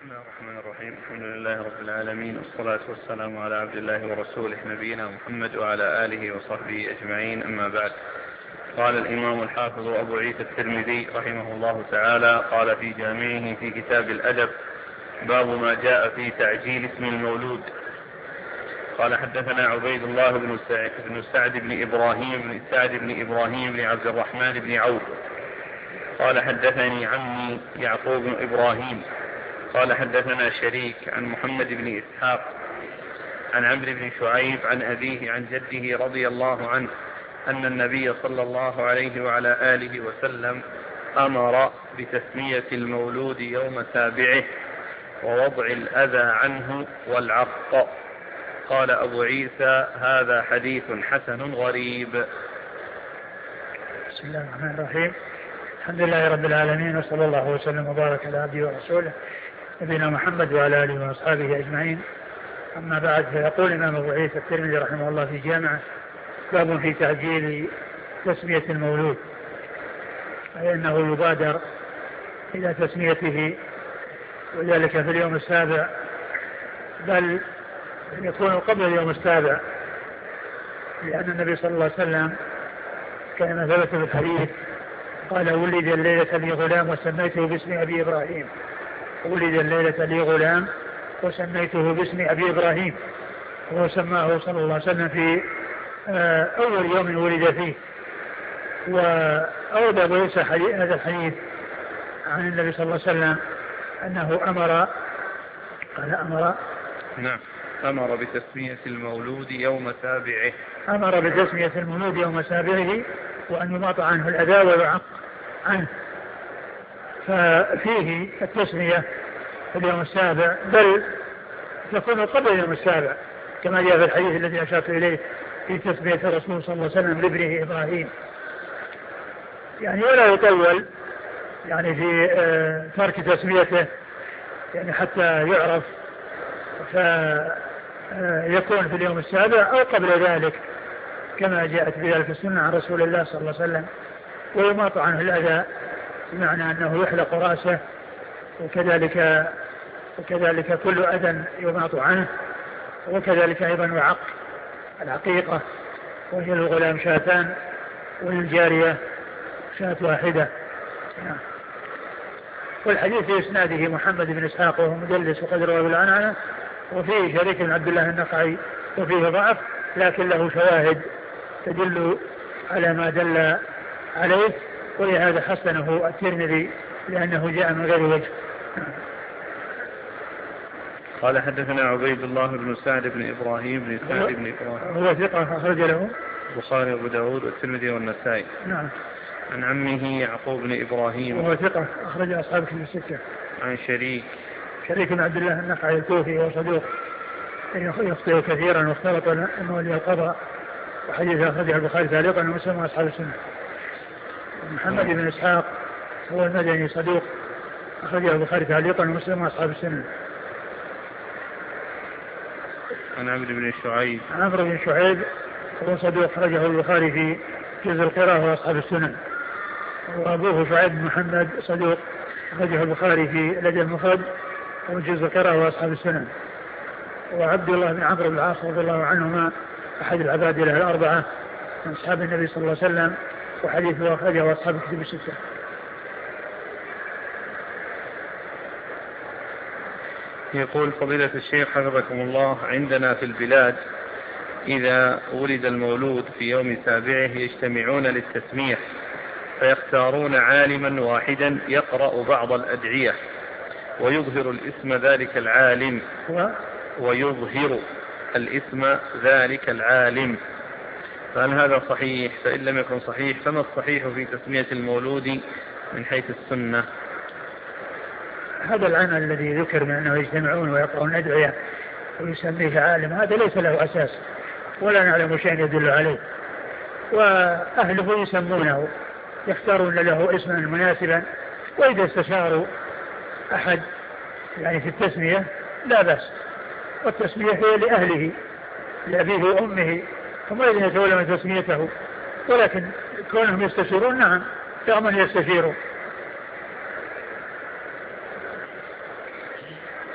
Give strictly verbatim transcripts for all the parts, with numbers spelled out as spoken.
بسم الله الرحمن الرحيم. الحمد لله رب العالمين، والصلاة والسلام على عبد الله ورسوله نبينا محمد وعلى آله وصحبه أجمعين، أما بعد. قال الإمام الحافظ أبو عيسى الترمذي رحمه الله تعالى قال في جامعه في كتاب الأدب: باب ما جاء في تعجيل اسم المولود. قال حدثنا عبيد الله بن سعد بن, سعد بن إبراهيم بن سعد بن إبراهيم بن عبد الرحمن بن عوف قال حدثني عمي يعقوب بن إبراهيم قال حدثنا شريك عن محمد بن إسحاق عن عمرو بن شعيب عن أبيه عن جده رضي الله عنه أن النبي صلى الله عليه وعلى آله وسلم أمر بتسمية المولود يوم سابعه ووضع الأذى عنه والعق. قال أبو عيسى: هذا حديث حسن غريب. بسم الله الرحمن الرحيم. الحمد لله رب العالمين، وصلى الله وسلم وبارك على عبده ورسوله نبينا محمد وعلى آله وأصحابه أجمعين، أما بعد. فيقول الإمام أبو عيسى الترمذي رحمه الله في جامعه: باب في تعجيل تسمية المولود، أي أنه يبادر إلى تسميته، وذلك في اليوم السابع، بل يكون قبل اليوم السابع، لأن النبي صلى الله عليه وسلم كما ثبت في الحديث قال: ولد الليلة لي غلام وسميته باسم أبي إبراهيم. ولد الليلة لي غلام وسميته باسم أبي إبراهيم، وسماه صلى الله عليه وسلم في أول يوم ولد فيه. وأورد أبو عيسى هذا الحديث عن النبي صلى الله عليه وسلم أنه أمر قال أمر نعم أمر بتسمية المولود يوم سابعه أمر بتسمية المولود يوم سابعه، وأن يماط عنه الأذى ويعق عنه. ففيه التسمية في اليوم السابع، بل تكون قبل اليوم السابع، كما جاء في الحديث الذي أشرت إليه في تسمية الرسول صلى الله عليه وسلم لابنه إبراهيم. يعني ولا يطول يعني في ترك تسميته، يعني حتى يعرف، فيكون في اليوم السابع أو قبل ذلك كما جاءت بذلك السنة عن رسول الله صلى الله عليه وسلم. ويماط عنه الأذى، بمعنى أنه يحلق رأسه، وكذلك وكذلك كل أذى يماط عنه، وكذلك أيضا يعق العقيقة، وهي الغلام شاتان والجارية شاة واحدة. والحديث في إسناده محمد بن إسحاق وهو مدلس وقد روى بالعنعنة، وفيه شريك بن عبد الله النخعي وفيه ضعف، لكن له شواهد تدل على ما دل عليه، ولهذا حسنه الترمذي لأنه جاء من غير وجه. قال حدثنا عبيد الله بن سعد بن إبراهيم بن سعد بن إبراهيم هو ثقة أخرج له البخاري وأبو داود والترمذي والنسائي. نعم. عن عمه يعقوب بن إبراهيم وهو ثقة أخرج أصحاب كتب الستة. عن شريك شريك بن عبد الله النخعي الكوفي وصدوق يخطئ كثيرا واختلط المولي القضاء، وحديث أخرجه البخاري تعليقا ومسلم وأصحاب السنة. محمد بن إسحاق هو المدني صدوق أخرجه البخاري تعليقا ومسلم وأصحاب السنة. عن عمرو بن شعيب عن عمرو بن شعيب هو صدوق أخرجه البخاري في جزء القراءة وأصحاب السنن. وأبوه شعيب بن محمد صدوق أخرجه البخاري في الأدب المفرد وجزء القراءة وأصحاب السنن. وعبد الله بن عمرو بن العاص رضي الله عنهما أحد العباد له الأربعة من أصحاب النبي صلى الله عليه وسلم، وحديثه أخرجه أصحاب الكتب الستة. يقول فضيلة الشيخ حفظكم الله: عندنا في البلاد إذا ولد المولود في يوم سابعه يجتمعون للتسمية، فيختارون عالما واحدا يقرأ بعض الأدعية ويظهر الاسم ذلك العالم ويظهر الاسم ذلك العالم فهل هذا صحيح؟ فإن لم يكن صحيح فما الصحيح في تسمية المولود من حيث السنة؟ هذا العمل الذي ذكر من أنه يجتمعون ويقرؤون أدعية ويسميه عالم، هذا ليس له أساس ولا نعلم شيء يدل عليه. وأهله يسمونه، يختارون له اسما مناسبا، وإذا استشاروا أحد يعني في التسمية لا بأس، والتسمية هي لأهله لأبيه وأمه، هم الذين يتولون تسميته، ولكن كونهم يستشيرون نعم يوم يستشيروا.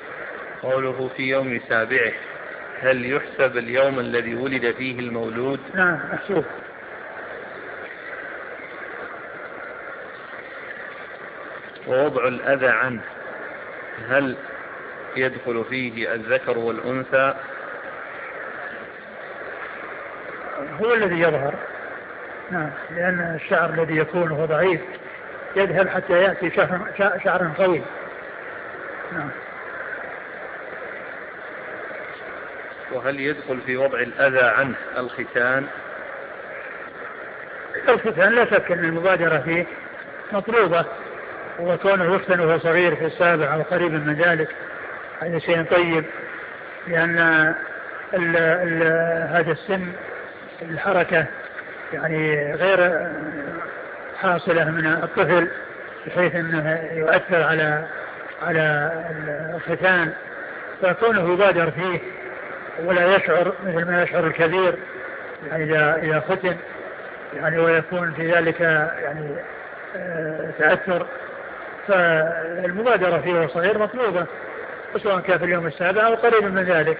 قوله في يوم سابعه، هل يحسب اليوم الذي ولد فيه المولود؟ نعم محسوب. ووضع الأذى عنه، هل يدخل فيه الذكر والأنثى؟ هو الذي يظهر، نعم، لأن الشعر الذي يكون هو ضعيف يذهب حتى يأتي شعر, شعر قوي. نعم. وهل يدخل في وضع الأذى عنه الختان؟ الختان لا شك أن المبادرة فيه مطلوبة، وكونه يختن وهو صغير في السابع أو قريبا من ذلك هذا شيء طيب، لأن ال ال هذا السن الحركة يعني غير حاصلة من الطفل بحيث أنه يؤثر على على الختان، فكونه يبادر فيه ولا يشعر مثل ما يشعر الكبير يعني إذا إذا ختن يعني ويكون في ذلك يعني تأثر، فالمبادرة فيه صغير مطلوبة سواء كان في اليوم السابع أو قريب من ذلك.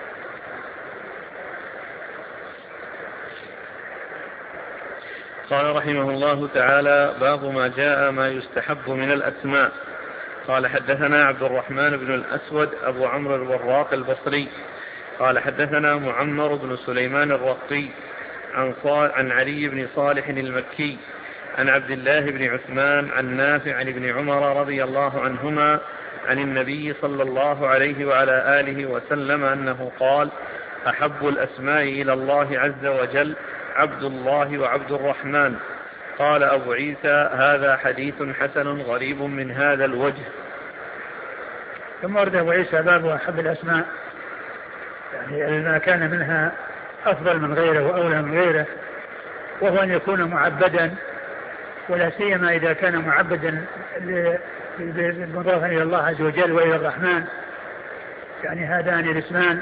قال رحمه الله تعالى: باب ما جاء ما يستحب من الأسماء. قال حدثنا عبد الرحمن بن الأسود أبو عمرو الوراق البصري قال حدثنا معمر بن سليمان الرقي عن, عن علي بن صالح المكي عن عبد الله بن عثمان عن نافع عن ابن عمر رضي الله عنهما عن النبي صلى الله عليه وعلى آله وسلم أنه قال: أحب الأسماء إلى الله عز وجل عبد الله وعبد الرحمن. قال أبو عيسى: هذا حديث حسن غريب من هذا الوجه. ثم ورد أبو عيسى باب أحب الأسماء، يعني ما كان منها أفضل من غيره وأولى من غيره، وهو أن يكون معبدا، ولا سيما إذا كان معبدا مضافا إلى الله عز وجل وإلى الرحمن، يعني هذان الاسمان.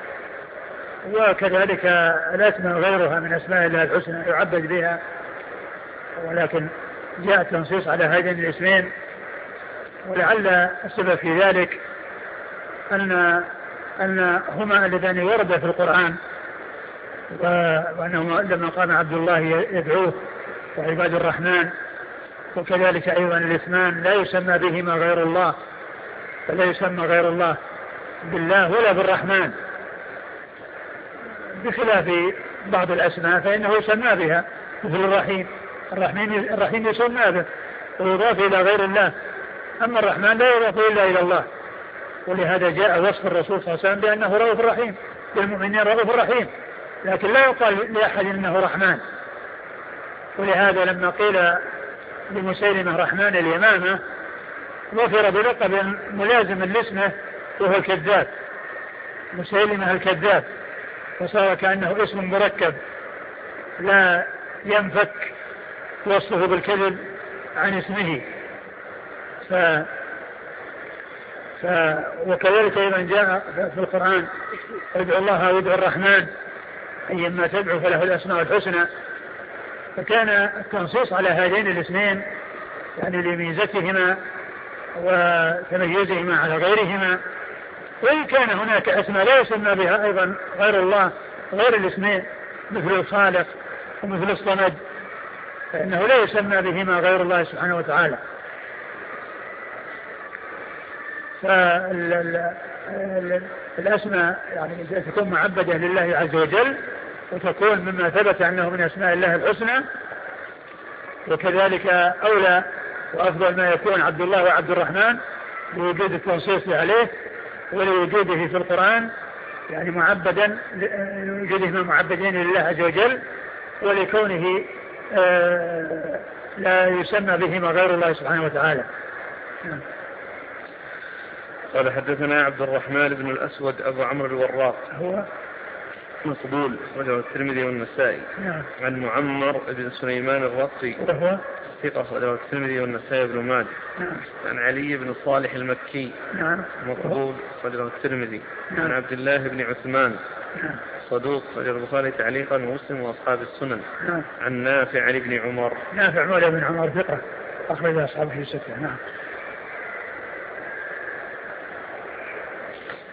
وكذلك الأسماء غيرها من أسماء الله الحسنى يعبد بها، ولكن جاء التنصيص على هذين الاسمين، ولعل السبب في ذلك أن أن هما اللذان ورد في القرآن، وأنه لما قام عبد الله يدعوه وعباد الرحمن، وكذلك أيضا الاسمان لا يسمى بهما غير الله، فلا يسمى غير الله بالله ولا بالرحمن، بخلاف بعض الأسماء فإنه يسمى بها مثل الرحيم. الرحيم الرحيم يسمى به ويضاف إلى غير الله، أما الرحمن لا يضاف إلا إلى الله، ولهذا جاء وصف الرسول صلى الله عليه وسلم بأنه رؤوف رحيم بالمؤمنين، رؤوف رحيم، لكن لا يقال لأحد إنه رحمن. ولهذا لما قيل لمسيلمة رحمن اليمامة ظفر بلقب ملازم لاسمه وهو الكذاب، مسيلمة الكذاب، وصار كأنه اسم مركب لا ينفك وصفه بالكذب عن اسمه. ف... ف... وكذلك أيضا جاء في القرآن: ادعوا الله وادعوا الرحمن أيما تدعوا فله الأسماء الحسنى. فكان التنصيص على هذين الاسمين يعني لميزتهما وتميزهما على غيرهما، وإن كان هناك أسماء لا يسمى بها أيضا غير الله غير الاسمين مثل الخالق ومثل الصمد، فإنه لا يسمى بهما غير الله سبحانه وتعالى. فالأسماء يعني تكون معبدة لله عز وجل، وتكون مما ثبت أنه من أسماء الله الحسنى، وكذلك أولى وأفضل ما يكون عبد الله وعبد الرحمن لوجود التنصيص عليه ولوجوده في القرآن، يعني معبدا لوجودهما معبدين لله عز وجل، ولكونه آه لا يسمى بهما غير الله سبحانه وتعالى. قال حدثنا عبد الرحمن بن الأسود أبو عمرو الوراق هو مقبول وجه الترمذي والنسائي. نعم. عن معمر بن سليمان الرقي وهو ثقة وجه الترمذي والنسائي بن ماجه. نعم. عن علي بن صالح المكي. نعم. مقبول وجه الترمذي. نعم. عن عبد الله بن عثمان. نعم. صدوق وجه البخاري تعليقا ومسلم وأصحاب السنن. نعم. عن نافع عن ابن عمر. نافع مولى بن عمر ثقة أخرج أصحابه في الستة. نعم.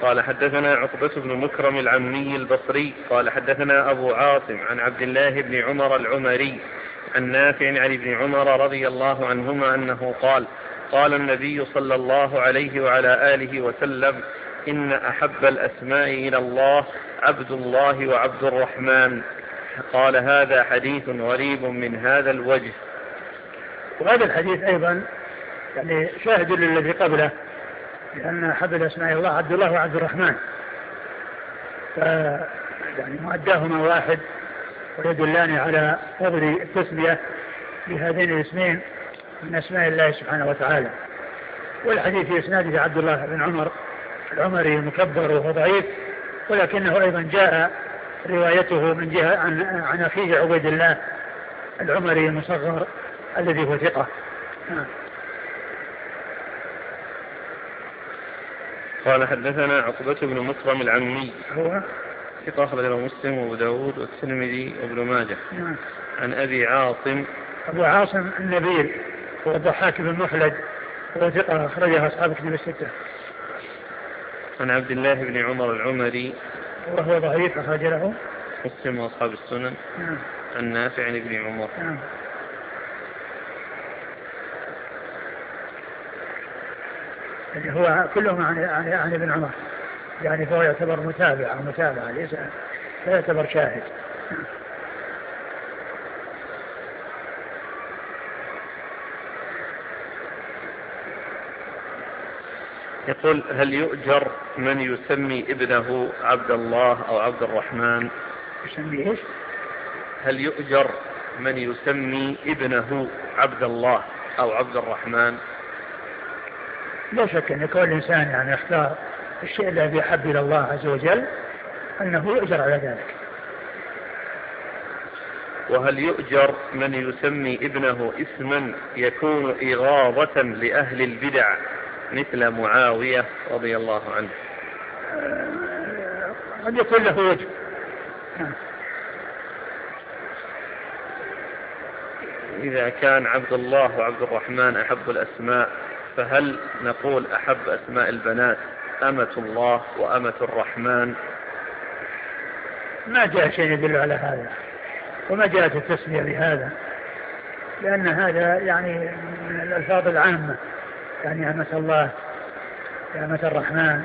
قال حدثنا عقبة بن مكرم العمي البصري قال حدثنا أبو عاصم عن عبد الله بن عمر العمري عن نافع عن ابن عمر رضي الله عنهما أنه قال قال النبي صلى الله عليه وعلى آله وسلم إن أحب الأسماء إلى الله عبد الله وعبد الرحمن. قال هذا حديث غريب من هذا الوجه. وهذا الحديث أيضا يعني شاهد للذي قبله، لأن أحب الأسماء إلى الله عبد الله وعبد الرحمن، ف يعني مؤداهما واحد ويدلان على فضل التسمية بهذين الاسمين من أسماء الله سبحانه وتعالى. والحديث في إسناده عبد الله بن عمر العمري مكبر وهو ضعيف، ولكنه أيضا جاء روايته من جهة عن, عن أخيه عبيد الله العمري المصغر الذي هو ثقة. قال حدثنا عقبة بن مكرم العمي هو ثقة أخرجه مسلم وأبو داود والترمذي وابن ماجه. عن أبي عاصم أبو عاصم النبيل هو الضحاك بن مخلد هو ثقة أخرجها أصحاب كتب الستة. عن عبد الله بن عمر العمري وهو ضعيف أخرج له مسلم وأصحاب السنن. نعم. عن نافع عن ابن عمر. نعم. يعني هو كلهم عن, عن, عن ابن عمر، يعني فهو يعتبر متابع أو متابعة ليس لا يعتبر شاهد. يقول هل يؤجر من يسمي ابنه عبد الله أو عبد الرحمن؟ يسمي إيش؟ هل يؤجر من يسمي ابنه عبد الله أو عبد الرحمن؟ لا شك أن يكون الإنسان يعني يختار الشيء الذي يحب إلى الله عز وجل أنه يؤجر على ذلك. وهل يؤجر من يسمي ابنه اسما يكون إغاظة لأهل البدع مثل معاوية رضي الله عنه؟ قد يكون له وجه. إذا كان عبد الله وعبد الرحمن أحب الأسماء، فهل نقول أحب أسماء البنات أمة الله وأمة الرحمن؟ ما جاء شيء يدل على هذا، وما جاءت التسمية بهذا، لأن هذا يعني من الألفاظ العامة، يعني أمة الله أمة الرحمن.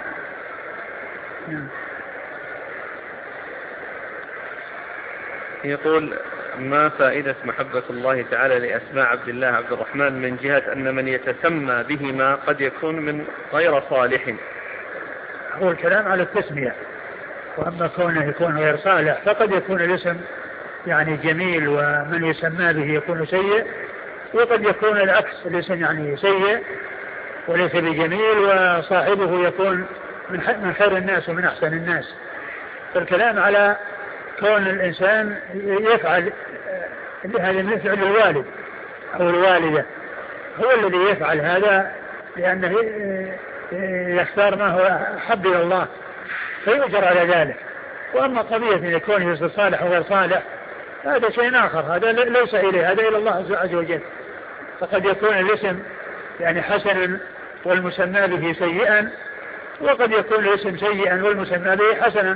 يقول ما فائدة محبة الله تعالى لأسماء عبد الله عبد الرحمن من جهة أن من يتسمى بهما قد يكون من غير صالح؟ هو الكلام على التسمية، وأما كونه يكون غير صالح فقد يكون الاسم يعني جميل ومن يسمى به يكون سيء، وقد يكون العكس، الاسم يعني سيء وليس بجميل وصاحبه يكون من خير الناس ومن أحسن الناس. فالكلام على كون الإنسان يفعل هذا من فعل الوالد أو الوالدة، هو الذي يفعل هذا لأنه يختار ما هو أحب إلى الله فيؤجر على ذلك. وأما قضية أن يكون يصير صالح وغير صالح هذا شيء آخر، هذا ليس إليه، هذا إلى الله عز وجل. فقد يكون الاسم يعني حسنا والمسمى به سيئا، وقد يكون الاسم سيئا والمسمى به حسنا.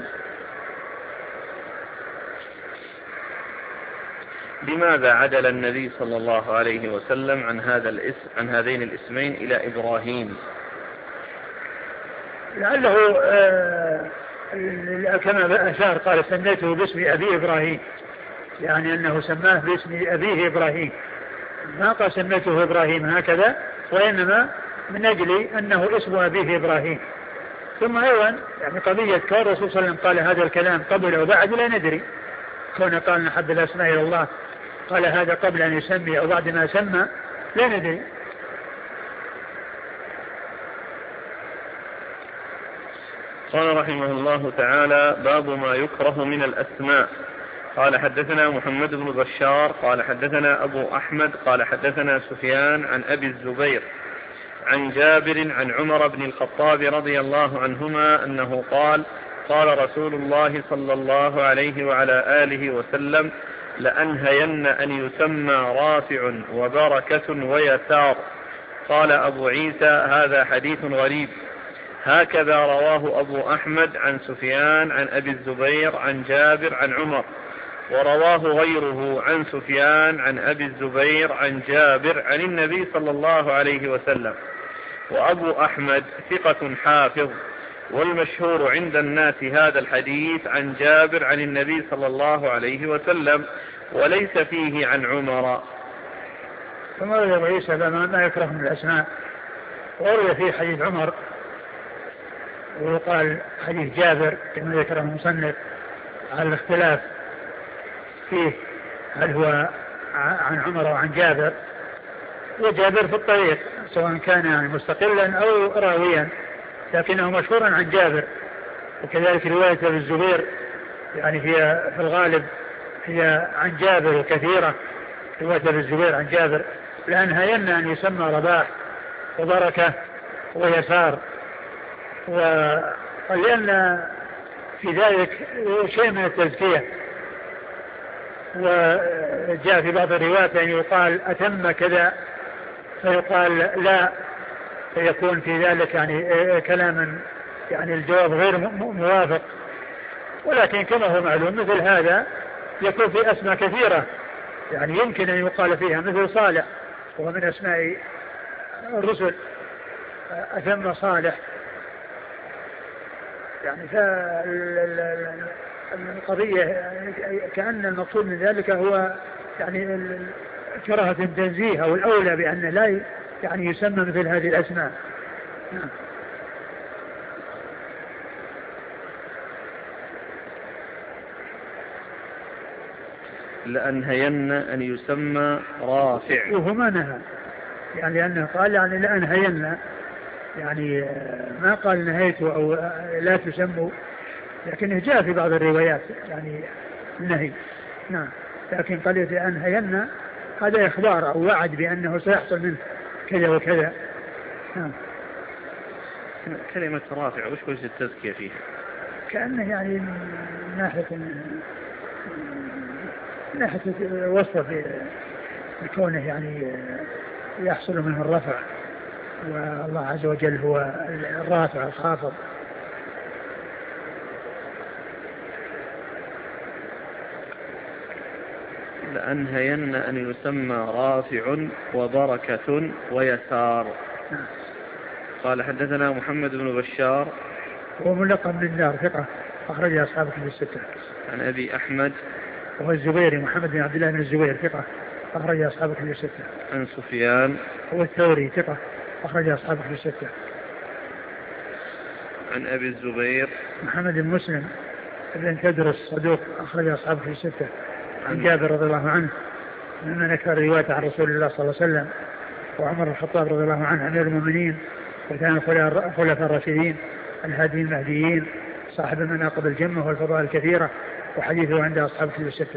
لماذا عدل النبي صلى الله عليه وسلم عن هذا الاسم عن هذين الاسمين إلى إبراهيم؟ لعله آه كما أشار قال سميته باسم أبي إبراهيم، يعني أنه سماه باسم أبيه إبراهيم، ما قال سميته إبراهيم هكذا، وإنما من أجل أنه اسم أبيه إبراهيم. ثم أيضا يعني قضية كون الرسول صلى الله عليه وسلم قال هذا الكلام قبل أو بعد لا ندري، كون قال نحب الأسماء إلى الله قال هذا قبل أن يسمي أو بعد ما سمى لا ندري. قال رحمه الله تعالى باب ما يكره من الأسماء. قال حدثنا محمد بن بشار قال حدثنا أبو أحمد قال حدثنا سفيان عن أبي الزبير عن جابر عن عمر بن الخطاب رضي الله عنهما أنه قال قال رسول الله صلى الله عليه وعلى آله وسلم لأنهين أن يسمى رافع وبركة ويسار. قال أبو عيسى هذا حديث غريب. هكذا رواه أبو أحمد عن سفيان عن أبي الزبير عن جابر عن عمر، ورواه غيره عن سفيان عن أبي الزبير عن جابر عن النبي صلى الله عليه وسلم. وأبو أحمد ثقة حافظ، والمشهور عند الناس هذا الحديث عن جابر عن النبي صلى الله عليه وسلم، وليس فيه عن عمر. ثم روي أبو عيسى ما يكره من الأسماء، وروي فيه حديث عمر، ويقال حديث جابر كما ذكره المصنف على الاختلاف فيه هل هو عن عمر وعن جابر، وجابر في الطريق سواء كان يعني مستقلا أو راويا، لكنه مشهورا عن جابر. وكذلك رواية أبي الزبير يعني هي في الغالب هي عن جابر وكثيرة، رواية أبي الزبير عن جابر، لأنها يمنع أن يسمى رباح وبركة ويسار، ولأن في ذلك شيء من التزكية. وجاء في بعض الروايات يعني يقال أتم كذا فيقال لا، فيكون في ذلك يعني كلاما يعني الجواب غير موافق. ولكن كما هو معلوم مثل هذا يكون في أسماء كثيرة يعني يمكن أن يقال فيها، مثل صالح وهو من أسماء الرسل، أتم صالح. يعني فالقضية كأن المقصود من ذلك هو يعني كراهة التنزيه أو الأولى بأن لا يعني يسمى مثل هذه الأسماء. لأنهين أن يسمى رافع، وهو ما نهى يعني لأنه قال يعني لأنهين، يعني ما قال نهيته أو لا تسموا، لكنه جاء في بعض الروايات يعني النهي. نعم، لكن قال لأنهين هذا إخبار أو وعد بأنه سيحصل منه كذا وكذا. نعم. كلمة رافع وش وجه التزكية فيها؟ كأنه يعني من ناحية من ناحية وصف بكونه يعني يحصل منه الرفع، والله عز وجل هو الرافع الخافض. لأنهين أن يسمى رافع وبركة ويسار. قال حدثنا محمد بن بشار هو ملقب من دار ثقة أخرج أصحاب كتب الستة. عن أبي أحمد وهو الزبيري محمد بن عبد الله بن الزبير ثقة أخرج أصحاب كتب الستة. عن سفيان هو الثوري ثقة أخرج أصحاب كتب الستة. عن أبي الزبير محمد بن مسلم بن تدرس صدوق أخرج أصحاب كتب الستة. عن جابر رضي الله عنه ممن نكر روايته عن رسول الله صلى الله عليه وسلم، وعمر الخطاب رضي الله عنه أمير المؤمنين وكان الخلفاء الراشدين الهاديين المهديين صاحب المناقب الجمة والفضائل الكثيرة، وحديثه عند أصحاب كتب الستة.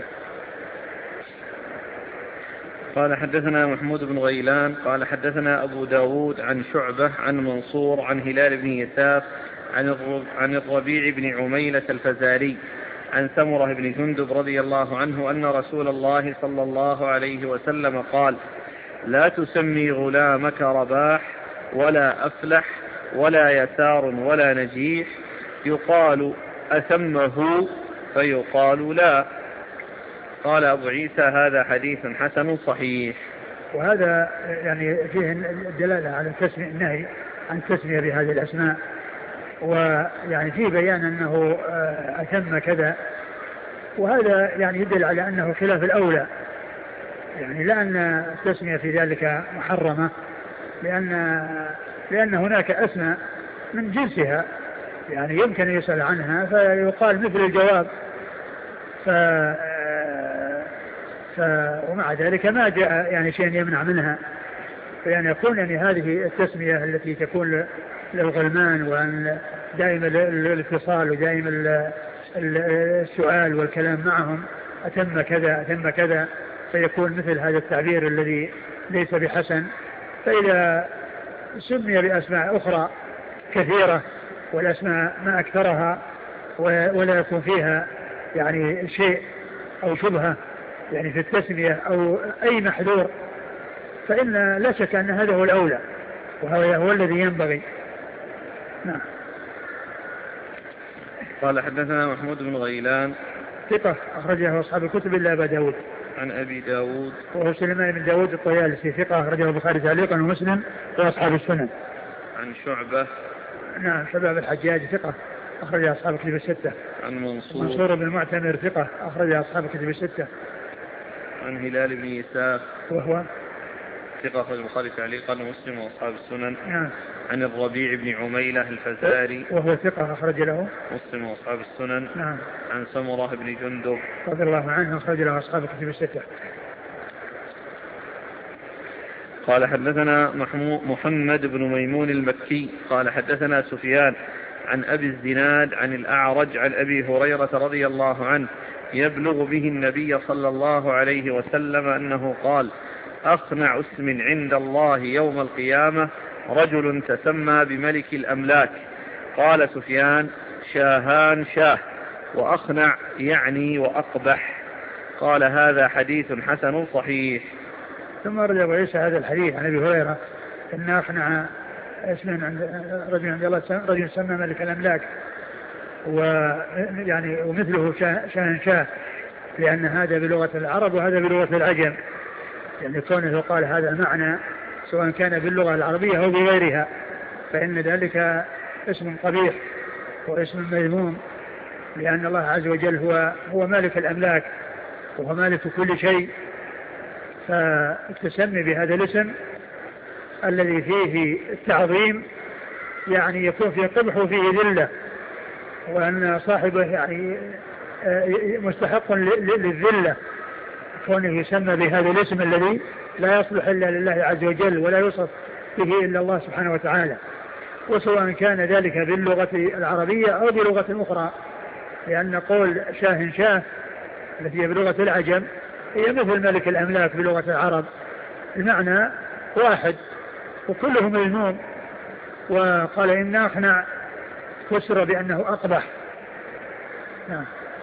قال حدثنا محمود بن غيلان قال حدثنا أبو داود عن شعبة عن منصور عن هلال بن يساف عن الربيع بن عميلة الفزاري عن سمرة بن جندب رضي الله عنه أن رسول الله صلى الله عليه وسلم قال: لا تسمي غلامك رباح ولا أفلح ولا يسار ولا نجيح، يقال أسمه فيقال لا. قال أبو عيسى: هذا حديث حسن صحيح. وهذا يعني فيه الدلالة على تسمية النهي عن تسمية بهذه الأسماء، ويعني فيه بيان أنه أتم كذا، وهذا يعني يدل على أنه خلاف الأولى، يعني لأن التسمية في ذلك محرمة، لأن لأن هناك أسماء من جنسها يعني يمكن أن يسأل عنها فيقال مثل الجواب، ف... ف... ومع ذلك ما جاء يعني شيء يمنع منها، فيعني يكون يعني هذه التسمية التي تكون للغلمان وأن دائما الاتصال ودائما السؤال والكلام معهم أتم كذا أتم كذا، فيكون مثل هذا التعبير الذي ليس بحسن. فإذا سمي بأسماء أخرى كثيرة والأسماء ما أكثرها ولا يكون فيها يعني شيء أو شبهة يعني في التسمية أو أي محذور، فإن لا شك أن هذا هو الأولى وهو هو الذي ينبغي. نعم. قال حدثنا محمود بن غيلان ثقة أخرجه أصحاب الكتب إلا أبا داود. عن أبي داود وهو سليمان بن داود الطيالسي ثقة أخرجه البخاري تعليقا ومسلم وأصحاب السنن. عن شعبة نعم شعبة بن الحجاج ثقة أخرجه أصحاب الكتب الستة. عن منصور منصور بن المعتمر ثقة أخرجه أصحاب الكتب الستة. عن هلال بن يساف وهو ثقة أخرج البخاري تعليقا ومسلم وأصحاب السنن. نعم. عن الربيع بن عميلة الفزاري وهو ثقة أخرج له مسلم وأصحاب السنن. نعم. عن سمرة بن جندب رضي الله عنه أخرج له أصحاب الكتب الستة. قال حدثنا محمد بن ميمون المكي قال حدثنا سفيان عن أبي الزناد عن الأعرج عن أبي هريرة رضي الله عنه يبلغ به النبي صلى الله عليه وسلم أنه قال أخنع اسم عند الله يوم القيامة رجل تسمى بملك الأملاك. قال سفيان شاهان شاه وأخنع يعني وأقبح. قال هذا حديث حسن صحيح. ثم رد أبو عيسى هذا الحديث عن أبي هريرة أن أخنع اسم عند رجل عند الله رجل سمى ملك الأملاك ويعني ومثله شاه شاه لأن هذا بلغة العرب وهذا بلغة العجم يعني كونه قال هذا المعنى سواء كان باللغة العربية أو بغيرها فإن ذلك اسم قبيح واسم مذموم لأن الله عز وجل هو هو مالك الأملاك وهو مالك كل شيء. فالتسمي بهذا الاسم الذي فيه التعظيم يعني يكون فيه قبح وفيه ذلة وأن صاحبه يعني مستحق للذلة كونه يسمى بهذا الاسم الذي لا يصلح إلا لله عز وجل ولا يوصف به إلا الله سبحانه وتعالى وسواء كان ذلك باللغة العربية أو بلغة أخرى لأن قول شاه شاه التي هي بلغة العجم هي مثل ملك الأملاك بلغة العرب المعنى واحد وكله مذموم. وقال إن أخنع فسر بأنه أقبح. نعم.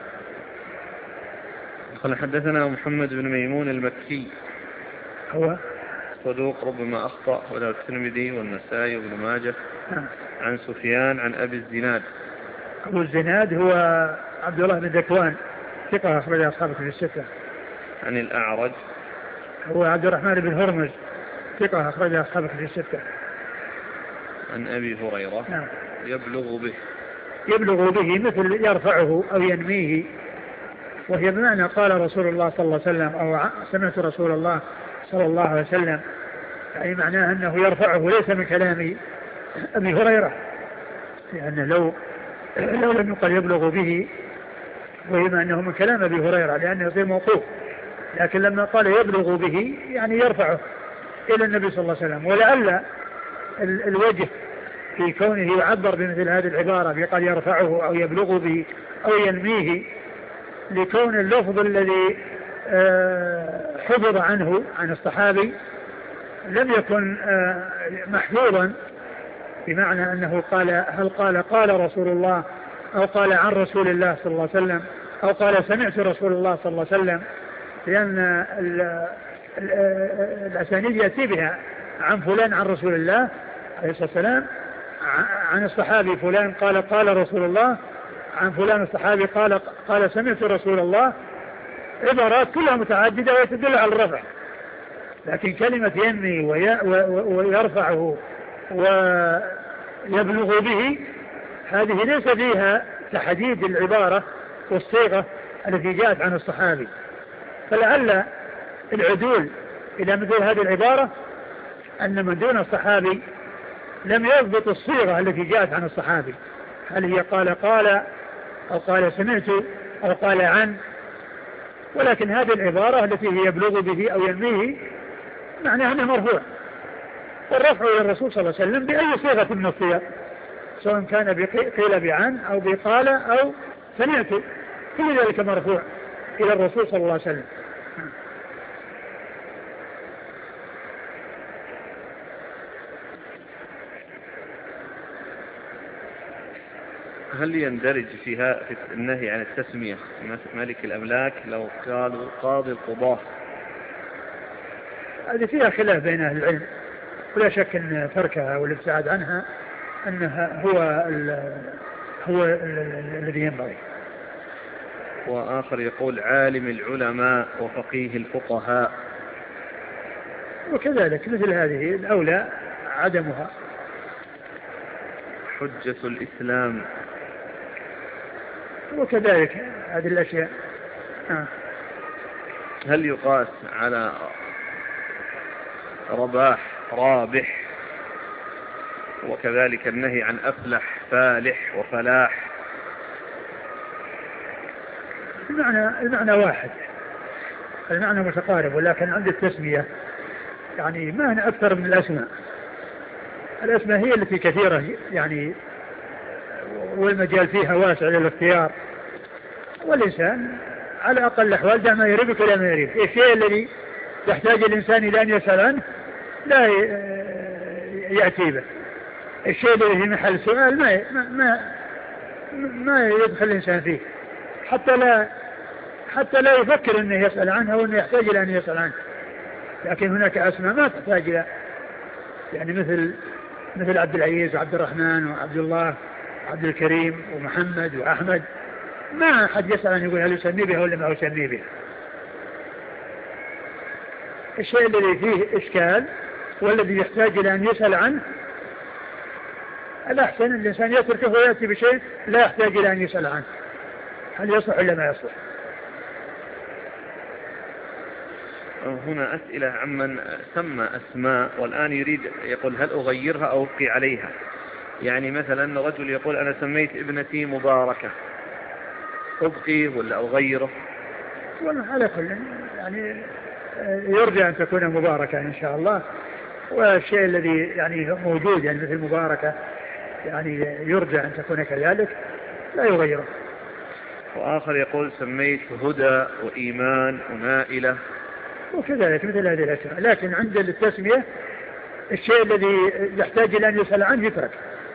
قال حدثنا محمد بن ميمون المكي هو صدوق ربما أخطأ وله الترمذي والنسائي وابن ماجه. نعم. عن سفيان عن أبي الزناد. أبو الزناد هو عبد الله بن ذكوان ثقة أخرج أصحابه في الستة. عن الأعرج هو عبد الرحمن بن هرمز ثقة أخرج أصحابه في الستة. عن أبي هريرة. نعم. يبلغ به يبلغ به مثل يرفعه أو ينميه وهي بمعنى قال رسول الله صلى الله عليه وسلم أو سمعت رسول الله صلى الله عليه وسلم يعني معناه أنه يرفعه ليس من كلام أبي هريرة لأن لو لو لم يقل يبلغ به وهي أنه من كلام أبي هريرة لأنه يصير موقوف لكن لما قال يبلغ به يعني يرفعه إلى النبي صلى الله عليه وسلم. ولعل الوجه في كونه يعبر بمثل هذه العبارة بقال يرفعه أو يبلغ به أو ينميه لكون اللفظ الذي حفظ عنه عن الصحابي لم يكن محفوظا بمعنى أنه قال هل قال قال رسول الله أو قال عن رسول الله صلى الله عليه وسلم أو قال سمعت رسول الله صلى الله عليه وسلم لأن الأسانيد يأتي بها عن فلان عن رسول الله عليه الصلاة والسلام عن الصحابي فلان قال قال رسول الله عن فلان الصحابي قال قال سمعت رسول الله عبارات كلها متعددة وتدل على الرفع لكن كلمة ينمي ويرفعه ويبلغ به هذه ليس فيها تحديد العبارة والصيغة التي جاءت عن الصحابي. فلعل العدول إلى مثل هذه العبارة أن من دون الصحابي لم يضبط الصيغة التي جاءت عن الصحابي هل هي قال قال أو قال سمعت أو قال عن ولكن هذه العبارة التي هي يبلغ به أو ينميه معناها أنه مرفوع والرفع إلى الرسول صلى الله عليه وسلم بأي صيغة من الصيغ سواء كان قيل بعن أو بقال أو سمعت كل ذلك مرفوع إلى الرسول صلى الله عليه وسلم. هل يندرج فيها في النهي عن التسمية ملك الأملاك لو قالوا قاضي القضاة؟ هذه فيها خلاف بين أهل العلم ولا شك أن تركها والابتعاد عنها أنها هو هو الذي ينبغي. وآخر يقول عالم العلماء وفقيه الفقهاء. وكذلك مثل هذه الأولى عدمها. حجة الإسلام. وكذلك هذه الأشياء. آه. هل يقاس على رباح رابح، وكذلك النهي عن أفلح فالح وفلاح؟ المعنى, المعنى واحد، المعنى متقارب، ولكن عند التسمية يعني ما هنا أكثر من الأسماء. الأسماء هي التي كثيرة يعني، والمجال فيها واسع للاختيار، والإنسان على أقل الأحوال دع ما يريبك ولا ما يريب. الشيء الذي يحتاج الإنسان إلى أن يسأل عنه لا يأتي به، الشيء الذي في محل سؤال ما ما ما يدخل الإنسان فيه، حتى لا حتى لا يفكر أنه يسأل عنه أو أنه يحتاج إلى أن يسأل عنه. لكن هناك أسماء ما تحتاج إلى، يعني مثل مثل عبد العزيز وعبد الرحمن وعبد الله وعبد الكريم ومحمد وأحمد، ما أحد يسأل أن يقول هل يسمي بها ولا ما يسمي بها. الشيء الذي فيه إشكال والذي يحتاج إلى أن يسأل عنه الأحسن الإنسان يتركه ويأتي بشيء لا يحتاج إلى أن يسأل عنه هل يصلح ولا ما يصلح. هنا أسئلة عمن سمى أسماء والآن يريد يقول هل أغيرها أو أبقي عليها. يعني مثلا رجل يقول أنا سميت ابنتي مباركة، أبقي ولا أغيره؟ والله على كل يعني يرجى أن تكون مباركة إن شاء الله، والشيء الذي يعني موجود يعني مثل مباركة يعني يرجى أن تكون كذلك لا يغيره. وآخر يقول سميت هدى وإيمان ونائلة، وكذلك مثل هذه الأشياء. لكن عند التسمية الشيء الذي يحتاج إلى أن يسأل عنه يترك.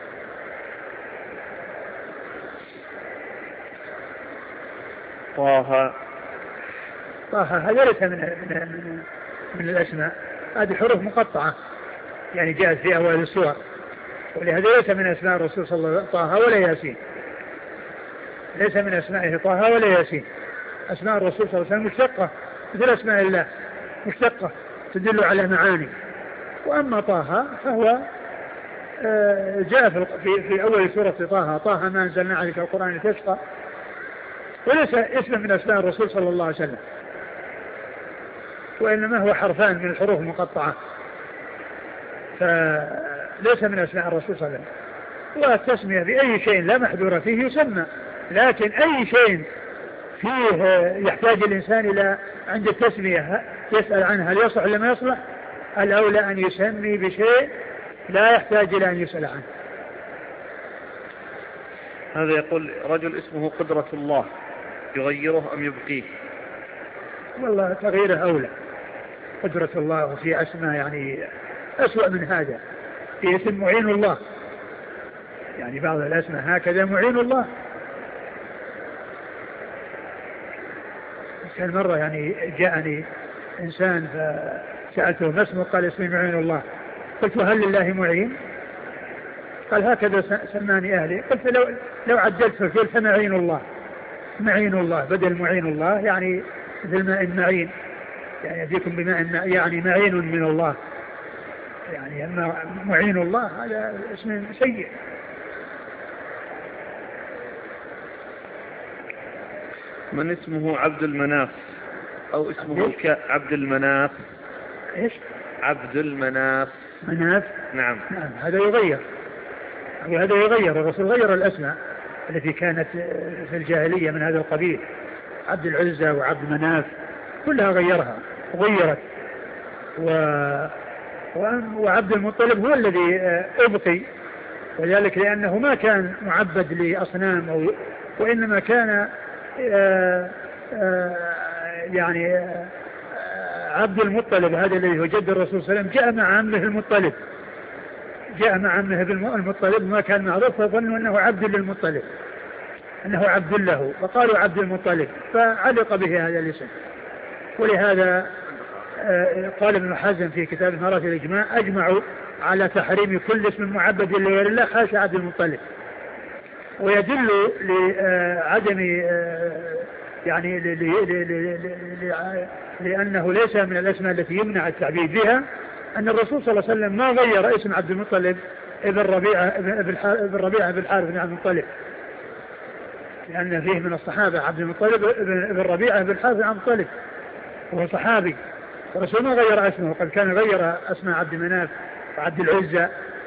طه. طه هذا ليس من, من, من الأسماء، هذه حروف مقطعة يعني جاءت في أول السور، ولهذا ليس من أسماء الرسول صلى الله عليه وسلم طه ولا ياسين، ليس من أسمائه طه ولا ياسين. أسماء الرسول صلى الله عليه وسلم مشتقة مثل أسماء الله، مشتقة تدل على معاني. وأما طه فهو جاء في, في أول سورة طه طه ما أنزلنا عليك القرآن لتشقى، وليس اسم من أسماء الرسول صلى الله عليه وسلم، وإنما هو حرفان من الحروف المقطعة، فليس من أسماء الرسول صلى الله عليه وسلم. والتسمية بأي شيء لا محذور فيه يسمى، لكن أي شيء فيه يحتاج الإنسان إلى عند التسمية يسأل عنه هل يصلح ولا ما يصلح، الأولى أن يسمي بشيء لا يحتاج إلى أن يسأل عنه. هذا يقول رجل اسمه قدرة الله، يغيره أم يبقيه؟ والله تغييره أولى. قدرة الله وفي أسماء يعني أسوأ من هذا، في اسم معين الله، يعني بعض الأسماء هكذا معين الله. كان مرة يعني جاءني إنسان فسألته ما اسمه؟ قال اسمي معين الله. قلت هل لله معين؟ قال هكذا سماني أهلي. قلت لو, لو عجلت في الفيل فمعين الله، معين الله بدل معين الله، يعني مثل ماء معين، يعني يجيكم بماء يعني معين من الله، يعني أما معين الله هذا اسم سيء. من اسمه عبد المناف أو اسمه عبد المناف؟ إيش؟ عبد المناف. مناف؟ نعم. نعم هذا يغير، وهذا يغير. الرسول غير الأسماء التي كانت في الجاهلية من هذا القبيل، عبد العزة وعبد مناف كلها غيرها غيرت. و... وعبد المطلب هو الذي أبقي، وذلك لأنه ما كان معبد لأصنام أو وإنما كان آآ آآ يعني آآ عبد المطلب هذا الذي هو جد الرسول صلى الله عليه وسلم جاء مع عمه المطلب، جاء مع عمه المطلب ما كان معروف، فظنوا أنه عبد للمطلب، أنه عبد له، وقالوا عبد المطلب، فعلق به هذا الاسم. ولهذا قال ابن حزم في كتاب مراتب الإجماع أجمعوا على تحريم كل اسم معبد لغير الله حاشا عبد المطلب. ويدل لعدم يعني لأنه ليس من الأسماء التي يمنع التعبيد بها أن الرسول صلى الله عليه وسلم ما غير اسم عبد المطلب ابن ربيعة ابن ربيعة بن الحارث بن عبد المطلب، لأن فيه من الصحابة عبد المطلب ابن ربيعة بن الحارث بن عبد المطلب وهو صحابي، الرسول ما غير اسمه، وقد كان غير اسماء عبد مناف وعبد العزى،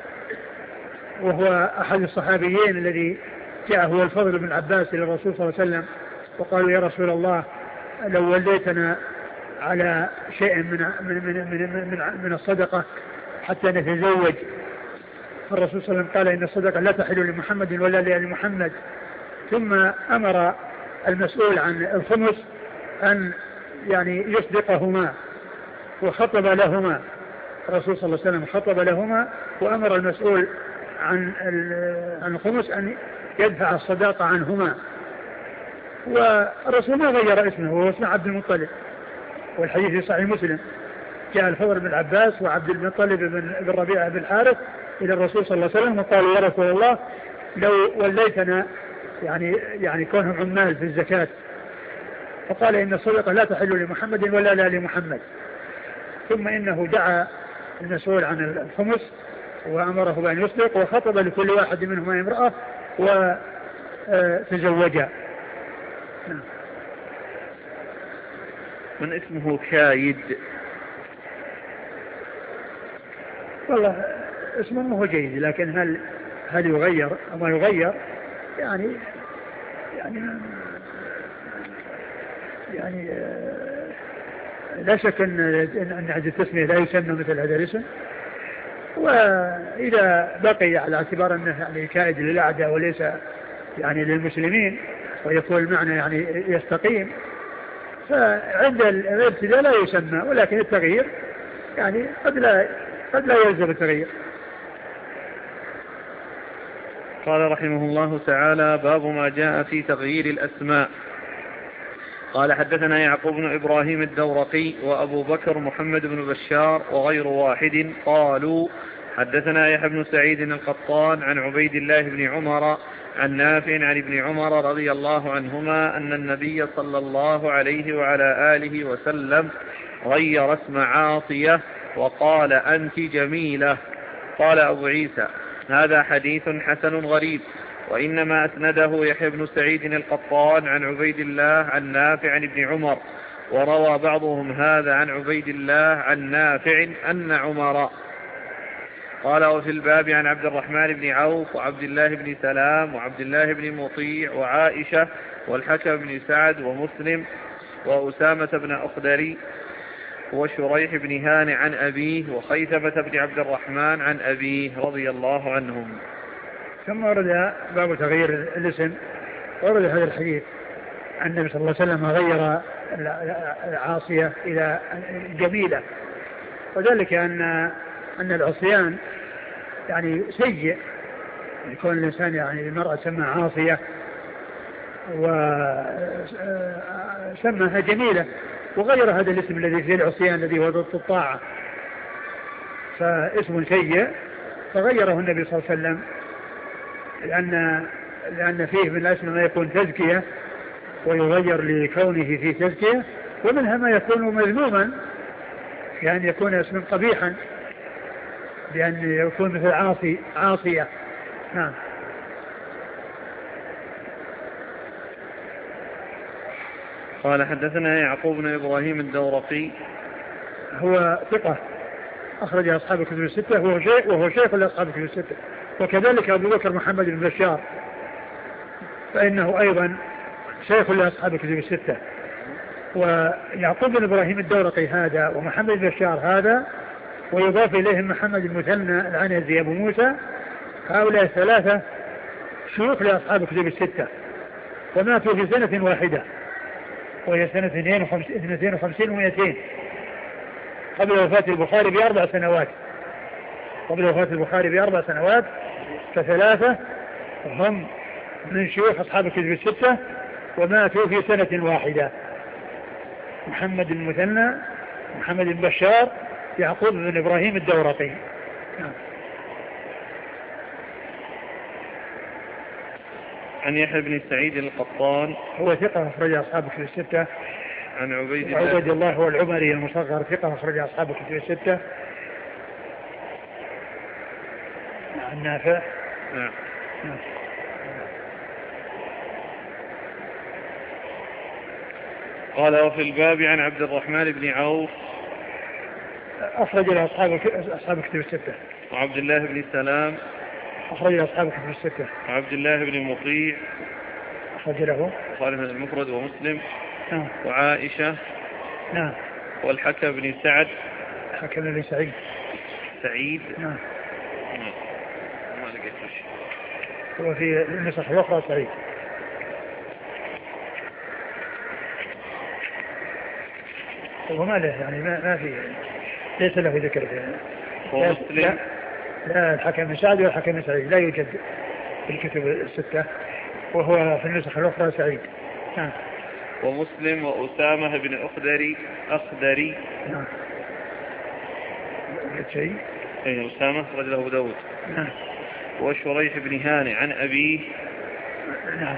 وهو أحد الصحابيين الذي جاء هو الفضل بن عباس إلى الرسول صلى الله عليه وسلم وقالوا يا رسول الله لو وليتنا على شيء من من من من, من, من الصدقة حتى نتزوج. الرسول صلى الله عليه وسلم قال إن الصدقة لا تحل لمحمد ولا لآل محمد، ثم أمر المسؤول عن الخمس أن يعني يصدقهما وخطب لهما، الرسول صلى الله عليه وسلم خطب لهما وأمر المسؤول عن عن الخمس أن يدفع الصداقة عنهما، والرسول ما غير اسمه وهو اسم عبد المطلب، والحديث في صحيح مسلم جاء الفضل بن عباس وعبد المطلب بن ربيعة بن الحارث إلى الرسول صلى الله عليه وسلم وقالوا يا رسول الله لو وليتنا يعني يعني كونهم عمال في الزكاة، فقال إن الصدقة لا تحل لمحمد ولا لا لمحمد، ثم إنه دعا المسؤول عن الخمس وأمره بأن يصدق وخطب لكل واحد منهما امرأة وتزوجا. من اسمه كايد؟ والله اسمه هو جيد، لكن هل هل يغير أو ما يغير يعني يعني يعني لا شك أن أن عند التسمية لا يسمى مثل هذا الاسم، وإذا بقي على اعتبار أنه يعني كائد للأعداء وليس يعني للمسلمين ويكون المعنى يعني يستقيم، فعند الابتداء لا يسمى، ولكن التغيير يعني قد لا قد لا يلزم التغيير. قال رحمه الله تعالى باب ما جاء في تغيير الأسماء. قال حدثنا يعقوب بن إبراهيم الدورقي وأبو بكر محمد بن بشار وغير واحد قالوا حدثنا يحيى بن سعيد القطان عن عبيد الله بن عمر عن نافع عن ابن عمر رضي الله عنهما أن النبي صلى الله عليه وعلى آله وسلم غير اسم عاصية وقال أنت جميلة. قال أبو عيسى هذا حديث حسن غريب، وإنما أسنده يحيى بن سعيد القطان عن عبيد الله عن نافع عن ابن عمر، وروى بعضهم هذا عن عبيد الله عن نافع أن عمر. قال وفي الباب عن عبد الرحمن بن عوف وعبد الله بن سلام وعبد الله بن مطيع وعائشة والحكم بن سعد ومسلم وأسامة بن أخدري وشريح بن هانع عن أبيه وخيثمة بن عبد الرحمن عن أبيه رضي الله عنهم. ثم ورد باب تغيير الاسم، ورد هذا الحديث أن النبي صلى الله عليه وسلم غير العاصية إلى جميلة، وذلك أن أن العصيان يعني سيء، يكون الإنسان يعني المرأة سمى عاصية وسماها جميلة، وغير هذا الاسم الذي فيه العصيان الذي هو ضد الطاعة، فاسم سيء فغيره النبي صلى الله عليه وسلم، لأن لأن فيه من الأسماء ما يكون تزكية ويغير لكونه فيه تزكية، ومنها ما يكون مذموما يعني يكون اسما قبيحا بأن يكون مثل عاصي عاصية. نعم. قال حدثنا يعقوب بن إبراهيم الدورقي هو ثقة أخرج أصحاب الكتب الستة وهو شيخ وهو شيخ لأصحاب الكتب الستة، وكذلك أبو بكر محمد بن بشار فإنه أيضا شيخ لأصحاب الكتب الستة، ويعقوب بن إبراهيم الدورقي هذا ومحمد بن بشار هذا ويضاف إليهم محمد المثنى العنزي أبو موسى، هؤلاء الثلاثة شيوخ لأصحاب الكتب الستة وماتوا في سنة واحدة وهي سنة اثنين وخمسين ومئتين قبل وفاة البخاري بأربع سنوات قبل وفاة البخاري بأربع سنوات فثلاثة هم من شيوخ أصحاب الكتب الستة وماتوا في سنة واحدة، محمد المثنى محمد بن بشار يعقوب بن إبراهيم الدورقي. عن يحيى بن سعيد القطان هو ثقة أخرج أصحاب الكتب الستة. عن عبيد الله عبيد الله هو العمري المصغر ثقة أخرج أصحاب الكتب الستة. عن نافع. نعم. نعم. قال وفي الباب عن عبد الرحمن بن عوف أخرج له أصحاب أصحاب الكتب الستة. وعبد الله بن سلام أخرج له أصحاب الكتب الستة. وعبد الله بن مطيع أخرج له البخاري المفرد ومسلم. نعم. وعائشة. نعم. والحكم بن سعد حكم بن سعيد سعيد. نعم. ما لقيت شيء. هو في النسخ الأخرى سعيد. هو ما له يعني ما, ما في ليس له ذكر. ومسلم. لا, لا الحكم بن سعد والحكم بن سعيد لا يوجد في الكتب الستة، وهو في النسخ الأخرى سعيد. نعم. ومسلم وأسامة بن أخدري أخدري. نعم. شيء. أي أسامة رجل أبو داود. نعم. وشريح بن هاني عن أبيه. نعم.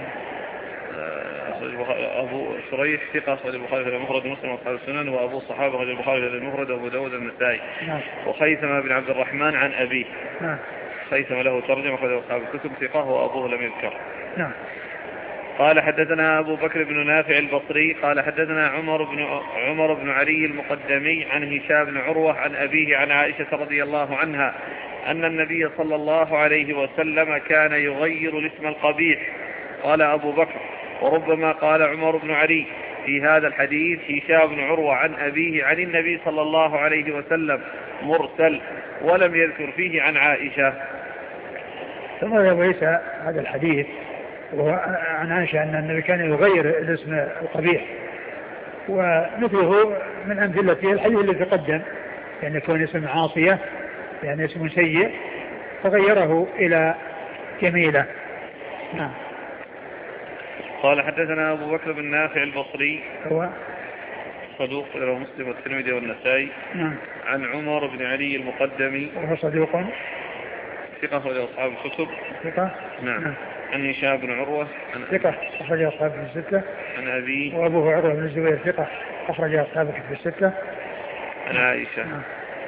أبو شريح ثقة أخرج البخاري في المفرد ومسلم وأصحاب السنن، وأبو الصحابة أخرج البخاري في المفرد وأبو داود النسائي. نعم. وخيثمة بن عبد الرحمن عن أبيه. نعم. خيثمة له ترجمة أخرج أصحاب الكتب ثقة وأبوه لم يذكر. نعم. قال حدثنا أبو بكر بن نافع البصري قال حدثنا عمر بن عمر بن علي المقدمي عن هشام بن عروة عن أبيه عن عائشة رضي الله عنها أن النبي صلى الله عليه وسلم كان يغير الاسم القبيح. قال أبو بكر وربما قال عمر بن علي في هذا الحديث هشام بن عروة عن أبيه عن النبي صلى الله عليه وسلم مرسل ولم يذكر فيه عن عائشة. ثم ليس هذا الحديث وعن عائشة أن النبي كان يغير الاسم القبيح، ومثله من أمثلته الحديث الذي تقدم يعني يكون اسم عاصية يعني اسم سيء فغيره إلى جميلة. نعم. قال حدثنا أبو بكر بن نافع البصري هو صدوق له مسلم والترمذي والنسائي. نعم. عن عمر بن علي المقدمي وهو صدوق ثقة أخرج أصحاب الكتب. ثقة. نعم. نعم. عن هشام بن عروة ثقة أخرج أصحاب الستة. عن أبيه وأبوه عروة بن الزبير ثقة أخرج أصحاب الكتب الستة. عن عائشة. نعم.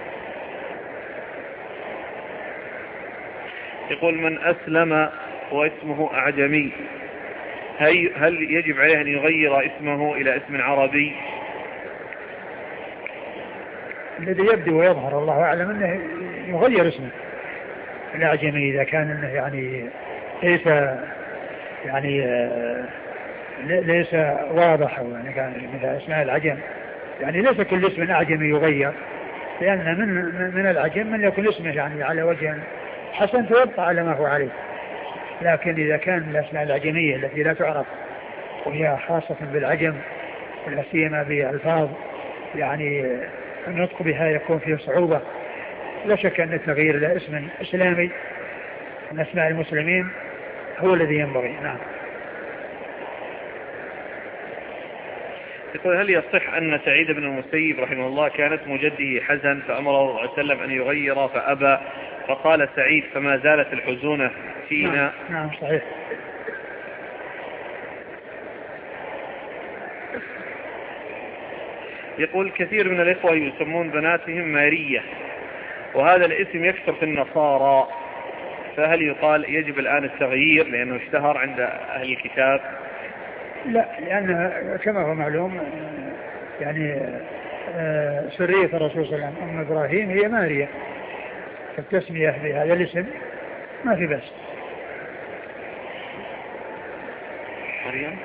يقول من أسلم واسمه أعجمي هل يجب عليه أن يغير اسمه إلى اسم عربي؟ الذي يبدو ويظهر الله أعلم أنه يغير اسمه الأعجمي إذا كان أنه يعني ليس يعني ليس واضح أو يعني كان مثل اسماء العجم يعني ليس كل اسم أعجمي يغير، لأن من من العجم من يكون اسمه يعني على وجه حسن فيبقى على ما هو عليه، لكن إذا كان الأسماء العجمية التي لا تعرف وهي خاصة بالعجم ولا سيما بألفاظ يعني النطق بها يكون فيه صعوبة، لا شك أن التغيير إلى اسم إسلامي من أسماء المسلمين هو الذي ينبغي. نعم. يقول هل يصح أن سعيد بن المسيب رحمه الله كان اسم جده حزن فأمره الله عليه وسلم أن يغير فأبى فقال سعيد فما زالت الحزونة فينا؟ نعم, نعم صحيح. يقول كثير من الإخوة يسمون بناتهم مارية وهذا الاسم يكثر في النصارى، فهل يقال يجب الآن التغيير لأنه اشتهر عند أهل الكتاب؟ لا، لأن كما هو معلوم يعني سرية الرسول صلى الله عليه وسلم أم إبراهيم هي ماريا، فالتسمية بهذا الاسم ما في بس. مريم.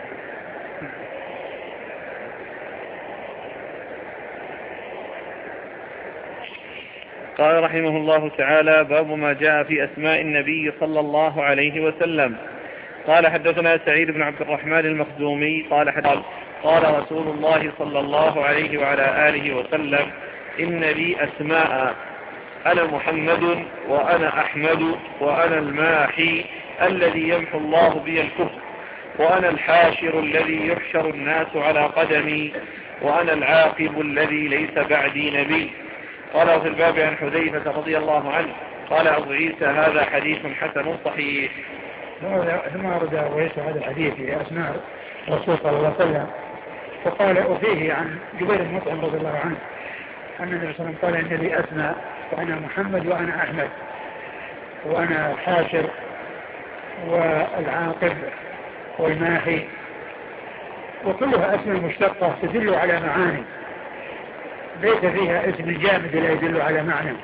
قال رحمه الله تعالى باب ما جاء في أسماء النبي صلى الله عليه وسلم. قال حدثنا سعيد بن عبد الرحمن المخزومي قال حدثنا قال رسول الله صلى الله عليه وعلى آله وسلم إن لي أسماء أنا محمد وأنا أحمد وأنا الماحي الذي يمحو الله بي الكفر وأنا الحاشر الذي يحشر الناس على قدمي وأنا العاقب الذي ليس بعدي نبي. قال في الباب عن حذيفة رضي الله عنه قال أبو عيسى هذا حديث حسن صحيح. ثم ورد ويسر هذا الحديث في أسماء الرسول صلى الله عليه وسلم، وقال وفيه عن جبير بن مطعم رضي الله عنه أن النبي صلى الله عليه وسلم قال إن لي أسماء وأنا محمد وأنا أحمد وأنا الحاشر والعاقب والماحي، وكلها أسماء مشتقة تدل على معاني، ليس فيها اسم جامد لا يدل على معنى.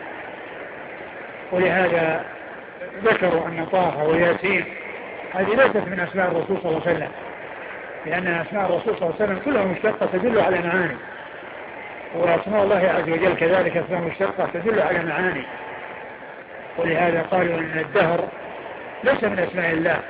ولهذا ذكروا أن طه وياسين هذه ليست من أسماء الرسول صلى الله عليه وسلم، لأن أسماء الرسول صلى الله عليه وسلم كلها مشتقة تدل على معاني، وأسماء الله عز وجل كذلك أسماء مشتقة تدل على معاني. ولهذا قالوا أن الدهر ليس من أسماء الله،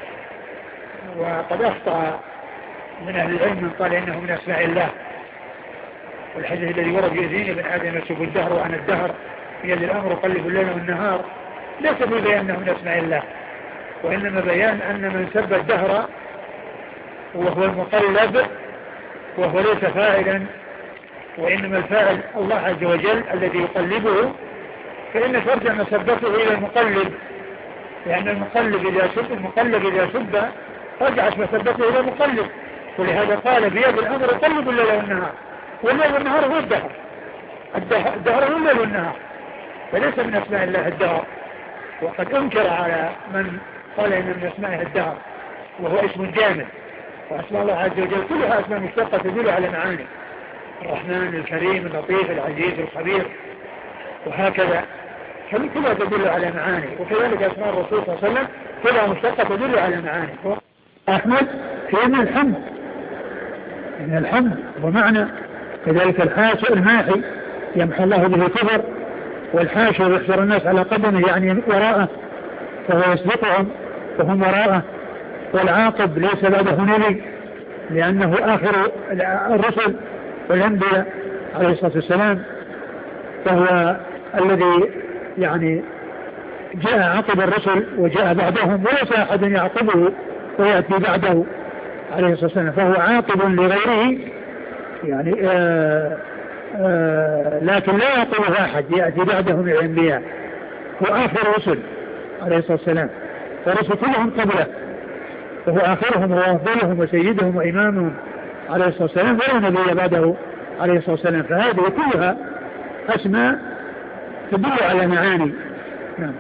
وقد أخطأ من أهل العلم من قال إنه من أسماء الله، والحديث الذي ورد يزين ابن آدم يسب الدهر وأنا الدهر بيد الأمر قلب الليل والنهار ليس ببيان أنه من أسماء الله، وإنما بيان أن من سب الدهر وهو المقلب وهو ليس فاعلا، وإنما الفاعل الله عز وجل الذي يقلبه، فإن ترجع مسبته إلى المقلب، لأن المقلب إذا سب المقلب إذا سب رجعت مسبته إلى المقلب. ولهذا قال بيد الأمر قلب الليل والنهار، والليل والنهار هو الدهر، الدهر هو الليل والنهار، فليس من أسماء الله الدهر. وقد أنكر على من قال إن من أسمائه الدهر وهو اسم جامد، وأسماء الله عز وجل كلها أسماء مشتقة تدل على معاني، الرحمن الكريم اللطيف العزيز الخبير وهكذا، كلها تدل على معاني. وكذلك أسماء الرسول صلى الله عليه وسلم كلها مشتقة تدل على معاني. أحمد هي من الحمد، من الحمد ومعنى. كذلك الحاشر الماحي يمحى الله به الكفر، والحاشر يحشر الناس على قدمه يعني وراءه فهو يسبقهم وهم وراءه. والعاقب ليس بعده نبي لأنه آخر الرسل والأنبياء عليه الصلاة والسلام، فهو الذي يعني جاء عقب الرسل وجاء بعدهم، وليس أحد يعقبه ويأتي بعده عليه الصلاة والسلام، فهو عاقب لغيره يعني آآ آآ لكن لا يعقبه أحد يأتي بعده من الأنبياء، هو آخر الرسل عليه الصلاة والسلام، فالرسل كلهم قبله، وهو آخرهم وأفضلهم وسيدهم وإمامهم عليه الصلاة والسلام، ولا نبي بعده عليه الصلاة والسلام. فهذه كلها أسماء تدل على معاني. نعم.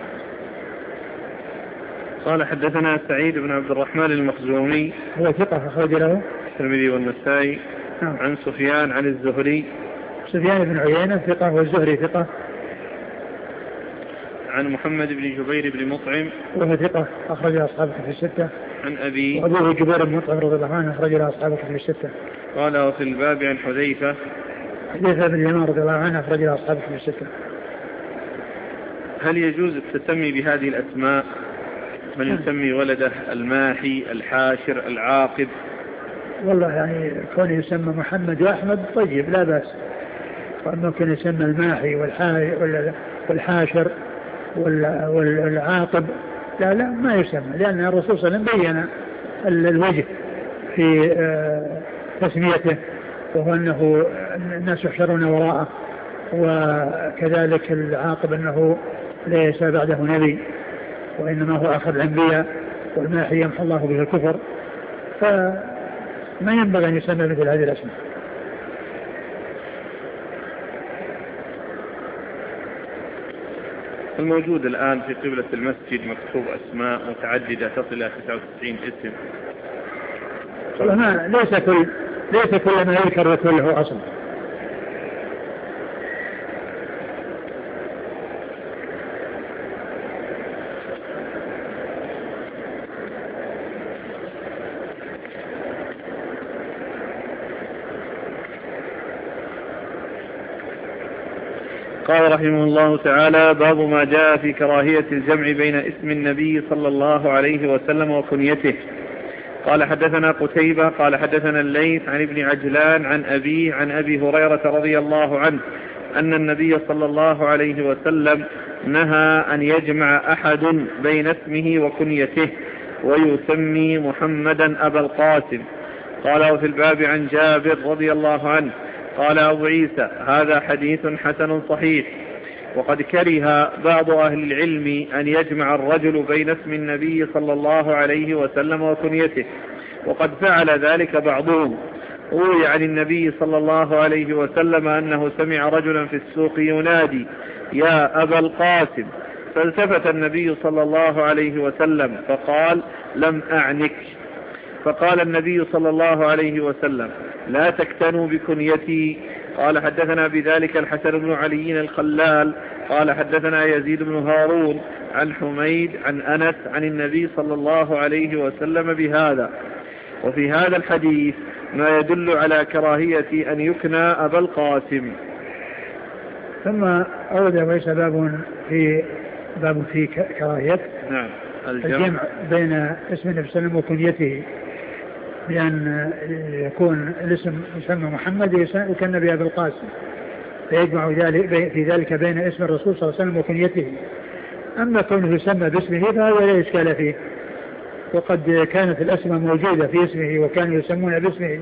قال حدثنا سعيد بن عبد الرحمن المخزومي هو ثقة أخرج له الترمذي والنسائي. نعم. عن سفيان عن الزهري سفيان بن عيينة ثقة والزهري ثقة. عن محمد بن جبير بن مطعم وهو ثقة أخرج له أصحاب الكتب الستة. عن أبي وأبوه جبير بن مطعم رضي الله عنه أخرج له أصحاب الكتب الستة. قال وفي الباب عن حذيفة حذيفة بن اليمان رضي الله عنه أخرج له أصحاب الكتب الستة. هل يجوز التسمي بهذه الأسماء؟ من يسمي ولده الماحي الحاشر العاقب؟ والله يعني كون يسمى محمد وأحمد طيب لا بأس، وممكن يسمى الماحي والحاشر والعاقب لا لا ما يسمى، لأن الرسول صلى الله عليه وسلم بين الوجه في تسميته، وهو أنه الناس يحشرون وراءه، وكذلك العاقب أنه ليس بعده نبي وإنما هو آخر الأنبياء، والماحي يمحو الله به الكفر، فما ينبغي أن يسمى مثل هذه الأسماء. الموجود الآن في قبلة المسجد مكتوب أسماء متعددة تصل إلى تسعة وتسعين اسم. ما ليس كل ليس كل ما يذكر كله أصل. قال رحمه الله تعالى: باب ما جاء في كراهية الجمع بين اسم النبي صلى الله عليه وسلم وكنيته. قال حدثنا قتيبة قال حدثنا الليث عن ابن عجلان عن أبيه عن أبي هريرة رضي الله عنه أن النبي صلى الله عليه وسلم نهى أن يجمع أحد بين اسمه وكنيته ويسمي محمدا أبا القاسم. قال وفي الباب عن جابر رضي الله عنه قال أبو عيسى: هذا حديث حسن صحيح. وقد كره بعض أهل العلم أن يجمع الرجل بين اسم النبي صلى الله عليه وسلم وكنيته، وقد فعل ذلك بعضهم. روي عن النبي صلى الله عليه وسلم أنه سمع رجلا في السوق ينادي يا أبا القاسم، فالتفت النبي صلى الله عليه وسلم فقال لم أعنك. فقال النبي صلى الله عليه وسلم لا تكتنوا بكنيتي. قال حدثنا بذلك الحسن بن علي الخلال قال حدثنا يزيد بن هارون عن حميد عن أنس عن النبي صلى الله عليه وسلم بهذا. وفي هذا الحديث ما يدل على كراهية أن يكنى أبا القاسم. ثم أورد ليس باب في باب في كراهية نعم الجمع بين اسم النبي صلى الله عليه وسلم وكنيته، بأن يكون الاسم يسمى محمد يكن بأبي القاسم، فيجمع في ذلك بين اسم الرسول صلى الله عليه وسلم وكنيته. أما كونه يسمى باسمه فهذا لا إشكال فيه، وقد كانت الأسماء موجودة في اسمه وكانوا يسمون باسمه.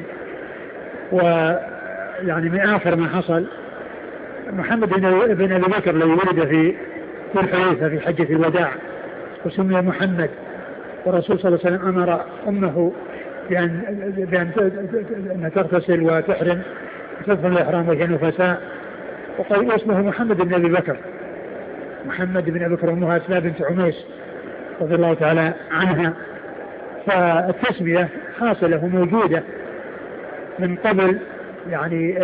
ويعني من آخر ما حصل محمد بن أبي بكر الذي ولد في ذي الحليفة في حجة الوداع وسمي محمد، والرسول صلى الله عليه وسلم أمر أمه بأن, بأن تغتسل وتحرم وتدخل الإحرام وهي نفساء، وقال اسمه محمد بن أبي بكر. محمد بن أبي بكر أمها أسماء بنت عميس رضي الله تعالى عنها. فالتسمية حاصلة وموجودة من قبل يعني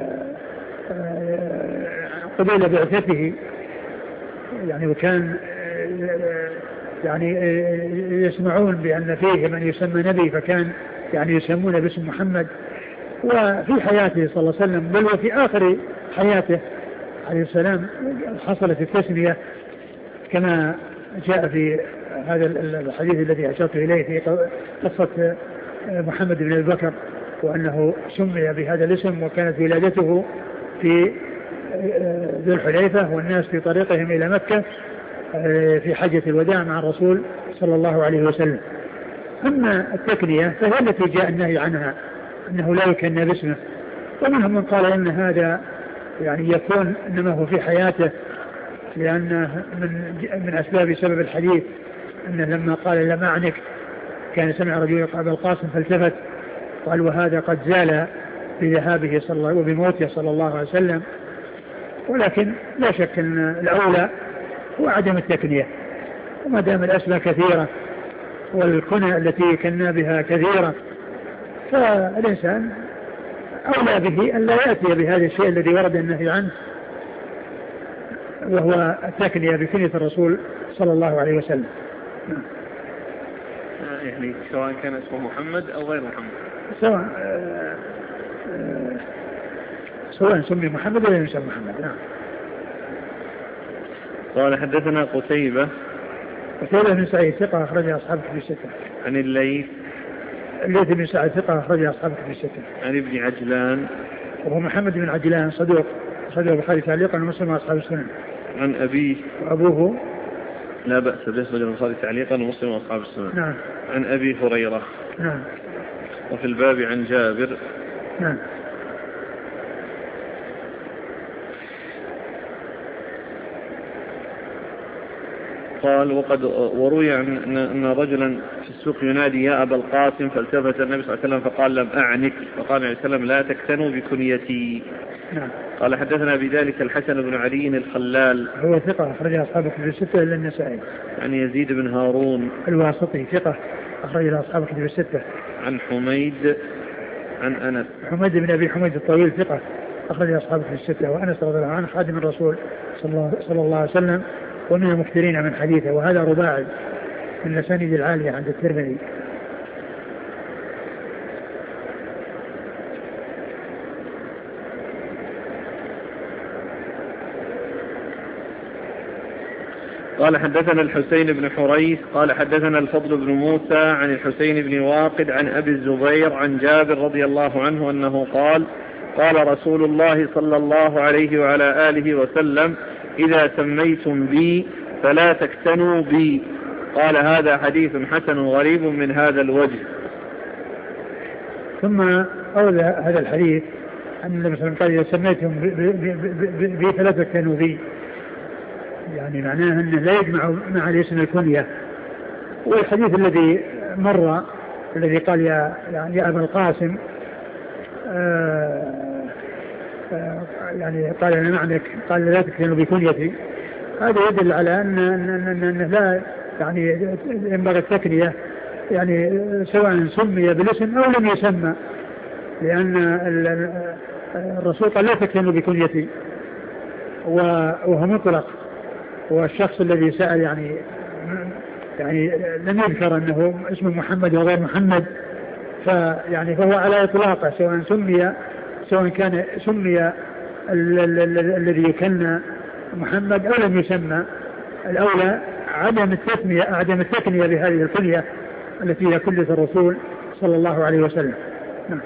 قبيل بعثته، يعني وكان يعني يسمعون بأن فيه من يسمى نبي، فكان يعني يسمون باسم محمد. وفي حياته صلى الله عليه وسلم بل وفي آخر حياته عليه السلام حصلت التسمية كما جاء في هذا الحديث الذي أشرت إليه في قصة محمد بن أبي بكر، وأنه سمي بهذا الاسم وكانت ولادته في ذي الحليفة والناس في طريقهم إلى مكة في حجة الوداع مع الرسول صلى الله عليه وسلم. أما التكنية فهي التي جاء النهي عنها أنه لا يكنى باسمه، ومنهم من قال إن هذا يعني يكون إنما هو في حياته، لأن من, من أسباب سبب الحديث أنه لما قال لم أعنك كان سمع رجل أبا القاسم فالتفت قال وهذا قد زال بذهابه صلى الله وبموته صلى الله عليه وسلم. ولكن لا شك أن الأولى هو عدم التكنية، وما دام الأسماء كثيرة والكنى التي كنا بها كثيرة فالإنسان أولى به أن لا يأتي بهذا الشيء الذي ورد النهي عنه، وهو التكنية بكنية الرسول صلى الله عليه وسلم. يعني سواء كان اسمه محمد أو غير محمد، سواء آه آه سواء سمي محمد ولا يسمى محمد. نعم. قال حدثنا قتيبة قتيبة بن سعيد ثقة أخرج أصحاب كتب الستة. عن الليث الليث بن سعيد ثقة أخرج أصحاب كتب الستة. عن ابن عجلان وهو محمد بن عجلان صدوق أخرجه البخاري تعليقا ومسلم وأصحاب السنن. عن أبيه وأبوه لا بأس به أخرجه البخاري تعليقا ومسلم وأصحاب السنن. نعم. عن أبي هريرة. نعم. وفي الباب عن جابر. نعم. قال وقد وروي أن رجلا في السوق ينادي يا أبا القاسم فالتفت النبي صلى الله عليه وسلم فقال لم أعنك، فقال عليه السلام لا تكتنوا بكنيتي. نعم. قال حدثنا بذلك الحسن بن علي الخلال هو ثقة أخرج أصحاب كتب الستة إلا النسائي. عن يزيد بن هارون الواسطي ثقة أخرج أصحاب كتب الستة. عن حميد عن أنس حميد بن أبي حميد الطويل ثقة أخرج أصحاب كتب الستة. وأنس رضي الله عنه خادم الرسول صلى الله عليه وسلم ومن المكثرين من حديثه، وهذا رباعي من الأسانيد العالية عند الترمذي. قال حدثنا الحسين بن حريث قال حدثنا الفضل بن موسى عن الحسين بن واقد عن أبي الزبير عن جابر رضي الله عنه أنه قال قال رسول الله صلى الله عليه وعلى آله وسلم إذا سميتم بي فلا تكتنوا بي. قال هذا حديث حسن غريب من هذا الوجه. ثم أولى هذا الحديث أن النبي صلى الله عليه وسلم قال إذا سميتم بي فلا تكتنوا بي، يعني معناه أنه لا يجمع مع الاسم الكنية. والحديث الذي مر الذي قال يا, يعني يا أبا القاسم آه آه يعني قال أنا معنك قال لا تكتنوا بكنيتي، هذا يدل على أن, أن, أن, أن لا يعني ينبغي التكنية يعني سواء سمي بالاسم أو لم يسمى، لأن الرسول قال لا تكتنوا بكنيتي وهو مطلق، والشخص الذي سأل يعني يعني لم يذكر أنه اسمه محمد وغير محمد، فيعني فهو على إطلاقه سواء سمي سواء كان سمي الذي يكنى محمد أو لم يسمى، الأولى عدم التسمية عدم التكنية بهذه الكنية التي هي كنية الرسول صلى الله عليه وسلم. نعم.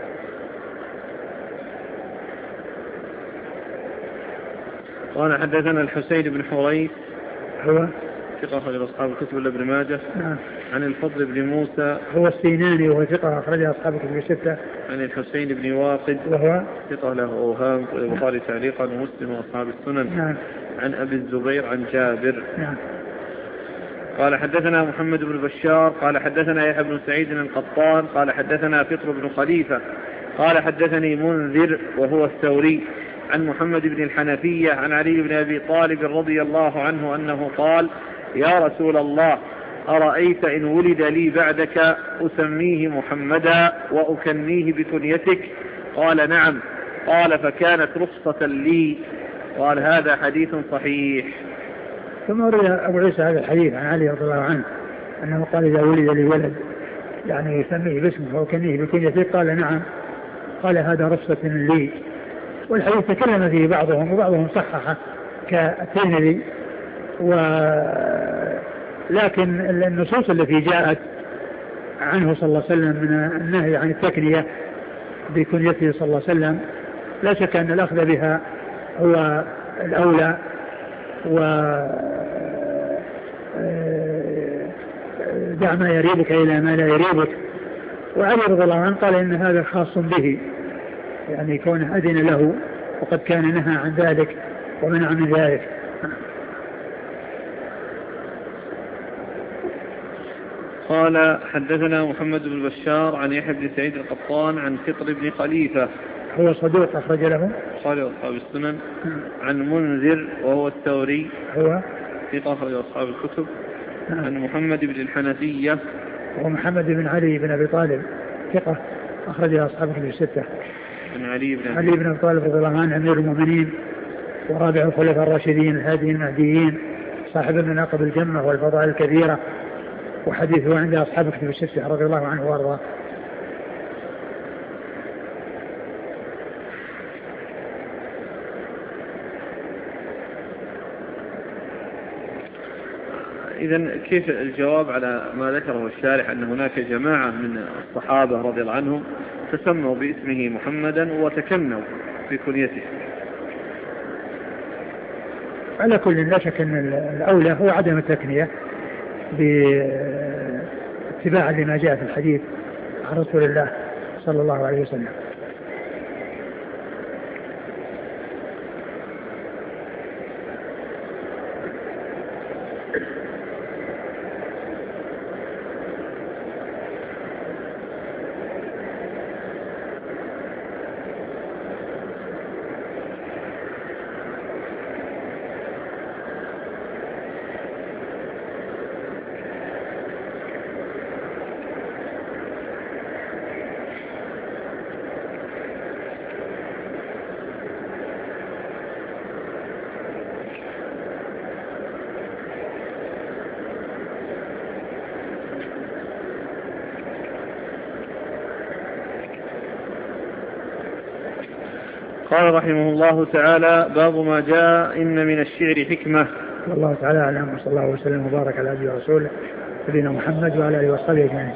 قال حدثنا الحسين بن حريث هو ثقة أخرج أصحاب الكتب إلا ابن ماجه. نعم. عن الفضل بن موسى هو السيناني وهو ثقة أخرج أصحاب الكتب الستة. عن الحسين بن واقد وهو ثقة له أوهام البخاري تعليقا ومسلم وأصحاب السنن. نعم. عن أبي الزبير عن جابر. نعم. قال حدثنا محمد بن بشار قال حدثنا يحيى بن سعيد القطان قال حدثنا فطر بن خليفة قال حدثني منذر وهو الثوري عن محمد بن الحنفية عن علي بن أبي طالب رضي الله عنه أنه قال يا رسول الله أرأيت إن ولد لي بعدك أسميه محمدا وأكنيه بكنيتك؟ قال نعم. قال فكانت رخصة لي. قال هذا حديث صحيح. ثم روي أبو عيسى هذا الحديث عن علي رضي الله عنه أنه قال إذا ولد لي ولد يعني يسميه باسمه وأكنيه بكنيتك؟ قال نعم. قال هذا رخصة لي. والحديث تكلم فيه بعضهم وبعضهم صححه كالترمذي، ولكن النصوص التي جاءت عنه صلى الله عليه وسلم من النهي عن التكنية بكنيته صلى الله عليه وسلم لا شك أن الأخذ بها هو الأولى، و دع ما يريبك إلى ما لا يريبك. وعلي رضي الله عنه قال إن هذا خاص به، يعني كونه أذن له وقد كان نهى عن ذلك ومنع من ذلك. قال حدثنا محمد بن بشار عن يحيى بن سعيد القطان عن فطر بن خليفة هو صدوق أخرج له قال أصحاب السنن. عن منذر وهو الثوري هو ثقة أخرج أصحاب الكتب. عن محمد بن الحنفية ومحمد بن علي بن أبي طالب ثقة أخرج أصحاب الكتب الستة. عن علي بن علي بن أبي طالب رضي الله عنه أمير المؤمنين ورابع الخلفاء الراشدين الهاديين المهديين صاحب المناقب الجمة والفضائل الكبيرة، وحديثه عند أصحاب الكتب الستة رضي الله عنه وارضاه. إذن كيف الجواب على ما ذكره الشارح أن هناك جماعة من الصحابة رضي الله عنهم تسموا باسمه محمدا وتكنوا في كنيته؟ على كل لا شك أن الأولى هو عدم التكنية باتباع لما جاء في الحديث عن رسول الله صلى الله عليه وسلم. قال رحمه الله تعالى باب ما جاء إن من الشعر حكمة. والله تعالى أعلم، وصلى الله وسلم وبارك على عبده ورسوله نبينا محمد وعلى آله وصحبه أجمعين.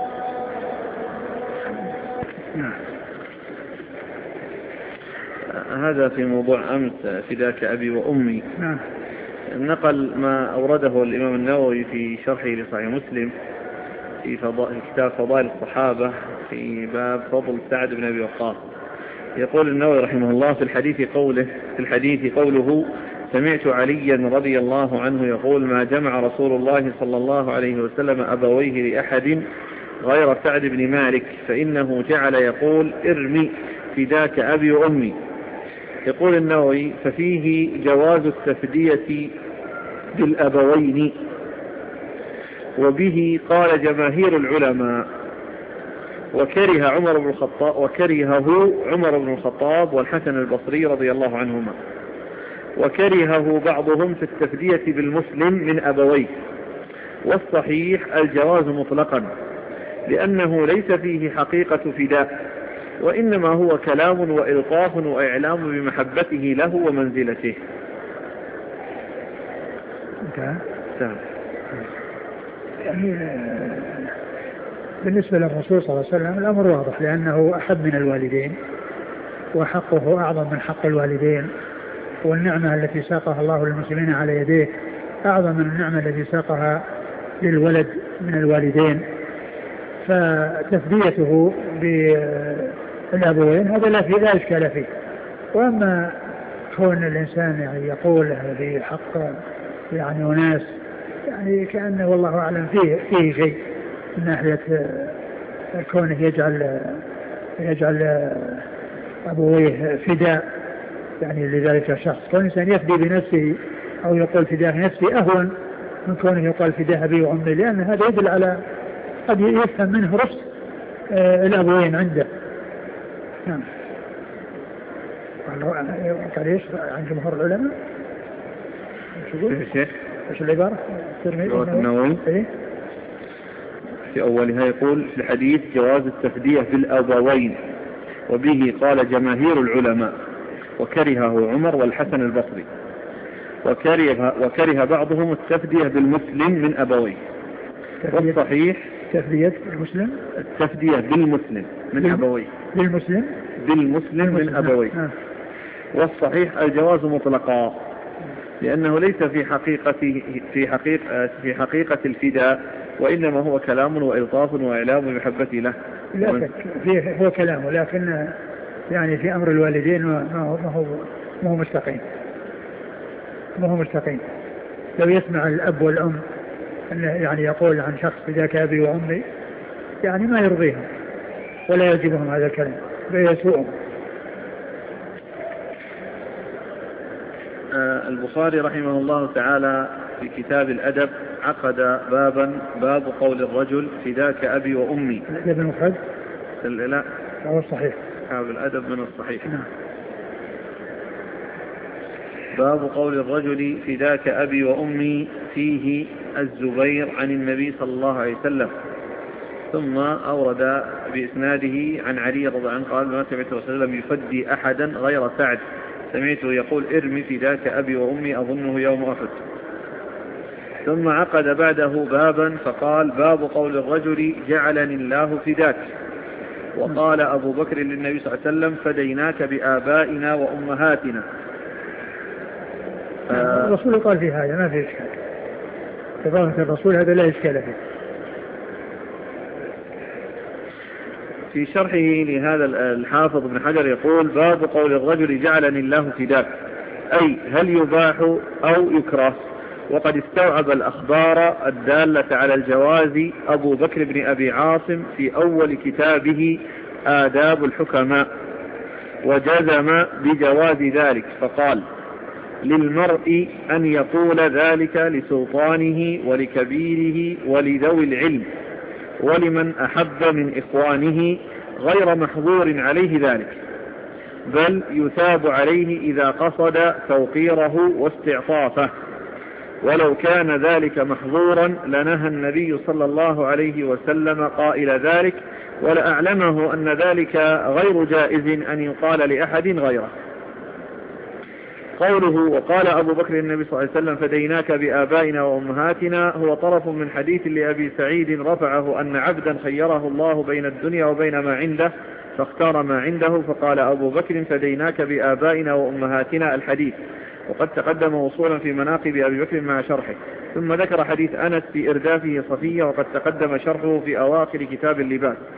هذا في موضوع أمس فداك أبي وأمي. نعم. نقل ما أورده الإمام النووي في شرحه لصحيح مسلم في فضائل كتاب فضائل الصحابة في باب فضل سعد بن أبي وقاص. يقول النووي رحمه الله في الحديث قوله في الحديث قوله سمعت عليا رضي الله عنه يقول ما جمع رسول الله صلى الله عليه وسلم أبويه لأحد غير سعد بن مالك فإنه جعل يقول ارمي فداك أبي وأمي. يقول النووي ففيه جواز التفدية بالأبوين، وبه قال جماهير العلماء، وكره عمر بن الخطاب وكرهه عمر بن الخطاب والحسن البصري رضي الله عنهما، وكرهه بعضهم في التفدية بالمسلم من أبويه، والصحيح الجواز مطلقا لأنه ليس فيه حقيقة فداء، وإنما هو كلام وإلطاف وإعلام بمحبته له ومنزلته. يعني بالنسبة للرسول صلى الله عليه وسلم الأمر واضح، لأنه أحب من الوالدين وحقه أعظم من حق الوالدين، والنعمة التي ساقها الله للمسلمين على يديه أعظم من النعمة التي ساقها للولد من الوالدين، فتفديته بالأبوين هذا لا في لا إشكال فيه. وأما كون الإنسان يعني يقول هذه حق يعني وناس يعني كأنه والله أعلم فيه فيه شيء من ناحية كونه يجعل يجعل أبويه فداء يعني لذلك الشخص. كون الإنسان يفدي بنفسه أو يقول فداء نفسي أهون من كونه يقال فداء أبي وأمي، لأن هذا يدل على قد يفهم منه رفض الأبوين عنده. نعم. قال ايش عن جمهور العلماء؟ ايش يقول؟ شيخ ايش العبارة؟ النووي إيه؟ في أولها يقول في الحديث جواز التفدية بالأبوين، وبه قال جماهير العلماء، وكرهه عمر والحسن البصري، وكره, وكره بعضهم التفدية بالمسلم من أبويه. والصحيح تفدية المسلم التفدية بالمسلم من أبويه بالمسلم بالمسلم من أبويه. آه. والصحيح الجواز مطلقا لأنه ليس في حقيقة في حقيقة في حقيقة الفداء، وإنما هو كلام وإلطاف وإعلام بمحبته له. لا شك فيه هو كلام، ولكن يعني في أمر الوالدين ما هو ما هو مستقيم ما هو مستقيم. لو يسمع الأب والأم أنه يعني يقول عن شخص فداك أبي وأمي يعني ما يرضيهم ولا يعجبهم هذا الكلام فيسوءهم. آه البخاري رحمه الله تعالى في كتاب الأدب عقد بابا باب قول الرجل فداك أبي وأمي. الأدب المفرد؟ لا هو الصحيح. كتاب الأدب من الصحيح. نعم. باب قول الرجل فداك أبي وأمي فيه الزبير عن النبي صلى الله عليه وسلم، ثم أورد بإسناده عن علي رضي الله عنه قال ما سمعت رسول الله صلى الله عليه وسلم يفدي أحدا غير سعد، سمعته يقول ارمي فداك أبي وأمي أظنه يوم أحد. ثم عقد بعده بابا فقال باب قول الرجل جعلني الله فداك. وقال أبو بكر للنبي صلى الله عليه وسلم فديناك بآبائنا وأمهاتنا. الرسول قال في هذا ما في إشكال، إضافة الرسول هذا لا إشكال فيه. في شرحه لهذا الحافظ ابن حجر يقول باب قول الرجل جعلني الله فداك، أي هل يباح أو يكره؟ وقد استوعب الأخبار الدالة على الجواز أبو بكر بن أبي عاصم في أول كتابه آداب الحكماء، وجزم بجواز ذلك فقال للمرء أن يقول ذلك لسلطانه ولكبيره ولذوي العلم ولمن أحب من إخوانه غير محظور عليه ذلك، بل يثاب عليه إذا قصد توقيره واستعطافه. ولو كان ذلك محظورا لنهى النبي صلى الله عليه وسلم قائل ذلك، ولأعلمه أن ذلك غير جائز أن يقال لأحد غيره. قوله وقال أبو بكر النبي صلى الله عليه وسلم فديناك بآبائنا وأمهاتنا هو طرف من حديث لأبي سعيد رفعه أن عبدا خيره الله بين الدنيا وبين ما عنده فاختار ما عنده، فقال أبو بكر فديناك بآبائنا وأمهاتنا الحديث، وقد تقدم وصولا في مناقب أبي بكر مع شرحه. ثم ذكر حديث أنس في إردافه صفية، وقد تقدم شرحه في أواخر كتاب اللباس.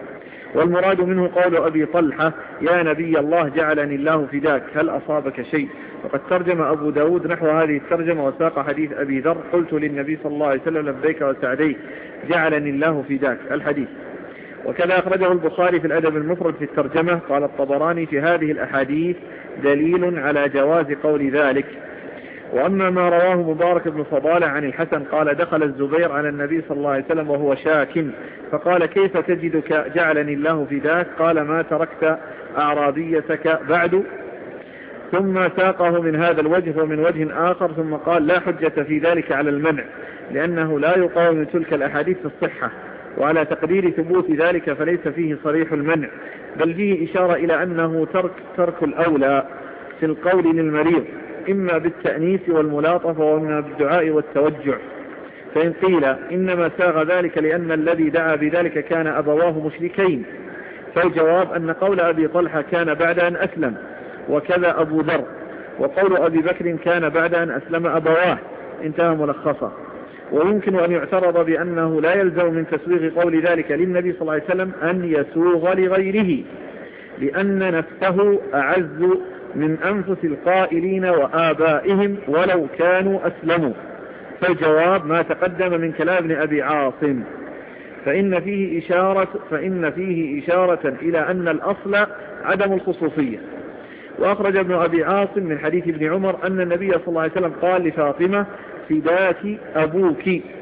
والمراد منه قول أبي طلحة يا نبي الله جعلني الله فداك هل أصابك شيء؟ وقد ترجم أبو داود نحو هذه الترجمة وساق حديث أبي ذر قلت للنبي صلى الله عليه وسلم لبيك وسعديك جعلني الله فداك الحديث. وكذا أخرجه البخاري في الأدب المفرد في الترجمة. قال الطبراني في هذه الأحاديث دليل على جواز قول ذلك. وأما ما رواه مبارك بن فضالة عن الحسن قال دخل الزبير على النبي صلى الله عليه وسلم وهو شاك فقال كيف تجدك جعلني الله فداك؟ قال ما تركت أعرابيتك بعد. ثم ساقه من هذا الوجه ومن وجه آخر ثم قال لا حجة في ذلك على المنع لأنه لا يقاوم تلك الأحاديث في الصحة، وعلى تقدير ثبوت ذلك فليس فيه صريح المنع بل فيه إشارة إلى أنه ترك, ترك الأولى في القول للمريض إما بالتأنيث والملاطفة وإما بالدعاء والتوجع. فإن قيل إنما ساغ ذلك لأن الذي دعا بذلك كان أبواه مشركين فالجواب أن قول أبي طلحة كان بعد أن أسلم وكذا أبو ذر، وقول أبي بكر كان بعد أن أسلم أبواه. انتهى ملخصا. ويمكن أن يعترض بأنه لا يلزم من تسويغ قول ذلك للنبي صلى الله عليه وسلم أن يسوغ لغيره لأن نفسه أعز من أنفس القائلين وآبائهم ولو كانوا أسلموا. فالجواب ما تقدم من كلام ابن أبي عاصم فإن فيه إشارة, فإن فيه إشارة إلى أن الأصل عدم الخصوصية. وأخرج ابن أبي عاصم من حديث ابن عمر أن النبي صلى الله عليه وسلم قال لفاطمة فداك أبوك.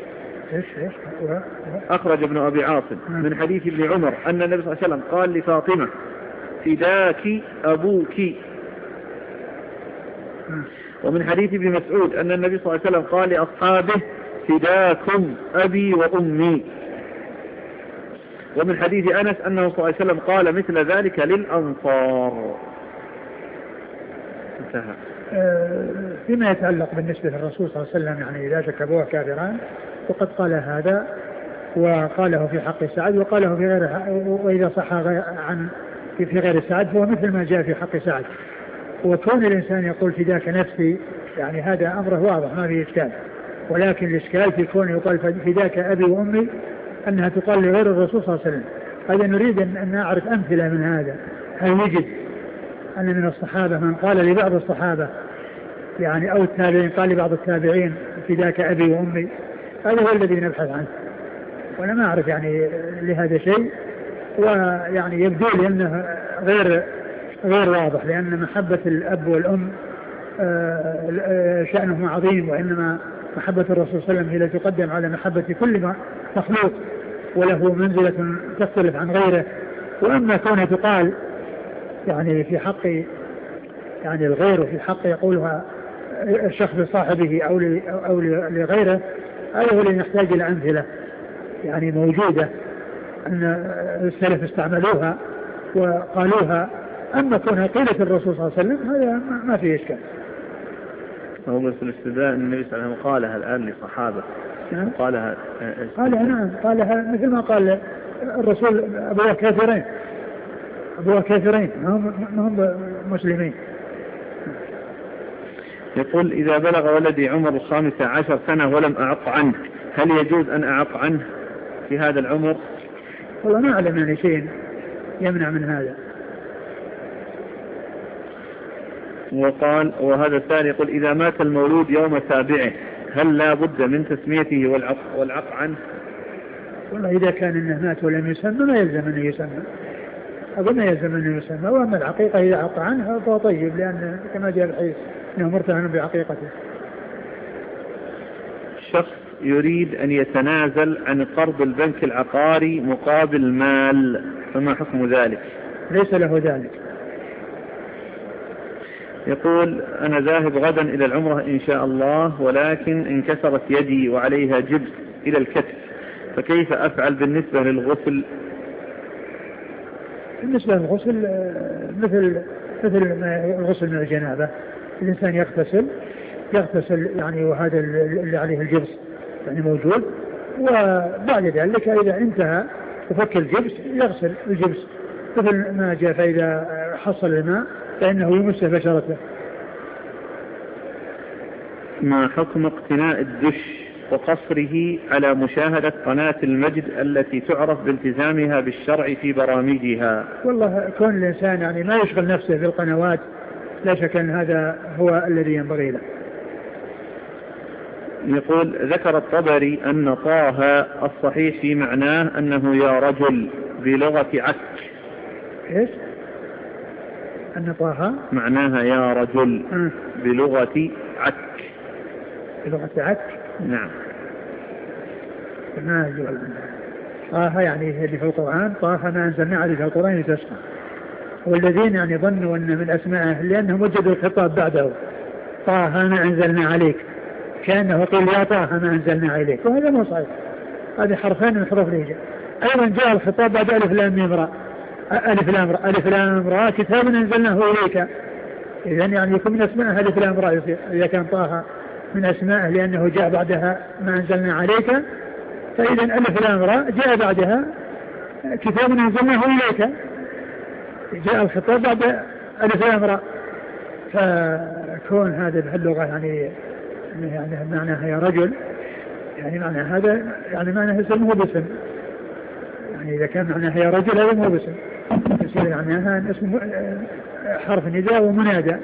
أخرج ابن أبي عاصم من حديث ابن عمر أن النبي صلى الله عليه وسلم قال لفاطمة فداك أبوك. ومن حديث ابن مسعود أن النبي صلى الله عليه وسلم قال لأصحابه فداكم أبي وأمي. ومن حديث أنس أنه صلى الله عليه وسلم قال مثل ذلك للأنصار. انتهى. فيما يتعلق بالنسبة للرسول صلى الله عليه وسلم يعني إذا شكبوه كافران وقد قال هذا وقاله في حق سعد وقاله في غير، وإذا صح عن في غير سعد فهو مثل ما جاء في حق سعد. وكون الإنسان يقول فداك نفسي يعني هذا أمره واضح ما فيه إشكال، ولكن الإشكال في كون يقال فداك أبي وأمي أنها تقال لغير الرسول صلى الله عليه وسلم. هذا نريد أن نعرف أمثلة من هذا. هل يجد أن من الصحابة من قال لبعض الصحابة يعني أو التابعين قال لبعض التابعين فداك أبي وأمي؟ هذا هو الذي نبحث عنه، وأنا ما أعرف يعني لهذا شيء، ويعني يبدو لي أنه غير غير واضح، لأن محبة الأب والأم شأنهم عظيم، وإنما محبة الرسول صلى الله عليه وسلم هي التي تقدم على محبة كل مخلوق وله منزلة تختلف عن غيره. وأما كونها تقال يعني في حق يعني الغير وفي حق يقولها الشخص لصاحبه أو أو لغيره، هذا هو اللي نحتاج إلى أمثلة يعني موجودة أن السلف استعملوها وقالوها. أما كونها قيلة الرسول صلى الله عليه وسلم هذا ما فيه إشكال. هو بس الاستدلال النبي صلى الله عليه وسلم قالها الآن لصحابة نعم. قالها قالها نعم قالها مثل ما قال الرسول أبوه كافرين أبوه كافرين ما هم مسلمين. يقول إذا بلغ ولدي عمر الخامسة عشر سنة ولم أعق عنه هل يجوز أن أعق عنه في هذا العمر؟ والله ما أعلم أن شيء يمنع من هذا. وقال وهذا الثاني يقول إذا مات المولود يوم سابعه هل لا بد من تسميته والعق, والعق عنه؟ والله إذا كان إنه مات ولم يسمى ما يلزم أنه يسمى، أظن ما يلزم أنه يسمى. وأما العقيقة إذا عق عنها فهو طيب، لأن كما جاء الحديث أنه مرتهن بعقيقته. شخص يريد أن يتنازل عن قرض البنك العقاري مقابل مال فما حكم ذلك؟ ليس له ذلك. يقول أنا ذاهب غدا إلى العمرة إن شاء الله ولكن انكسرت يدي وعليها جبس إلى الكتف، فكيف أفعل بالنسبة للغسل؟ بالنسبة للغسل مثل مثل الغسل من الجنابة، الإنسان يغتسل يغتسل يعني وهذا اللي عليه الجبس يعني موجود، وبعد ذلك إذا انتهى وفك الجبس يغسل الجبس مثل ما جاء، فإذا حصل الماء فإنه يمسه بشرته. ما حكم اقتناء الدش وقصره على مشاهدة قناة المجد التي تعرف بالتزامها بالشرع في برامجها. والله كون الإنسان يعني ما يشغل نفسه بالقنوات لا شك أن هذا هو الذي ينبغي له. يقول ذكر الطبري أن طه الصحيح في معناه أنه يا رجل بلغة عك. إيش؟ أن طه معناها يا رجل م. بلغة عك. بلغة عك. نعم. ما يقول طه يعني اللي في القرآن طه ما أنزلنا عليك القرآن لتشقى. والذين يعني ظنوا أن من أسمائه لأنهم وجدوا الخطاب بعده طه ما أنزلنا عليك كأنه يقول يا طه ما أنزلنا عليك، وهذا مو صحيح. هذه حرفين من حروف الهجاء. أيضا جاء الخطاب بعد ألف لام ميم راء. ألف لام راء ألف لام راء كتاب أنزلناه إليك. إذن يعني يكون من أسمائه ألف لام راء يصير. إذا كان طه من أسمائه لأنه جاء بعدها ما أنزلنا عليك، فإذا ألف لام راء جاء بعدها كتاب أنزلناه إليك. جاء الخطاب بعد ألف لام راء. فكون هذا بهاللغة يعني يعني معناها يا رجل يعني معنى هذا يعني معناه اسم هو باسم. يعني إذا كان معناها يا رجل هذا مو باسم، يصير معناها اسم حرف نداء ومنادى.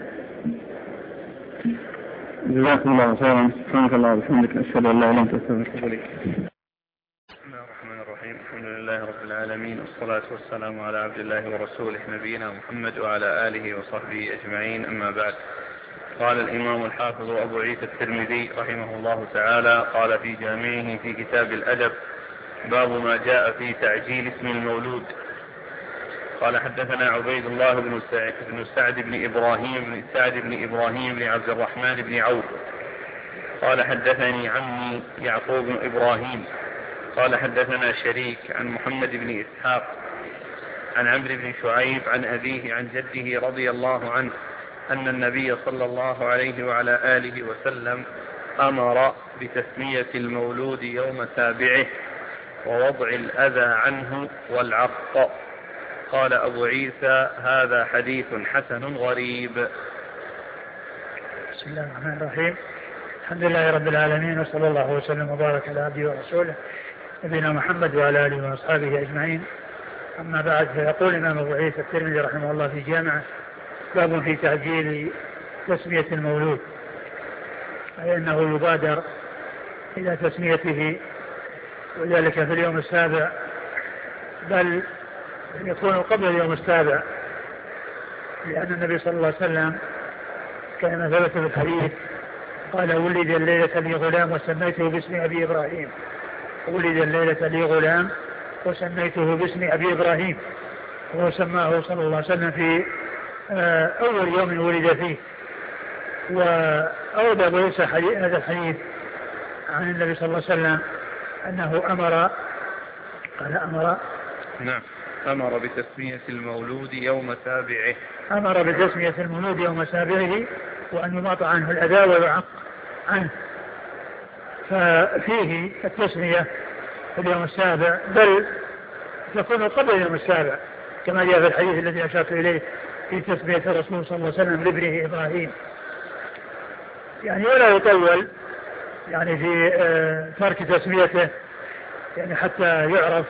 جزاكم الله خيرا. سبحانك الله وبحمدك أشهد أن لا إله إلا أنت أستغفرك وأتوب إليك. بسم الله الرحمن الرحيم. الحمد لله رب العالمين والصلاة والسلام على عبد الله ورسوله نبينا محمد وعلى آله وصحبه أجمعين. أما بعد. قال الإمام الحافظ أبو عيسى الترمذي رحمه الله تعالى قال في جامعه في كتاب الأدب باب ما جاء في تعجيل اسم المولود. قال حدثنا عبيد الله بن سعد بن سعد بن إبراهيم بن سعد بن إبراهيم بن عبد الرحمن بن عوف قال حدثني عمي يعقوب بن إبراهيم قال حدثنا شريك عن محمد بن إسحاق عن عمرو بن شعيب عن أبيه عن جده رضي الله عنه أن النبي صلى الله عليه وعلى آله وسلم أمر بتسمية المولود يوم سابعه ووضع الأذى عنه والعق. قال أبو عيسى هذا حديث حسن غريب. بسم الله الرحمن الرحيم. الحمد لله رب العالمين وصلى الله وسلم وبارك على عبده ورسوله نبينا محمد وعلى آله وأصحابه أجمعين. أما بعد، فيقول الإمام أبو عيسى الترمذي رحمه الله في جامعه باب في تعجيل تسمية المولود، أي أنه يبادر إلى تسميته وذلك في اليوم السابع، بل يكون قبل اليوم السابع، لأن النبي صلى الله عليه وسلم كما ثبت في الحديث قال ولد الليلة لي غلام وسميته باسم أبي إبراهيم. ولد الليلة لي غلام وسميته باسم أبي إبراهيم، وسماه صلى الله عليه وسلم في أول يوم ولد فيه. وأورد أبو عيسى هذا الحديث عن النبي صلى الله عليه وسلم أنه أمر قال أمر نعم أمر بتسمية المولود يوم سابعه أمر بتسمية المولود يوم سابعه وأن يماط عنه الأذى ويعق عنه. ففيه التسمية في اليوم السابع، بل تكون قبل اليوم السابع كما جاء في الحديث الذي أشرت إليه في تسمية الرسول صلى الله عليه وسلم لابنه إبراهيم. يعني ولا يطول يعني في ترك تسميته يعني حتى يعرف،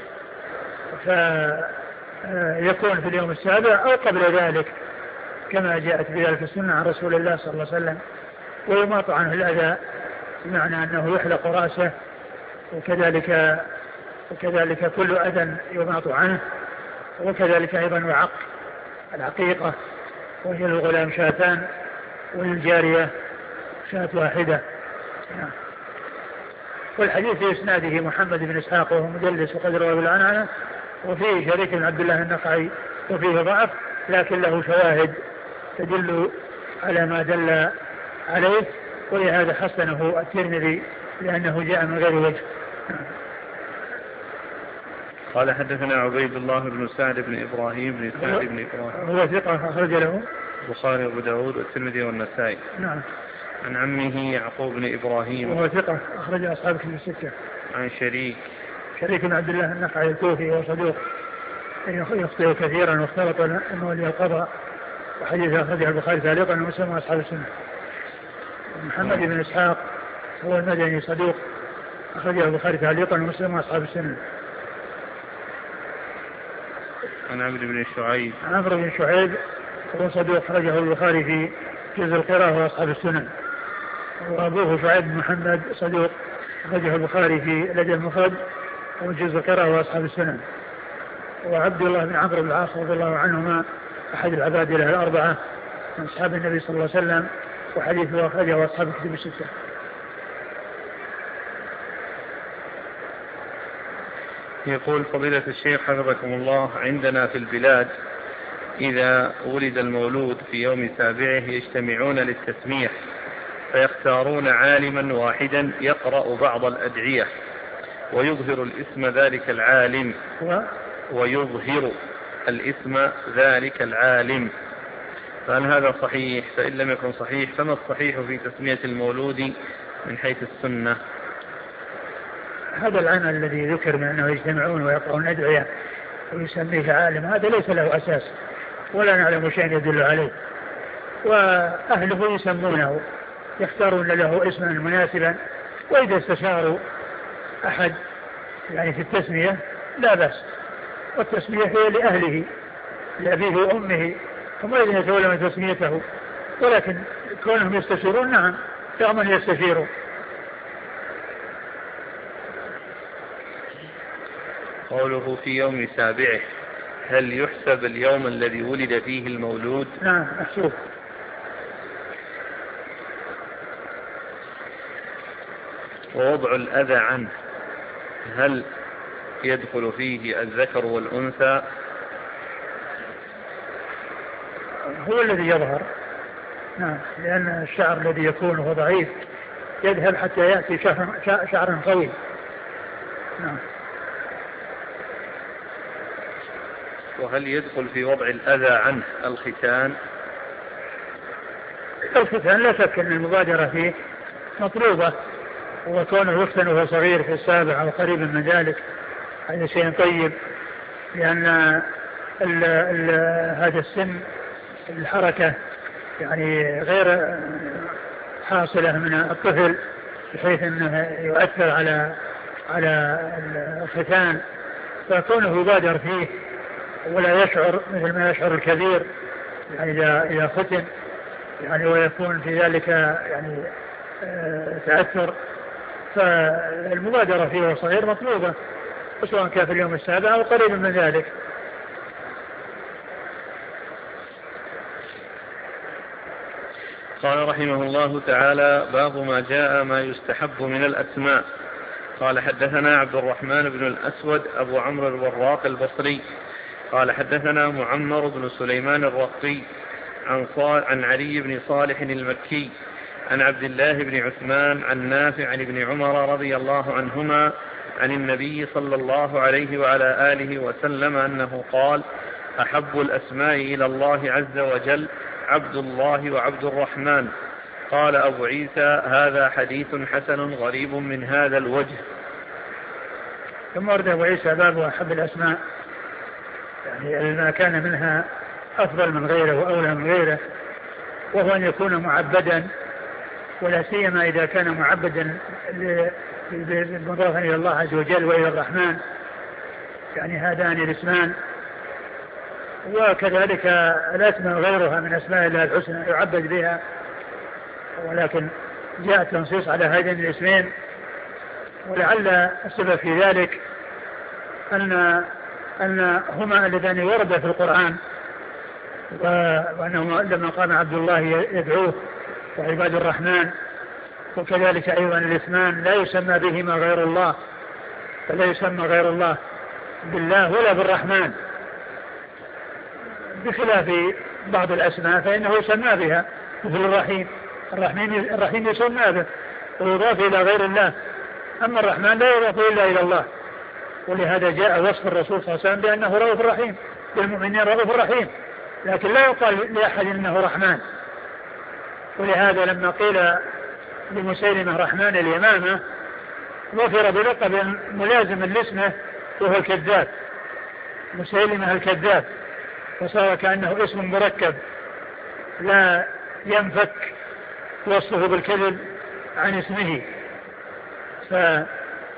فيكون في اليوم السابع أو قبل ذلك كما جاءت بذلك السنة عن رسول الله صلى الله عليه وسلم. ويماط عنه الأذى بمعنى أنه يحلق رأسه، وكذلك وكذلك كل أذى يماط عنه، وكذلك أيضا يعق العقيقة، وهي للغلام شاتان وللجارية شاة واحدة. والحديث في إسناده محمد بن إسحاق وهو مدلس وقد روى بالعنعنة، وفيه شريك بن عبد الله النخعي وفيه ضعف، لكن له شواهد تدل على ما دل عليه، ولهذا حسنه الترمذي لأنه جاء من غير وجه. قال حدثنا عبيد الله بن سعد بن إبراهيم بن سعد بن إبراهيم هو ثقة أخرج له البخاري وأبو داود والترمذي والنسائي. نعم. عن عمه يعقوب بن إبراهيم وهو ثقة أخرج أصحاب كتب الستة. عن شريك شريك بن عبد الله النخعي الكوفي وصدوق يخطئ كثيرا واختلط المولي القضاء، وحديث أخرجه البخاري تعليقا ومسلم وأصحاب السنة. محمد بن إسحاق هو المدني صدوق أخرجه البخاري تعليقا ومسلم وأصحاب السنن. عن عمرو بن شعيب عن عمرو بن شعيب هو صدوق أخرجه البخاري في جزء القراءة وأصحاب السنن. وأبوه شعيب بن محمد صدوق أخرجه البخاري في الأدب المفرد وجزء القراءة وأصحاب السنن. وعبد الله بن عمرو بن العاص رضي الله عنهما أحد العباد له الأربعة من أصحاب النبي صلى الله عليه وسلم وحديثه أخرجه أصحاب الكتب الستة. يقول فضيلة الشيخ حفظكم الله: عندنا في البلاد إذا ولد المولود في يوم سابعه يجتمعون للتسمية فيختارون عالما واحدا يقرأ بعض الأدعية ويظهر الاسم ذلك العالم ويظهر الاسم ذلك العالم فهل هذا صحيح؟ فإن لم يكن صحيح فما الصحيح في تسمية المولود من حيث السنة؟ هذا العمل الذي ذكر من أنه يجتمعون ويقرؤون أدعية ويسميه عالم هذا ليس له أساس ولا نعلم شيء يدل عليه، وأهله يسمونه يختارون له اسما مناسبا، وإذا استشاروا أحد يعني في التسمية لا بأس، والتسمية هي لأهله لأبيه وأمه هم الذين يتولون تسميته، ولكن كونهم يستشيرون نعم يأمن يستشيروا. قوله في يوم سابعه هل يحسب اليوم الذي ولد فيه المولود؟ نعم محسوب. ووضع الأذى عنه هل يدخل فيه الذكر والأنثى؟ هو الذي يظهر، نعم، لأن الشعر الذي يكون هو ضعيف يذهب حتى يأتي شعر, شعر قوي. نعم. وهل يدخل في وضع الأذى عنه الختان؟ الختان لا شك أن المبادرة فيه مطلوبة، وكونه يختن وهو صغير في السابع أو قريب من ذلك هذا شيء طيب، لأن ال ال هذا السن الحركة يعني غير حاصلة من الطفل بحيث أنه يؤثر على على الختان، فكونه يبادر فيه ولا يشعر مثل ما يشعر الكبير يعني إذا إذا ختن يعني ويكون في ذلك يعني تأثر، فالمبادرة فيه صغير مطلوبة سواء كان في اليوم السابع أو قريب من ذلك. قال رحمه الله تعالى: باب ما جاء ما يستحب من الأسماء. قال حدثنا عبد الرحمن بن الأسود أبو عمرو الوراق البصري قال حدثنا معمر بن سليمان الرقي عن, عن علي بن صالح المكي عن عبد الله بن عثمان عن نافع عن ابن عمر رضي الله عنهما عن النبي صلى الله عليه وعلى آله وسلم أنه قال: أحب الأسماء إلى الله عز وجل عبد الله وعبد الرحمن. قال أبو عيسى: هذا حديث حسن غريب من هذا الوجه. ثم ورد أبو عيسى باب أحب الأسماء، يعني ما كان منها أفضل من غيره وأولى من غيره، وهو أن يكون معبدا، ولا سيما إذا كان معبدا مضافا إلى الله عز وجل وإلى الرحمن، يعني هذان الاسمان. وكذلك الأسماء غيرها من أسماء الله الحسنى يعبد بها، ولكن جاء التنصيص على هذين الاسمين، ولعل السبب في ذلك أن أن هما اللذان ورد في القرآن، وأنه لما قام عبد الله يدعوه وعباد الرحمن، وكذلك أيضا الاسمان لا يسمى بهما غير الله، فلا يسمى غير الله بالله ولا بالرحمن، بخلاف بعض الأسماء فإنه يسمى بها مثل الرحيم. الرحيم, الرحيم يسمى به ويضاف إلى غير الله، أما الرحمن لا يضاف إلا إلى الله، ولهذا جاء وصف الرسول صلى الله عليه وسلم بأنه رؤوف رحيم، بالمؤمنين رؤوف رحيم، لكن لا يقال لأحد إنه رحمن. ولهذا لما قيل لمسيلمة رحمن اليمامة ظفر بلقب ملازم لاسمه وهو الكذاب، مسيلمة الكذاب، فصار كأنه اسم مركب لا ينفك وصفه بالكذب عن اسمه.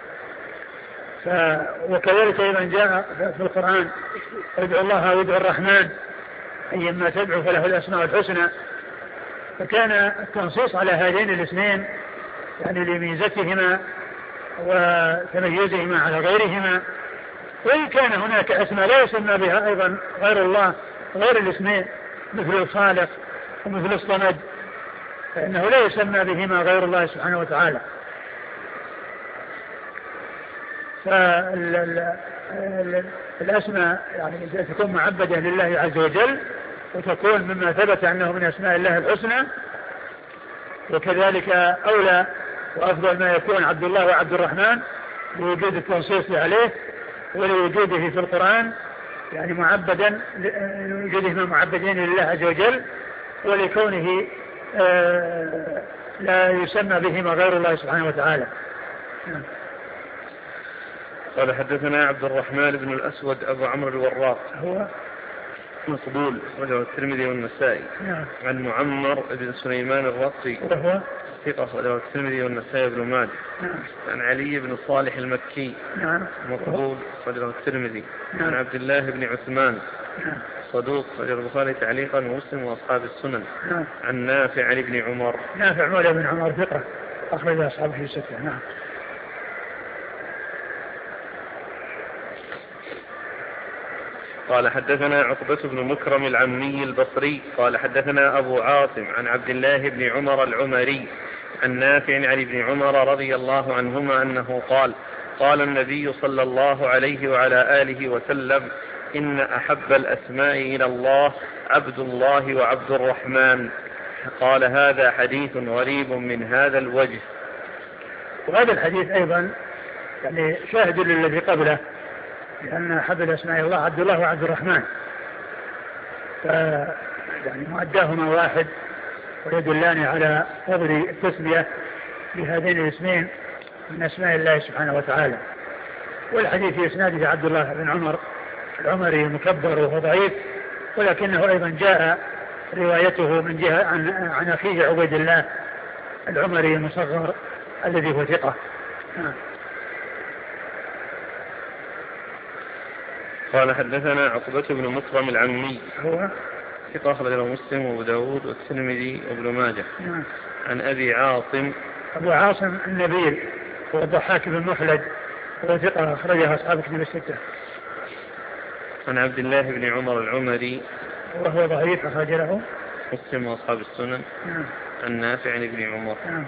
ف... وكذلك أيضا جاء في القرآن ادعوا الله وادعوا الرحمن أيما تدعو فله الأسماء الحسنى. فكان التنصيص على هذين الاثنين يعني لميزتهما وتميزهما على غيرهما. وإن كان هناك أسماء لا يسمى بها أيضا غير الله غير الاسمين مثل الخالق ومثل الصمد فإنه لا يسمى بهما غير الله سبحانه وتعالى. فالأسماء يعني تكون معبدة لله عز وجل وتكون مما ثبت أنه من أسماء الله الحسنى. وكذلك أولى وأفضل ما يكون عبد الله وعبد الرحمن لوجود التنصيص عليه ولوجوده في القرآن يعني معبدا لوجودهما معبدين لله عز وجل ولكونه آه لا يسمى بهما غير الله سبحانه وتعالى. قال حدثنا عبد الرحمن بن الأسود أبو عمرو الوراق هو مقبول وله الترمذي والنسائي. نعم. عن معمر بن سليمان الرقي وهو ثقة وله الترمذي والنسائي بن ماجه. نعم. عن علي بن صالح المكي. نعم. مقبول وله الترمذي. نعم. عن عبد الله بن عثمان. نعم. صدوق وله البخاري تعليقا ومسلم وأصحاب السنن. نعم. عن نافع عن ابن عمر. نافع مولى بن عمر ثقة أخرج أصحابه في الستة. نعم. قال حدثنا عقبة بن مكرم العمي البصري قال حدثنا أبو عاصم عن عبد الله بن عمر العمري عن نافع عن ابن عمر رضي الله عنهما أنه قال قال النبي صلى الله عليه وعلى آله وسلم إن أحب الأسماء إلى الله عبد الله وعبد الرحمن. قال هذا حديث غريب من هذا الوجه. وهذا الحديث أيضا يعني شاهد للذي قبله لأن أحب الأسماء الله عبد الله وعبد الرحمن ف يعني مؤداهما واحد ويدلان على فضل التسمية بهذين الاسمين من أسماء الله سبحانه وتعالى. والحديث في إسناده عبد الله بن عمر العمري مكبر وهو ضعيف ولكنه أيضا جاء روايته من جهة عن, عن أخيه عبيد الله العمري المصغر الذي هو ثقة. قال حدثنا عقبة بن مكرم العمي هو ثقة أخرجه مسلم وأبو داود والترمذي وابن ماجه. نعم. عن أبي عاصم أبو عاصم النبيل هو الضحاك بن مخلد هو ثقة أخرجها أصحاب كتب الستة. عن عبد الله بن عمر العمري وهو ضعيف أخرج له مسلم وأصحاب السنن. نعم. عن نافع عن ابن عمر. نعم.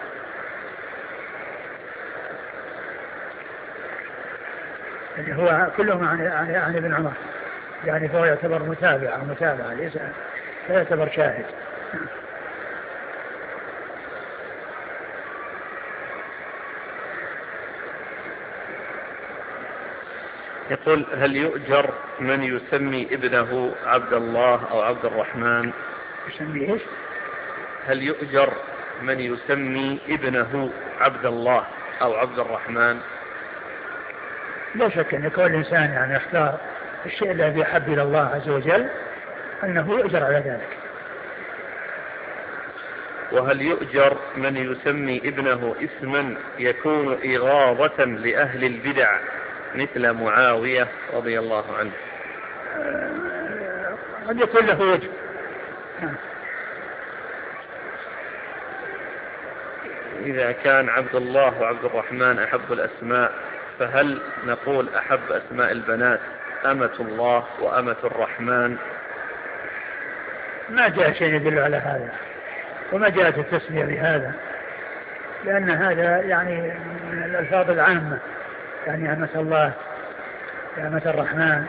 يعني هو كلهم عن, عن, عن ابن عمر يعني فهو يعتبر متابع أو متابعة ليس لا يعتبر شاهد. يقول هل يؤجر من يسمي ابنه عبد الله أو عبد الرحمن؟ يسمي إيش؟ هل يؤجر من يسمي ابنه عبد الله أو عبد الرحمن؟ لا شك أن كل إنسان يعني يختار الشيء الذي يحب إلى الله عز وجل أنه يؤجر على ذلك. وهل يؤجر من يسمي ابنه اسما يكون إغاظة لأهل البدع مثل معاوية رضي الله عنه؟ قد يكون له وجه. إذا كان عبد الله وعبد الرحمن أحب الأسماء فهل نقول أحب أسماء البنات أمة الله وأمة الرحمن؟ ما جاء شيء يدل على هذا وما جاءت التسمية بهذا لأن هذا يعني من الألفاظ العامة يعني أمة الله أمة الرحمن.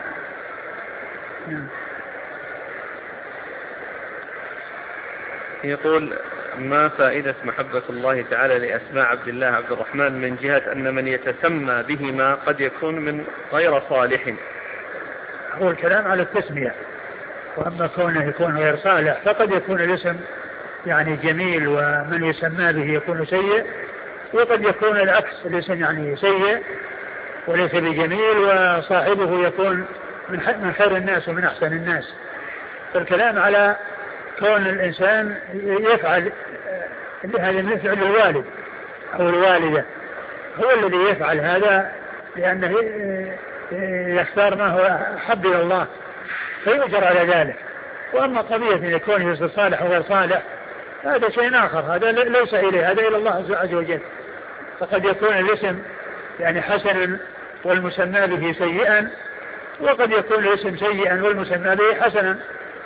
يقول ما فائدة محبة الله تعالى لأسماء عبد الله عبد الرحمن من جهة أن من يتسمى بهما قد يكون من غير صالح؟ هو الكلام على التسمية وأما كونه يكون غير صالح فقد يكون الاسم يعني جميل ومن يسمى به يكون سيء وقد يكون العكس الاسم يعني سيء وليس بجميل وصاحبه يكون من خير الناس ومن أحسن الناس. فالكلام على كون الإنسان يفعل هذا من فعل الوالد أو الوالدة هو الذي يفعل هذا لأنه يختار ما هو أحب إلى الله فيؤجر على ذلك. وأما قضية أن يكون يصير صالح وغير صالح هذا شيء آخر، هذا ليس إليه، هذا إلى الله عز وجل. فقد يكون الاسم يعني حسنا والمسمى به سيئا، وقد يكون الاسم سيئا والمسمى به حسنا.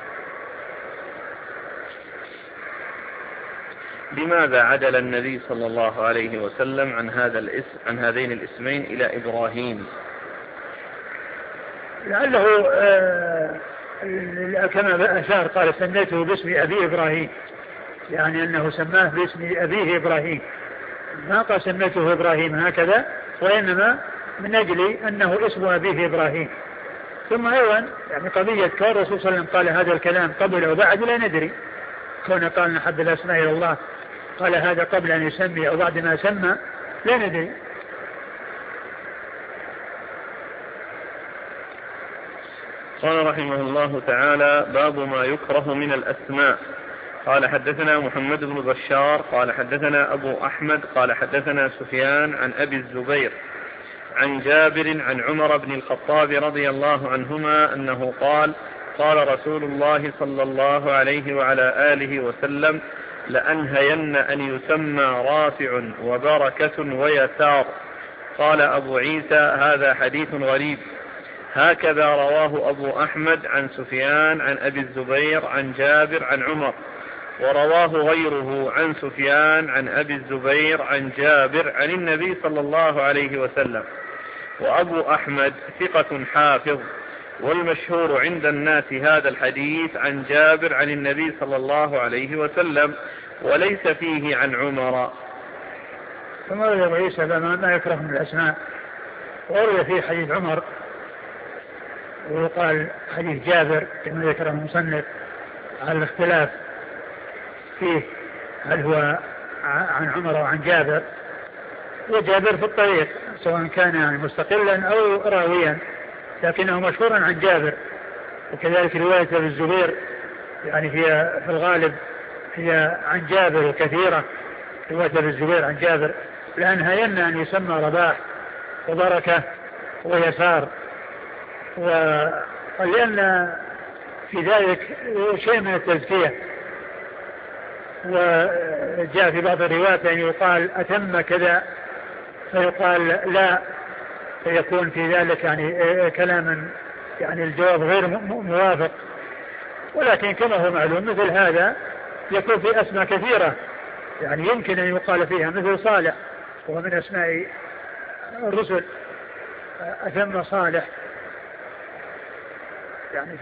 لماذا عدل النبي صلى الله عليه وسلم عن هذا الاسم عن هذين الاسمين إلى إبراهيم؟ لعله آه كما أشار قال سميته باسم أبي إبراهيم، يعني أنه سماه باسم أبيه إبراهيم، ما قال سميته إبراهيم هكذا، وإنما من أجل أنه اسم أبيه إبراهيم. ثم أيضا يعني قضية كون الرسول صلى الله عليه وسلم قال هذا الكلام قبل أو بعد لا ندري، كون قال نحب الأسماء إلى الله قال هذا قبل أن يسمي أو بعد ما سمى لا ندري. قال رحمه الله تعالى: باب ما يكره من الأسماء. قال حدثنا محمد بن بشار قال حدثنا أبو أحمد قال حدثنا سفيان عن أبي الزبير عن جابر عن عمر بن الخطاب رضي الله عنهما أنه قال: قال رسول الله صلى الله عليه وعلى آله وسلم: لأنهين أن يسمى رافع وبركة ويسار. قال أبو عيسى: هذا حديث غريب. هكذا رواه أبو أحمد عن سفيان عن أبي الزبير عن جابر عن عمر، ورواه غيره عن سفيان عن أبي الزبير عن جابر عن النبي صلى الله عليه وسلم. وأبو أحمد ثقة حافظ، والمشهور عند الناس هذا الحديث عن جابر عن النبي صلى الله عليه وسلم، وليس فيه عن عمر. ثم روي أبو عيسى ما يكره من الأسماء، وروي فيه حديث عمر، ويقال حديث جابر كما ذكره المصنف على الاختلاف فيه هل هو عن عمر أو عن جابر، وجابر في الطريق سواء كان مستقلا أو راويا، لكنه مشهور عن جابر. وكذلك رواية ابن الزبير يعني هي في الغالب هي عن جابر وكثيرة، رواية ابن الزبير عن جابر، لأنهين أن يسمى رباح وبركة ويسار، ولأن في ذلك شيء من التزكية. وجاء في بعض الروايات يعني يقال أتم كذا فيقال لا، فيكون في ذلك يعني كلاما يعني الجواب غير موافق. ولكن كما هو معلوم مثل هذا يكون في أسماء كثيرة يعني يمكن أن يقال فيها، مثل صالح وهو من أسماء الرسل، أتم صالح. يعني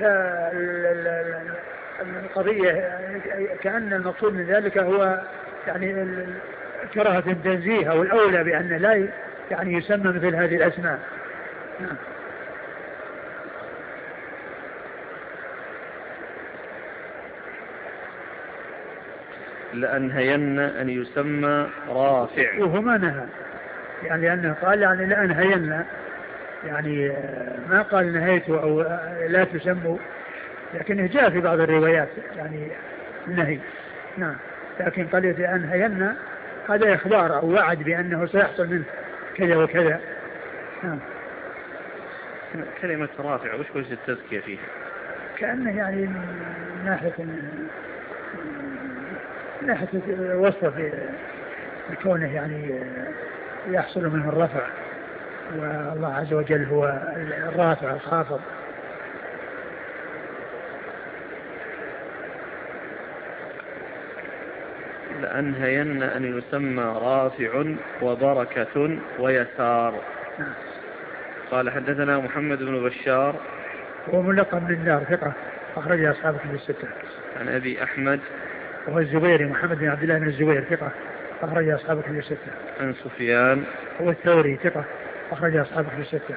فالقضية كأن المقصود من ذلك هو يعني كراهة التنزيه أو الأولى بأن لا يعني يسمى مثل هذه الأسماء. نعم. لأنهين أن يسمى رافع، وهو ما نهى يعني لأنه قال يعني لأنهين، يعني ما قال نهيته أو لا تسموا، لكنه جاء في بعض الروايات يعني النهي. نعم. لكن قال لأنهين هذا إخبار أو وعد بأنه سيحصل منه كذا وكذا. نعم. كلمة رافع وش وجه التزكية فيها؟ كأنه يعني من ناحية من ناحية وصف بكونه يعني يحصل منه الرفع، والله عز وجل هو الرافع الخافض. لأنهين أن يسمى رافع وبركة ويسار. قال حدثنا محمد بن بشار هو ملقب بالدار ثقة أخرج أصحاب كتب الستة. عن أبي أحمد وهو الزبيري محمد بن عبد الله بن الزبير ثقة أخرج أصحاب كتب الستة. عن سفيان هو الثوري ثقة أخرج أصحاب كتب الستة.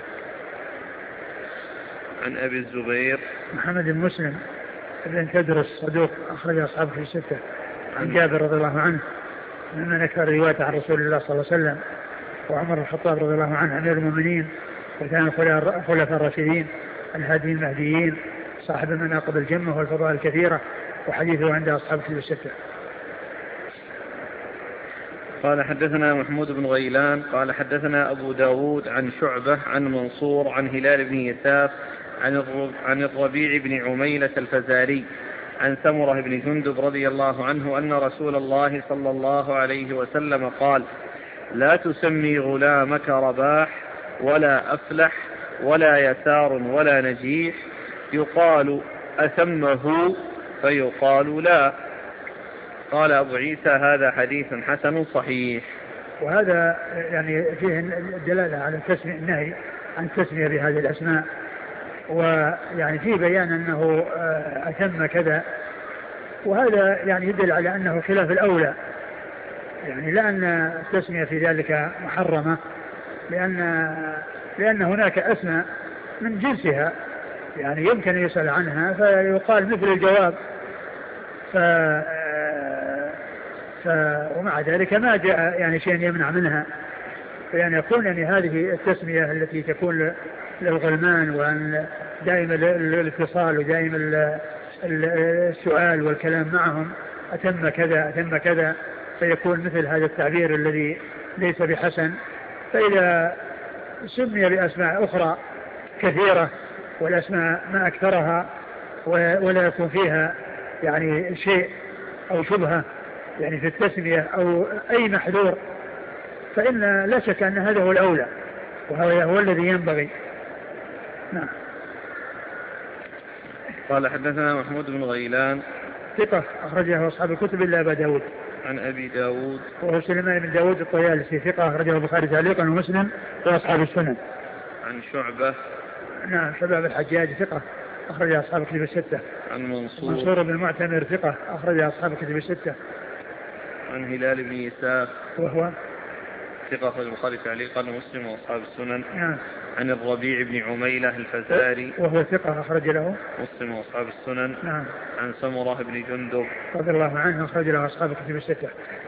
عن أبي الزبير محمد بن مسلم بن تدرس صدوق أخرج أصحاب كتب الستة. عن جابر رضي الله عنه ممن أكثر رواية عن رسول الله صلى الله عليه وسلم، وعمر الخطاب رضي الله عنه أمير المؤمنين وكان الخلفاء الراشدين الهاديين المهديين صاحب المناقب الجمة والفضائل الكثيرة، وحديثه عند أصحاب كتب الستة. قال حدثنا محمود بن غيلان قال حدثنا أبو داود عن شعبة عن منصور عن هلال بن يساف عن الربيع بن عميلة الفزاري عن سمرة بن جندب رضي الله عنه أن رسول الله صلى الله عليه وسلم قال: لا تسمي غلامك رباح ولا أفلح ولا يسار ولا نجيح، يقال أسمه فيقال لا. قال أبو عيسى: هذا حديث حسن صحيح. وهذا يعني فيه الدلالة على التسمية، النهي عن التسمية بهذه الأسماء، ويعني فيه بيان أنه أتم كذا، وهذا يعني يدل على أنه خلاف الأولى، يعني لأن التسمية في ذلك محرمة، لأن لأن هناك أسماء من جنسها يعني يمكن يسأل عنها فيقال مثل الجواب، ف... ف... ومع ذلك ما جاء يعني شيء يمنع منها، يعني يكون يعني هذه التسمية التي تكون للغلمان، وأن دائما الاتصال ودائما السؤال والكلام معهم أتم كذا أتم كذا، فيكون مثل هذا التعبير الذي ليس بحسن. فإذا سمي بأسماء أخرى كثيرة والأسماء ما أكثرها ولا يكون فيها يعني شيء أو شبهة يعني في التسمية أو أي محذور، فإن لا شك أن هذا هو الأولى وهذا هو الذي ينبغي. نعم. قال حدثنا محمود بن غيلان ثقة أخرجه أصحاب الكتب إلا أبا داود. عن أبي داود وهو سليمان بن داود الطيالسي ثقة أخرجه البخاري تعليقا ومسلم وأصحاب السنن. عن شعبة نعم شعبة بن الحجاج ثقة أخرجه أصحاب الكتب الستة. عن منصور منصور بن المعتمر ثقة أخرجه أصحاب الكتب الستة. عن هلال بن يساف وهو ثقة أخرجه البخاري تعليقا ومسلم وأصحاب السنن. نعم. عن الربيع بن عميلة الفزاري وهو ثقة أخرج له مسلم وأصحاب السنن. نعم. عن سمرة بن جندب رضي الله عنه أخرج له أصحاب الكتب الستة.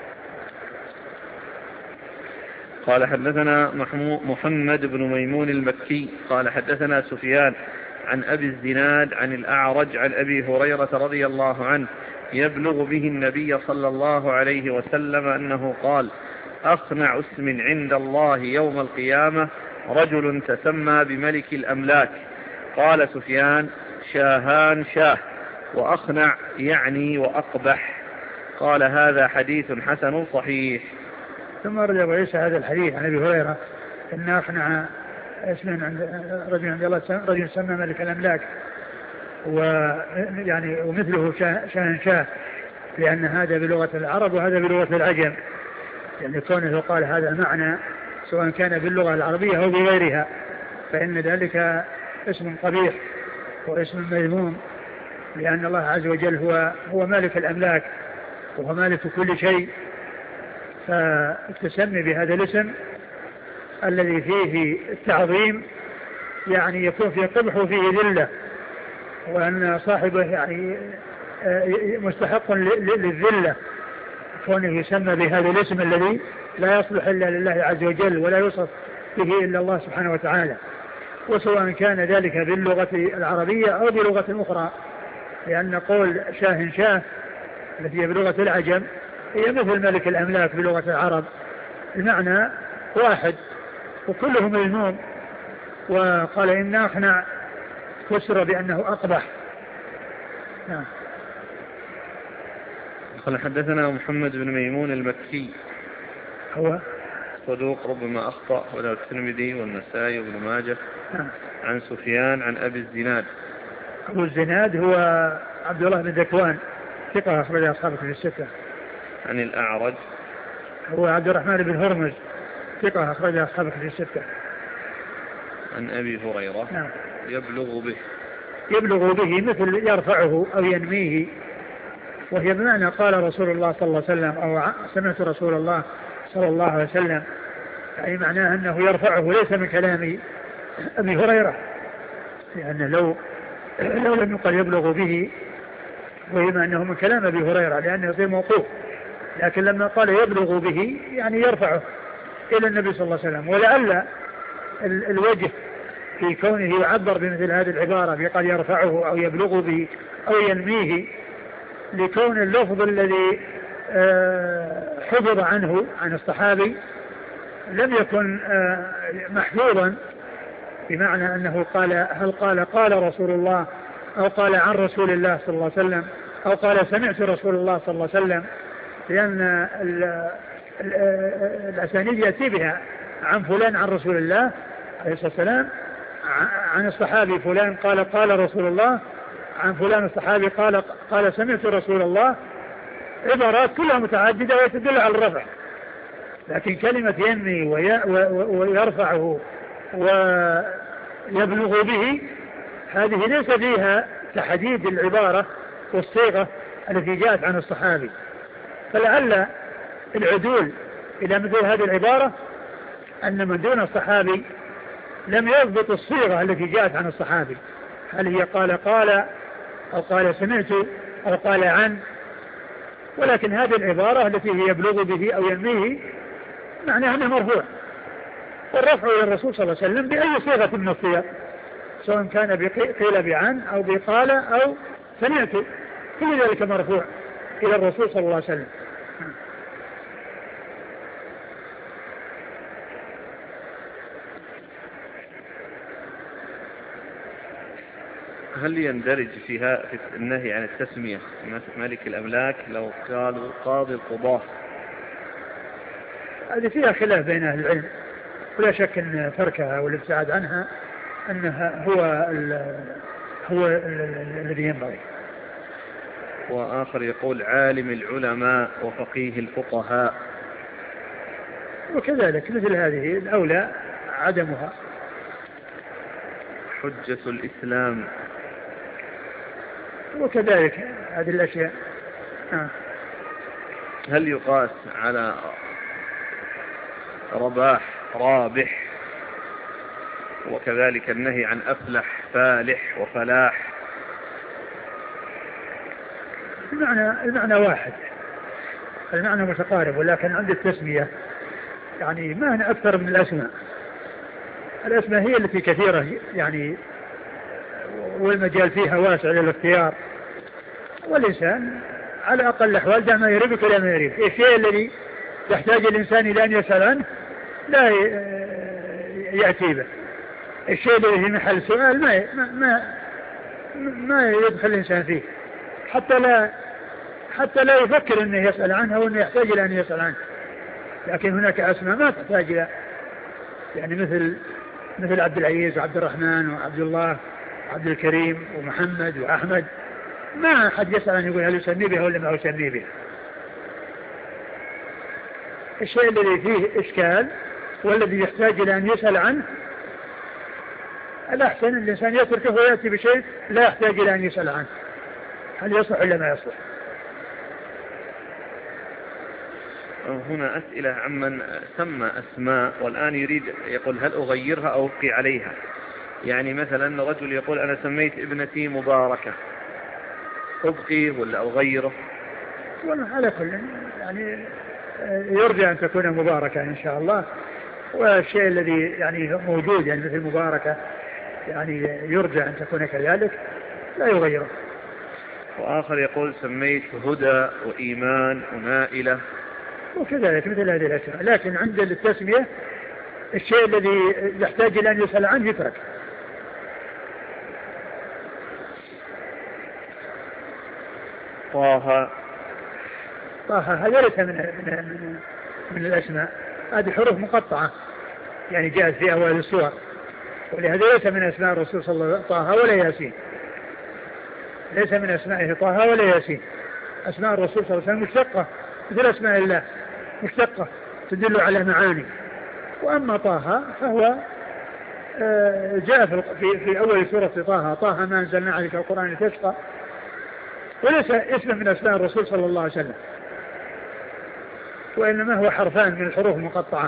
قال حدثنا محمد بن ميمون المكي قال حدثنا سفيان عن أبي الزناد عن الأعرج عن أبي هريرة رضي الله عنه يبلغ به النبي صلى الله عليه وسلم أنه قال: أخنع اسم عند الله يوم القيامة رجل تسمى بملك الأملاك. قال سفيان: شاهان شاه، وأخنع يعني وأقبح. قال: هذا حديث حسن صحيح. ثم رد أبو عيسى هذا الحديث عن أبي هريرة أن أخنع اسم عند رجل عند الله رجل سمى ملك الأملاك، ويعني ومثله شاهن شاه، لأن هذا بلغة العرب وهذا بلغة العجم، يعني كونه قال هذا معنى سواء كان باللغة العربية أو بغيرها، فإن ذلك اسم قبيح واسم مذموم، لأن الله عز وجل هو هو مالك الأملاك وهو مالك كل شيء، فالتسمي بهذا الاسم الذي فيه التعظيم يعني يكون فيه قبح وفيه ذلة، وأن صاحبه يعني مستحق للذلة كونه يسمى بهذا الاسم الذي لا يصلح إلا لله عز وجل ولا يوصف به إلا الله سبحانه وتعالى، وسواء كان ذلك باللغة العربية أو بلغة أخرى، لأن قول شاه شاه التي هي بلغة العجم هي مثل ملك الأملاك بلغة العرب، المعنى واحد وكله مذموم. وقال إن أخنع فسر بأنه أقبح. نعم. قال حدثنا محمد بن ميمون المكي هو صدوق ربما أخطأ، وله الترمذي والنسائي وابن ماجه. نعم. عن سفيان عن أبي الزناد. أبو الزناد هو عبد الله بن ذكوان ثقة أخرج أصحابه في الستة. عن الأعرج هو عبد الرحمن بن هرمز ثقة أخرج أصحابه في الستة. عن أبي هريرة. نعم. يبلغ به يبلغ به مثل يرفعه أو ينميه، وهي بمعنى قال رسول الله صلى الله عليه وسلم أو سمعت رسول الله صلى الله عليه وسلم، يعني معناه أنه يرفعه ليس من كلام أبي هريرة، لأن لو لو لم يقل يبلغ به وإما أنه من كلام أبي هريرة لأنه يصير موقوف، لكن لما قال يبلغ به يعني يرفعه إلى النبي صلى الله عليه وسلم. ولعل الوجه في كونه يعبر بمثل هذه العبارة بقال يرفعه أو يبلغ به أو ينميه لكون اللفظ الذي حفظ عنه عن الصحابي لم يكن محفوظا، بمعنى أنه قال هل قال قال رسول الله أو قال عن رسول الله صلى الله عليه وسلم أو قال سمعت رسول الله صلى الله عليه وسلم، لأن الأسانيد يأتي بها عن فلان عن رسول الله عليه الصلاة والسلام، عن الصحابي فلان قال قال رسول الله، عن فلان الصحابي قال قال سمعت رسول الله، عبارات كلها متعددة وتدل على الرفع. لكن كلمة ينمي ويرفعه ويبلغ به هذه ليس فيها تحديد العبارة والصيغة التي جاءت عن الصحابي، فلعل العدول إلى مثل هذه العبارة أن من دون الصحابي لم يضبط الصيغة التي جاءت عن الصحابي، هل هي قال قال أو قال سمعت أو قال عن، ولكن هذه العبارة التي هي يبلغ به أو ينميه معناها أنه مرفوع، والرفع إلى الرسول صلى الله عليه وسلم بأي صيغة من الصيغ، سواء كان قيل بعن أو بقال أو سمعت، كل ذلك مرفوع إلى الرسول صلى الله عليه وسلم. هل يندرج فيها في النهي عن التسمية مالك الأملاك لو قالوا قاضي القضاة؟ هذه فيها خلاف بين أهل العلم، ولا شك أن تركها والابتعاد عنها أنها هو ال هو الذي ينبغي. وآخر يقول عالم العلماء وفقيه الفقهاء، وكذلك مثل هذه الأولى عدمها. حجة الإسلام، وكذلك هذه الأشياء. آه. هل يقاس على رباح رابح، وكذلك النهي عن أفلح فالح وفلاح؟ المعنى المعنى واحد، المعنى متقارب، ولكن عند التسمية يعني ما هي أكثر من الأسماء. الأسماء هي التي كثيرة يعني، والمجال فيها واسع للاختيار، والإنسان على أقل الأحوال دع ما يريبك ولا ما يريب. الشيء الذي يحتاج الإنسان إلى أن يسأل عنه لا يأتي به، الشيء الذي في محل سؤال ما ما ما يدخل الإنسان فيه، حتى لا حتى لا يفكر أنه يسأل عنه وأنه يحتاج إلى أن يسأل عنه. لكن هناك أسماء ما تحتاج إلى، يعني مثل مثل عبد العزيز وعبد الرحمن وعبد الله وعبد الكريم ومحمد وأحمد، ما أحد يسأل أن يقول هل يسمي بها ولا ما يسمي بها. الشيء الذي فيه إشكال والذي يحتاج إلى أن يسأل عنه الأحسن الإنسان يتركه ويأتي بشيء لا يحتاج إلى أن يسأل عنه هل يصلح ولا ما يصلح. هنا أسئلة عمن سمى أسماء والآن يريد يقول هل أغيرها أو أبقي عليها؟ يعني مثلا رجل يقول أنا سميت ابنتي مباركة، أبقي ولا أغيره؟ على كل يعني يرجى أن تكون مباركة إن شاء الله، والشيء الذي يعني موجود يعني مثل مباركة يعني يرجى أن تكون كذلك لا يغيره. وآخر يقول سميت هدى وإيمان ونائلة، وكذلك مثل هذه الأشياء. لكن عند التسمية الشيء الذي يحتاج إلى أن يسأل عنه يترك. طه طه هذا ليس من, من, من, من الأسماء، هذه حروف مقطعة يعني جاءت في أول السور، ولهذا ليس من أسماء الرسول صلى الله عليه وسلم طه ولا ياسين، ليس من أسمائه طه ولا ياسين. أسماء الرسول صلى الله عليه وسلم مشتقة مثل أسماء الله مشتقة تدل على معاني. وأما طه فهو جاء في, في أول سورة طه طه ما أنزلنا عليك القرآن لتشقى، وليس اسم من أسماء الرسول صلى الله عليه وسلم، وإنما هو حرفان من الحروف المقطعة،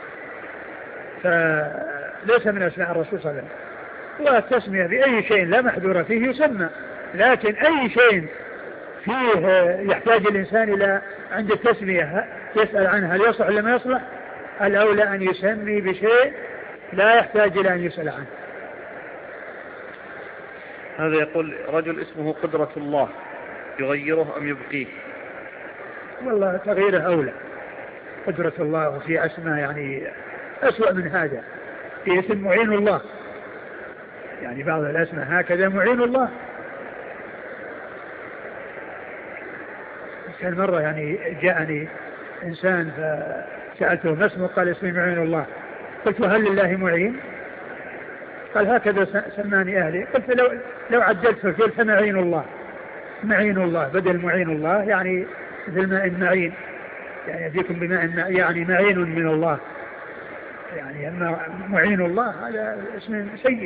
فليس من أسماء الرسول صلى الله عليه وسلم. والتسمية بأي شيء لا محذور فيه يسمى، لكن أي شيء فيه يحتاج الإنسان إلى عند التسمية يسأل عنها هل يصلح ولا ما يصلح، الأولى أن يسمي بشيء لا يحتاج إلى أن يسأل عنه. هذا يقول رجل اسمه قدرة الله، يغيره أم يبقيه؟ والله تغييره أولى. قدرة الله في أسماء يعني أسوأ من هذا. في اسم معين الله، يعني بعض الأسماء هكذا معين الله. كان مرة يعني جاءني إنسان فسألته ما اسمه؟ قال اسمي معين الله. قلت هل لله معين؟ قال هكذا سماني أهلي. قلت لو, لو عدلت فقلت فمعين الله، معين الله بدل معين الله، يعني مثل ماء معين، يعني يأتيكم بماء يعني معين من الله، يعني أما معين الله هذا اسم سيء.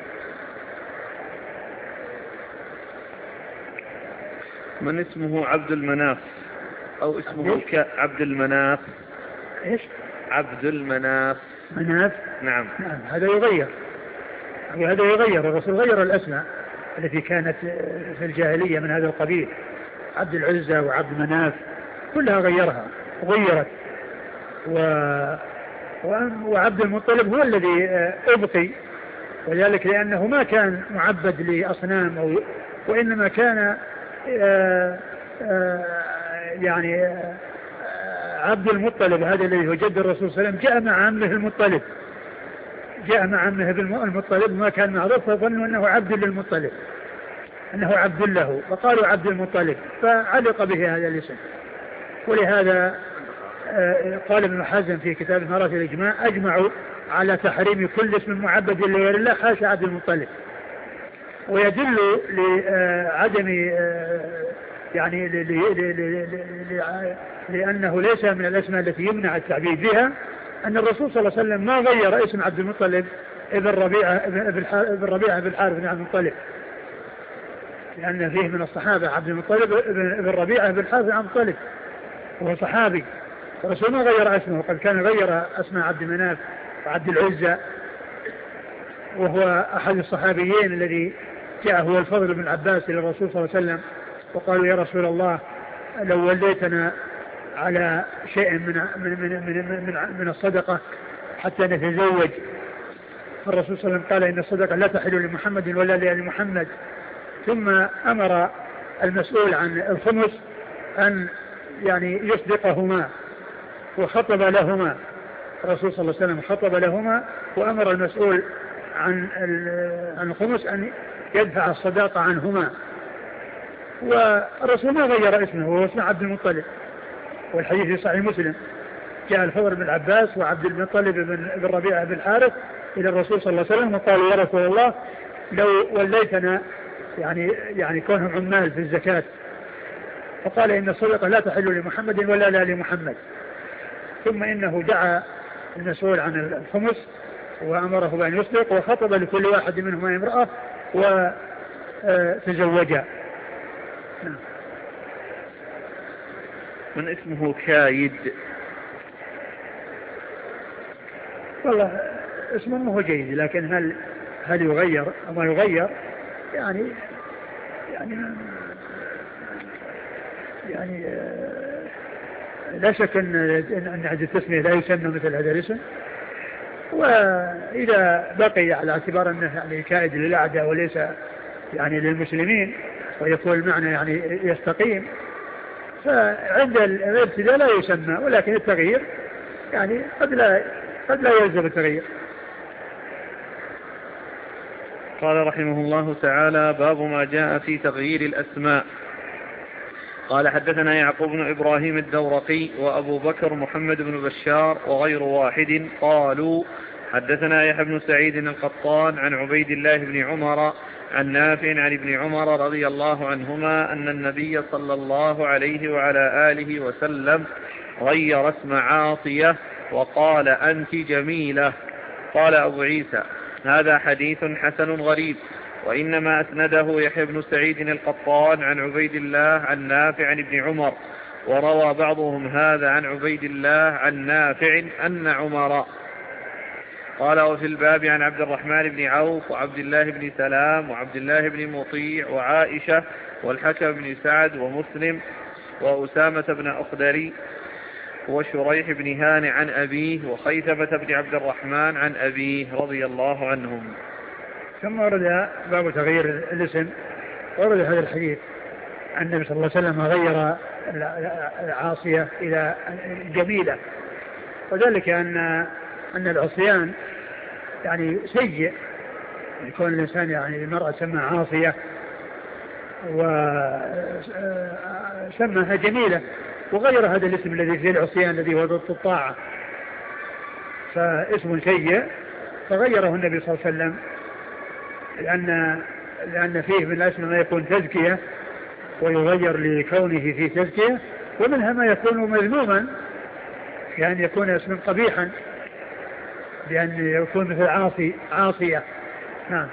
من اسمه عبد المناف أو اسمه عبد المناف؟ إيش؟ عبد المناف. مناف؟ نعم. نعم هذا يغير، وهذا يغير. الرسول غير الأسماء التي كانت في الجاهلية من هذا القبيل، عبد العزة وعبد مناف كلها غيرها غيرت. و... وعبد المطلب هو الذي أبقي، وذلك لأنه ما كان معبد لأصنام أو وإنما كان آآ آآ يعني آآ عبد المطلب هذا الذي هو جد الرسول صلى الله عليه وسلم جاء مع عمه المطلب، جاء مع عمه المطلب ما كان معروف، فظنوا أنه عبد للمطلب، أنه عبد له، فقالوا عبد المطلب فعلق به هذا الاسم. ولهذا قال ابن حزم في كتاب مراتب الإجماع أجمعوا على تحريم كل اسم معبد لغير الله حاشا عبد المطلب. ويدل لعدم يعني لأنه ليس من الأسماء التي يمنع التعبيد بها أن الرسول صلى الله عليه وسلم ما غير اسم عبد المطلب ابن ربيعة ابن ربيعة بن الحارث بن عبد المطلب، لأن فيه من الصحابة عبد المطلب ابن ربيعة بن الحارث بن عبد المطلب وهو صحابي. الرسول ما غير اسمه، وقد كان غير اسماء عبد مناف وعبد العزة، وهو أحد الصحابيين الذي جاء هو الفضل بن عباس إلى الرسول صلى الله عليه وسلم وقالوا يا رسول الله لو وليتنا على شيء من من من من, من, من الصدقة حتى نتزوج. الرسول صلى الله عليه وسلم قال إن الصدقة لا تحل لمحمد ولا لآل محمد. ثم أمر المسؤول عن الخمس أن يعني يصدقهما وخطب لهما. الرسول صلى الله عليه وسلم خطب لهما وأمر المسؤول عن عن الخمس أن يدفع الصداقة عنهما. والرسول ما غير اسمه، وهو اسم عبد المطلب، والحديث في صحيح مسلم جاء الفضل بن عباس وعبد المطلب بن ربيعة بن الحارث إلى الرسول صلى الله عليه وسلم وقالوا يا رسول الله لو وليتنا يعني يعني كونهم عمال في الزكاة. فقال إن الصدقة لا تحل لمحمد ولا لا لمحمد. ثم إنه دعا المسؤول عن الخمس وأمره بأن يصدق وخطب لكل واحد منهما امرأة وتزوجا. من اسمه كايد؟ والله اسمه ما هو جيد، لكن هل هل يغير أو ما يغير يعني يعني يعني لا شك أن أن عند التسمية لا يسمى مثل هذا الاسم. وإذا بقي على اعتبار أنه يعني كائد للأعداء وليس يعني للمسلمين ويكون المعنى يعني يستقيم، فعند الابتداء لا يسمى، ولكن التغيير يعني قد لا قد لا يلزم التغيير. قال رحمه الله تعالى باب ما جاء في تغيير الأسماء. قال حدثنا يعقوب بن إبراهيم الدورقي وأبو بكر محمد بن بشار وغير واحد قالوا حدثنا يحيى بن سعيد القطان عن عبيد الله بن عمر عن نافع عن ابن عمر رضي الله عنهما أن النبي صلى الله عليه وعلى آله وسلم غير اسم عاطية وقال أنت جميلة. قال أبو عيسى هذا حديث حسن غريب، وإنما أسنده يحيى بن سعيد القطان عن عبيد الله عن نافع عن ابن عمر، وروى بعضهم هذا عن عبيد الله عن نافع أن عمر. قال وفي الباب عن عبد الرحمن بن عوف وعبد الله بن سلام وعبد الله بن مطيع وعائشة والحكم بن سعد ومسلم وأسامة بن أخدري وشريح بن هاني عن أبيه وخيثمة بن عبد الرحمن عن أبيه رضي الله عنهم. ثم ورد باب تغيير الاسم، ورد هذا الحديث عن النبي صلى الله عليه وسلم غير العاصية إلى جميلة. وذلك أن أن العصيان يعني سيء، يكون الإنسان يعني المرأة سمى عاصية وسماها جميلة، وغير هذا الاسم الذي فيه العصيان الذي هو ضد الطاعة، فاسم سيء فغيره النبي صلى الله عليه وسلم، لأن لأن فيه من الاسم ما يكون تزكية ويغير لكونه فيه تزكية، ومنها ما يكون مذموما، يعني يكون اسما قبيحا بأن يكون مثل عاصي عاصية. نعم.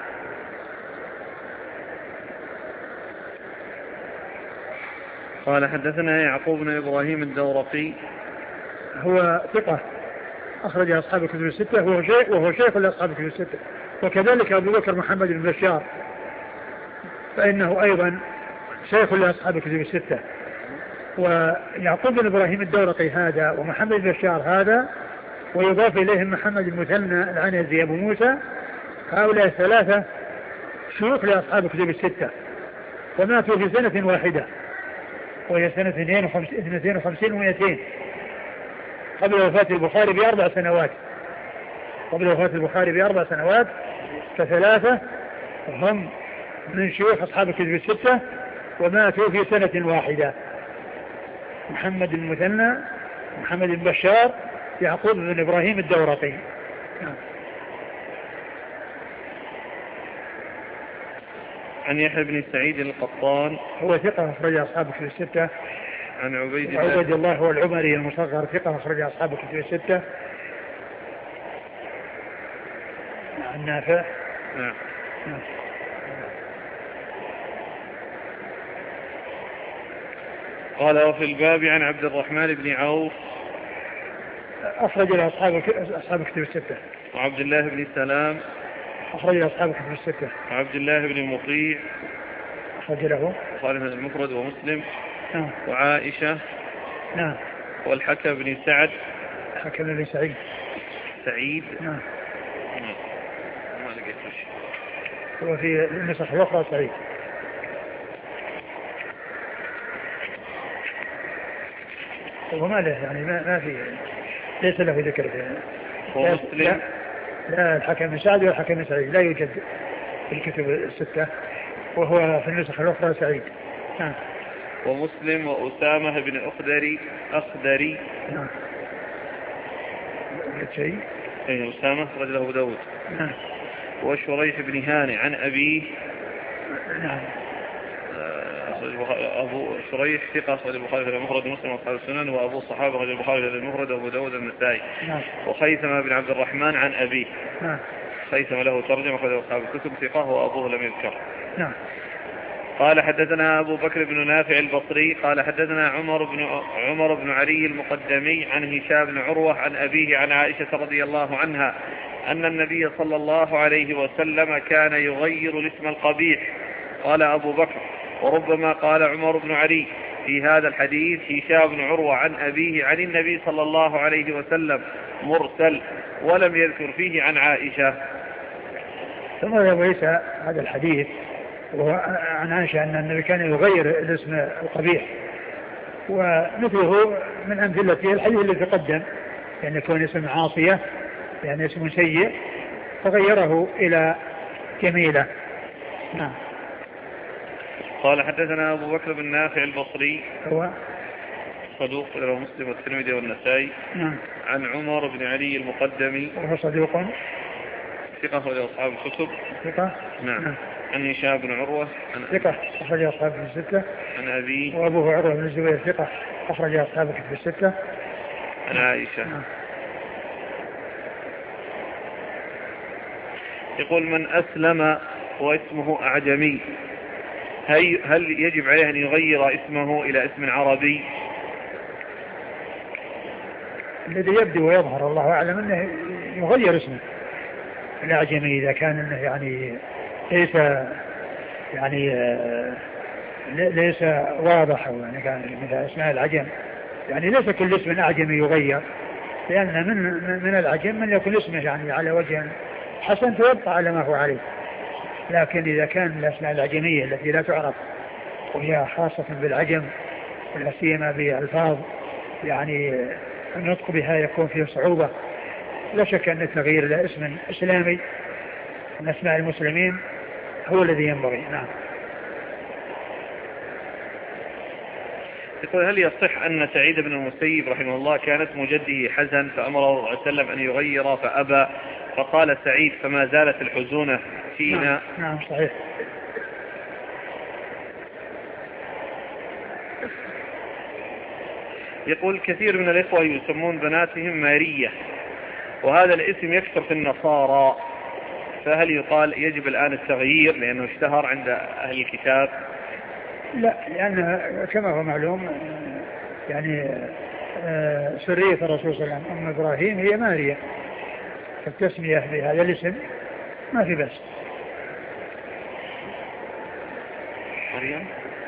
قال حدثنا يعقوب بن إبراهيم الدورقي هو ثقة أخرج أصحاب الكتب الستة وهو شيخ وهو شيخ لأصحاب الكتب الستة، وكذلك أبو بكر محمد بن بشار فإنه أيضا شيخ لأصحاب الكتب الستة. ويعقوب بن إبراهيم الدورقي هذا ومحمد بن بشار هذا، ويضاف إليهم محمد المثنى العنزي أبو موسى، هؤلاء الثلاثة شيوخ لأصحاب الكتب الستة، وماتوا في سنة واحدة وهي سنة اثنين وخمسين ومئتين قبل وفاة البخاري بأربع سنوات قبل وفاة البخاري بأربع سنوات فثلاثة هم من شيوخ أصحاب الكتب الستة وماتوا في سنة واحدة: محمد المثنى، محمد بن بشار، يعقوب بن إبراهيم الدورقي. عن يحيى بن سعيد القطان هو ثقة أخرج أصحاب الكتب الستة. عن عبيد الله عبيد الله هو العمري المصغر ثقة أخرج أصحاب الكتب الستة. عن نافع. نعم. نعم. قال وفي الباب عن عبد الرحمن بن عوف أخرج له أصحاب أصحاب الكتب الستة. وعبد الله بن سلام أخرج له أصحاب الكتب الستة. وعبد الله بن مطيع أخرج له البخاري في المفرد ومسلم. نعم. وعائشة. نعم. والحكم بن سعد حكم بن سعيد سعيد. نعم. نعم. ما لقيت شيء. هو في النسخ الأخرى سعيد. وما له يعني ما, ما في ليس له ذكر لا, لا, لا الحكم بن سعد والحكم بن سعيد لا يوجد في الكتب الستة، وهو في النسخ الأخرى سعيد. نعم. ومسلم وأسامة بن أخدري أخدري. نعم. شيء. أي أسامة رجله أبو داود. نعم. وشريح بن هاني عن أبيه. نعم. أبو شريح ثقة أخرج البخاري في المفرد ومسلم وأصحاب السنن، وأبو الصحابة أخرج البخاري في المفرد وأبو داود النسائي. نعم. وخيثمة بن عبد الرحمن عن أبيه. نعم. خيثمة له ترجمة أخرج أصحاب الكتب ثقة وأبوه لم يذكر. نعم. قال حدثنا أبو بكر بن نافع البصري قال حدثنا عمر بن عمر بن علي المقدمي عن هشام بن عروة عن أبيه عن عائشة رضي الله عنها أن النبي صلى الله عليه وسلم كان يغير الاسم القبيح. قال أبو بكر: وربما قال عمر بن علي في هذا الحديث هشام بن عروة عن أبيه عن النبي صلى الله عليه وسلم مرسل، ولم يذكر فيه عن عائشة. ثم رويت هذا الحديث عن عائشة أن النبي كان يغير الاسم القبيح، ومثله من أمثلته الحديث الذي تقدم، يعني يكون اسم عاصية يعني اسم سيء فغيره إلى جميلة. نعم. قال حدثنا أبو بكر بن نافع البصري هو صدوق له مسلم والترمذي والنسائي. نعم. عن عمر بن علي المقدمي وهو صدوق ثقة أخرج أصحاب الكتب. ثقة. نعم. نعم. عن هشام بن عروة ثقة أخرج أصحاب الستة. عن أبيه. وأبوه عروة بن الزبير ثقة أخرج أصحاب الكتب الستة. عن عائشة. نعم. يقول: من أسلم واسمه أعجمي هل يجب عليه أن يغير اسمه إلى اسم عربي؟ الذي يبدو ويظهر الله أعلم أنه يغير اسمه الأعجمي إذا كان أنه يعني ليس يعني ليس واضح، يعني كان مثل اسماء العجم يعني ليس كل اسم أعجمي يغير، لأن من من العجم من يكون اسمه يعني على وجه حسن فيبقى على ما هو عليه. لكن إذا كان الأسماء العجمية التي لا تعرف وهي خاصة بالعجم لا سيما بألفاظ يعني النطق بها يكون فيه صعوبة. لا شك أن التغيير إلى اسم إسلامي من أسماء المسلمين هو الذي ينبغي. نعم. يقول هل يصح أن سعيد بن المسيب رحمه الله كان اسم جده حزن فأمره صلى الله عليه وسلم أن يغير فأبى، فقال سعيد فما زالت الحزونة فينا؟ نعم, نعم صحيح. يقول كثير من الإخوة يسمون بناتهم مارية، وهذا الاسم يكثر في النصارى، فهل يقال يجب الآن التغيير لأنه اشتهر عند أهل الكتاب؟ لا، لأن كما هو معلوم يعني سرية الرسول صلى الله عليه وسلم أم إبراهيم هي ماريا، فالتسمية بهذا الاسم ما في بس. مريم.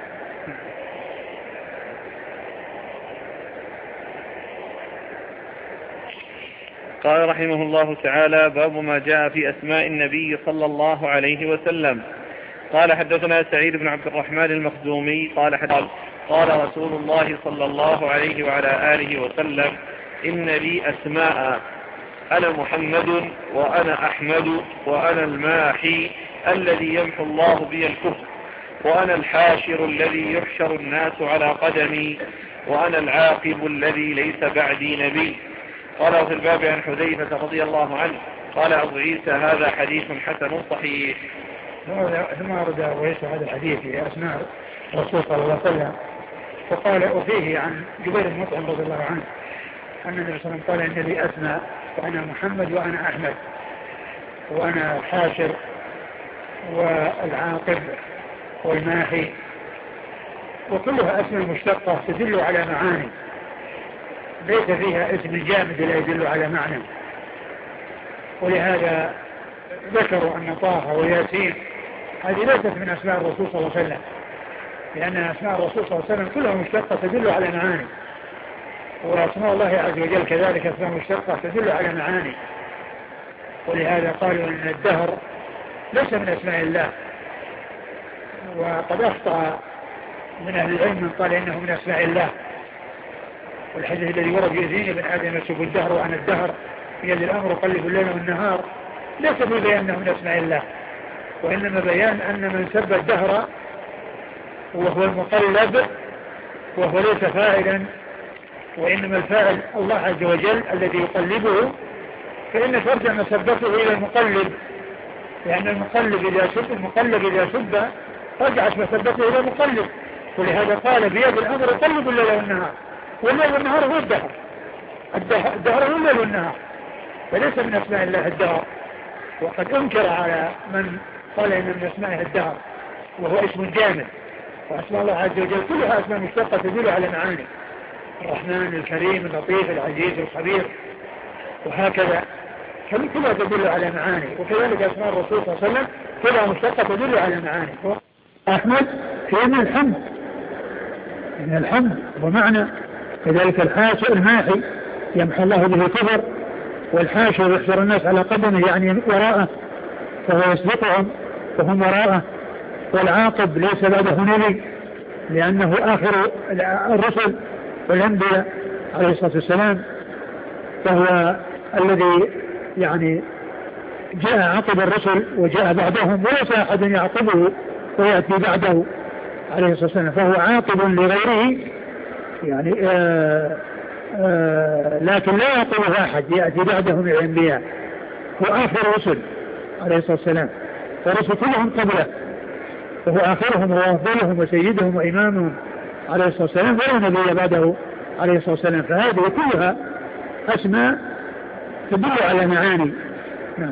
قال رحمه الله تعالى: باب ما جاء في أسماء النبي صلى الله عليه وسلم. قال حدثنا سعيد بن عبد الرحمن المخزومي قال حدثنا قال رسول الله صلى الله عليه وعلى آله وسلم: إن لي أسماء، أنا محمد وأنا أحمد وأنا الماحي الذي يمحو الله بي الكفر، وأنا الحاشر الذي يحشر الناس على قدمي، وأنا العاقب الذي ليس بعدي نبي. قال في الباب عن حذيفة رضي الله عنه قال أبو عيسى: هذا حديث حسن صحيح. ثم أرد أبو عيسى هذا الحديث في أسماء الرسول صلى الله عليه وسلم، فقال وفيه عن جبير بن مطعم رضي الله عنه أن النبي صلى الله عليه وسلم قال: إن لي أسماء، وأنا محمد وأنا أحمد وأنا الحاشر والعاقب والماحي، وكلها أسماء مشتقة تدل على معاني، ليس فيها اسم جامد لا يدل على معنى. ولهذا ذكروا أن طه وياسين هذه ليست من أسماء الرسول صلى الله عليه وسلم، لأن أسماء الرسول صلى الله عليه وسلم كلها مشتقة تدل على معاني، وأسماء الله عز وجل كذلك أسماء مشتقة تدل على معاني. ولهذا قالوا أن الدهر ليس من أسماء الله، وقد أخطأ من أهل العلم من قال إنه من أسماء الله. والحديث الذي ورد يزيني بن آدم يسب الدهر وأنا الدهر بيد الأمر قلب الليل والنهار ليس في بيان أنه من أسماء الله، وإنما بيان أن من سب الدهر وهو المقلب وهو ليس فاعلا، وإنما الفاعل الله عز وجل الذي يقلبه، فإن ترجع مسبته إلى المقلب، لأن المقلب إذا سب المقلب إذا سب رجعت مسبته إلى المقلب. ولهذا قال بيد الأمر قلب الليل والنهار، والليل والنهار هو الدهر، الدهر هو الليل والنهار، فليس من أسماء الله الدهر. وقد أنكر على من قال إن من أسمائه الدهر وهو اسم جامد، وأسماء الله عز وجل كلها أسماء مشتقة تدل على معاني: الرحمن الكريم اللطيف العزيز الخبير، وهكذا كلها تدل على معاني. وكذلك أسماء الرسول صلى الله عليه وسلم كلها مشتقة تدل على معاني. أحمد هي من الحمد، من الحمد ومعنى. كذلك الحاشر الماحي يمحو الله به الكفر، والحاشر يحشر الناس على قدمه يعني وراءه، فهو يسبقهم وهم وراءه. والعاقب ليس بعده نبي، لأنه آخر الرسل والأنبياء عليه الصلاة والسلام، فهو الذي يعني جاء عقب الرسل وجاء بعدهم، وليس أحد يعقبه ويأتي بعده عليه الصلاة والسلام، فهو عاقب لغيره يعني آآ آآ لكن لا يعقبه أحد يأتي بعده من الأنبياء، هو آخر الرسل عليه الصلاة والسلام، والرسل كلهم قبله، وهو آخرهم وأفضلهم وسيدهم وإمامهم عليه الصلاة والسلام، ولا نبي بعده عليه الصلاة والسلام. فهذه كلها أسماء تدل على معاني. نعم.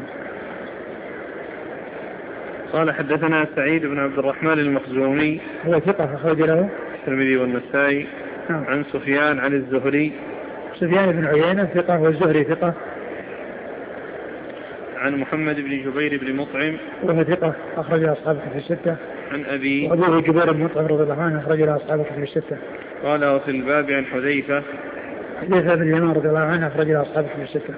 قال حدثنا سعيد بن عبد الرحمن المخزومي هو ثقة أخرج له الترمذي والنسائي. نعم. عن سفيان عن الزهري سفيان بن عيينة ثقة، والزهري ثقة. عن محمد بن جبير بن مطعم وهو ثقة أخرج له أصحاب الكتب الستة. عن أبي وأبوه جبير بن مطعم رضي الله عنه أخرج له أصحاب الكتب الستة. قال وفي الباب عن حذيفة حذيفة بن اليمان رضي الله عنه أخرج له أصحاب الكتب الستة.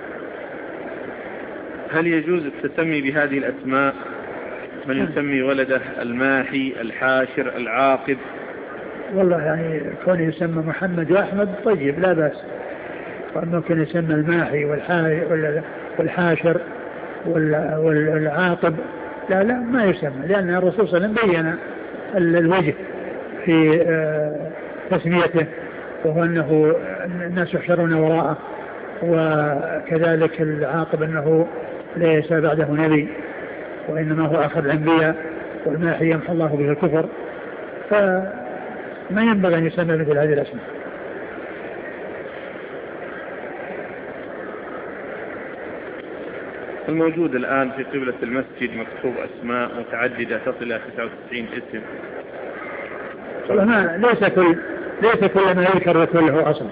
هل يجوز التسمي بهذه الأسماء من يسمي ولده الماحي الحاشر العاقب؟ والله يعني كون يسمى محمد وأحمد طيب لا بأس، وممكن يسمى الماحي والحاشر والعاقب، لا لا ما يسمى، لأن الرسول صلى الله عليه وسلم بين الوجه في تسميته، وهو أنه الناس يحشرون وراءه، وكذلك العاقب أنه ليس بعده نبي وإنما هو آخر الأنبياء، والماحي يمحو الله به الكفر، فما ينبغي أن يسمى مثل هذه الأسماء. الموجود الآن في قبلة المسجد مكتوب أسماء متعددة تصل إلى تسعة وتسعين اسم. ما ليس كل ليس كل ما يذكر كله أصل.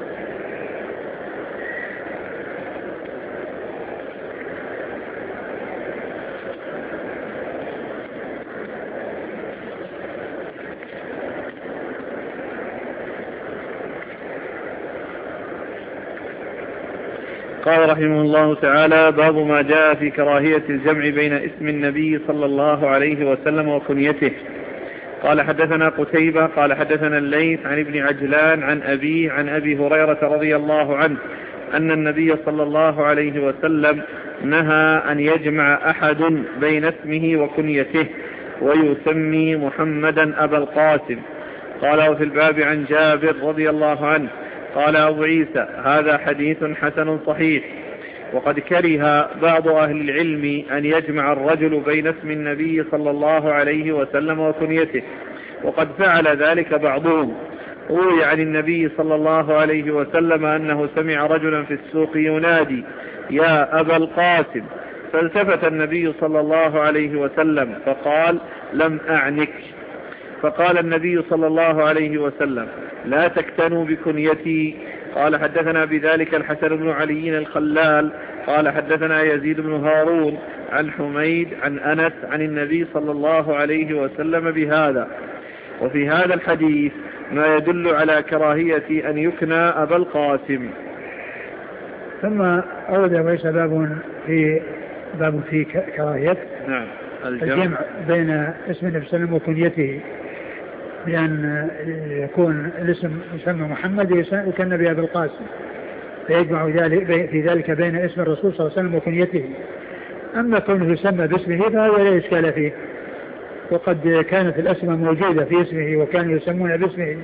قال رحمه الله تعالى: باب ما جاء في كراهية الجمع بين اسم النبي صلى الله عليه وسلم وكنيته. قال حدثنا قتيبة قال حدثنا الليث عن ابن عجلان عن أبيه عن أبي هريرة رضي الله عنه أن النبي صلى الله عليه وسلم نهى أن يجمع أحد بين اسمه وكنيته ويسمي محمدا أبا القاسم. قال وفي الباب عن جابر رضي الله عنه قال أبو عيسى: هذا حديث حسن صحيح. وقد كره بعض أهل العلم أن يجمع الرجل بين اسم النبي صلى الله عليه وسلم وكنيته، وقد فعل ذلك بعضهم. روي عن النبي صلى الله عليه وسلم أنه سمع رجلا في السوق ينادي: يا أبا القاسم، فالتفت النبي صلى الله عليه وسلم فقال: لم أعنك. فقال النبي صلى الله عليه وسلم: لا تكتنوا بكنيتي. قال حدثنا بذلك الحسن بن علي الخلال قال حدثنا يزيد بن هارون عن حميد عن أنس عن النبي صلى الله عليه وسلم بهذا. وفي هذا الحديث ما يدل على كراهية أن يكنى أبا القاسم. ثم أورد ليس باب في باب في كراهية نعم الجمع بين اسم النبي صلى الله عليه وسلم وكنيته، بأن يكون الاسم يسمى محمد يكن بأبي القاسم، فيجمع في ذلك بين اسم الرسول صلى الله عليه وسلم وكنيته. أما كونه يسمى باسمه فهذا لا إشكال فيه، وقد كانت الأسماء موجودة في اسمه وكانوا يسمون باسمه.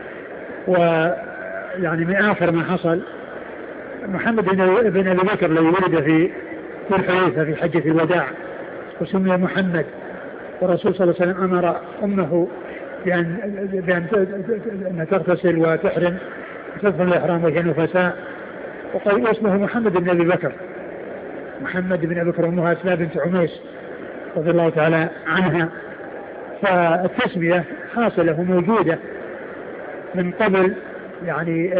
ويعني من آخر ما حصل محمد بن أبي بكر الذي ولد في ذي الحليفة في حجة الوداع وسمي محمد، والرسول صلى الله عليه وسلم أمر أمه بأن, بأن تغتسل وتحرم وتدخل الإحرام وهي نفساء، وقال اسمه محمد بن أبي بكر. محمد بن أبي بكر أمها أسماء بنت عميس رضي الله تعالى عنها. فالتسمية حاصلة موجودة من قبل يعني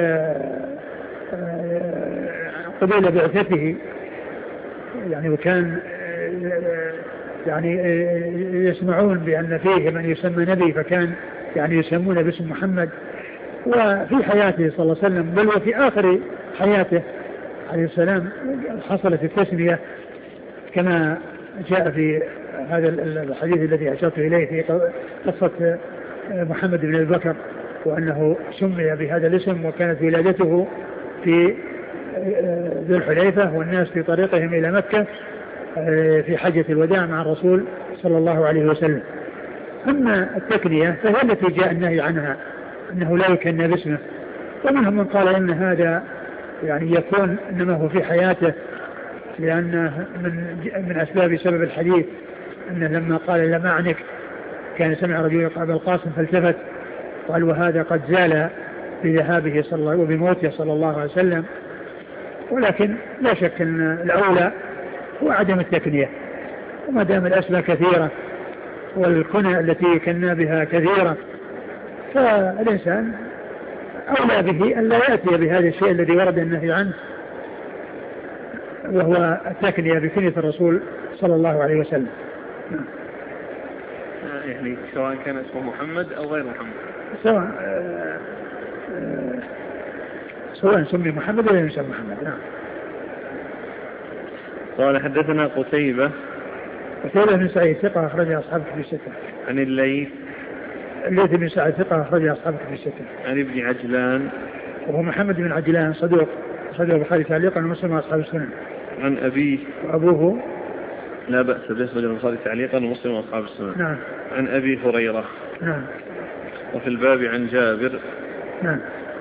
قبيل بعثته، يعني وكان يعني يسمعون بأن فيه من يسمى نبي، فكان يعني يسمون باسم محمد. وفي حياته صلى الله عليه وسلم بل وفي آخر حياته عليه السلام حصلت التسمية كما جاء في هذا الحديث الذي أشرت إليه في قصة محمد بن أبي بكر، وأنه سمي بهذا الاسم وكانت ولادته في ذي الحليفة والناس في طريقهم إلى مكة في حجة الوداع مع الرسول صلى الله عليه وسلم. أما التكنية فهي التي جاء النهي عنها، أنه لا يكنى باسمه. ومنهم من قال إن هذا يعني يكون إنما هو في حياته، لأن من, من أسباب سبب الحديث أنه لما قال لم أعنك كان سمع رجل أبا القاسم فالتفت قال وهذا قد زال بذهابه صلى الله وبموته صلى الله عليه وسلم. ولكن لا شك أن الأولى هو عدم التكنية، وما دام الأسماء كثيرة والكنى التي كنا بها كثيرة فالإنسان أولى به أن لا يأتي بهذا الشيء الذي ورد النهي عنه، وهو التكنية بكنية الرسول صلى الله عليه وسلم. يعني سواء كان اسمه محمد أو غير محمد، سواء آه آه سواء سمي محمد ولا يسمى محمد. نعم. قال حدثنا قتيبة قتيبة بن سعيد ثقة أخرج أصحابه في الستة. عن الليث الليث بن سعد ثقة أخرج أصحاب الكتب الستة. عن ابن عجلان وهو محمد بن عجلان صدوق أخرج البخاري تعليقا ومسلم وأصحاب السنن. عن أبيه وأبوه لا بأس به أخرج البخاري تعليقا ومسلم وأصحاب السنن. نعم. عن أبي هريرة. نعم. وفي الباب عن جابر. نعم.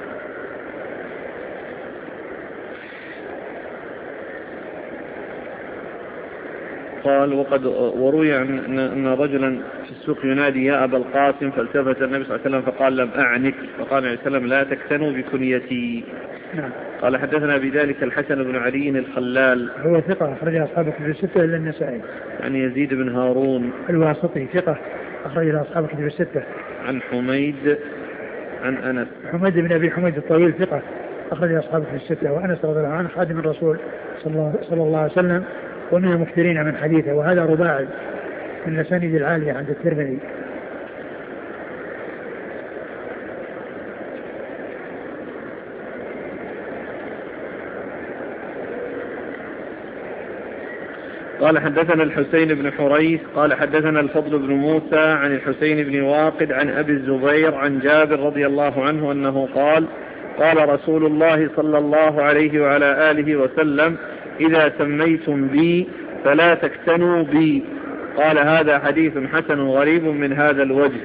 قال وقد وروي أن رجلا في السوق ينادي يا أبا القاسم فالتفت النبي صلى الله عليه وسلم فقال لم أعنك فقال عليه وسلم لا تكتنوا بكنيتي. نعم. قال حدثنا بذلك الحسن بن علي الخلال هو ثقة أخرج أصحاب الكتب الستة إلا النسائي. عن يزيد بن هارون الواسطي ثقة أخرج أصحاب الكتب الستة. عن حميد عن أنس. حميد بن أبي حميد الطويل ثقة أخرج أصحاب الكتب الستة. وأنس رضي الله عنه خادم الرسول صلى الله عليه وسلم ومن المكثرين من حديثه. وهذا رباعي من الأسانيد العالية عند الترمذي. قال حدثنا الحسين بن حريث قال حدثنا الفضل بن موسى عن الحسين بن واقد عن أبي الزبير عن جابر رضي الله عنه أنه قال قال رسول الله صلى الله عليه وعلى آله وسلم إذا سميتم بي فلا تكتنوا بي. قال هذا حديث حسن غريب من هذا الوجه.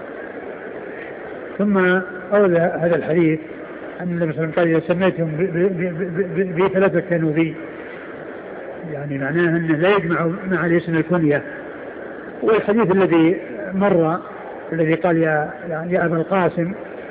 ثم أولى هذا الحديث أن النبي صلى الله عليه وسلم قال إذا سميتم بي فلا تكتنوا بي، يعني معناه أنه لا يجمع مع الاسم الكنية. والحديث الذي مر الذي قال يا, يا أبا القاسم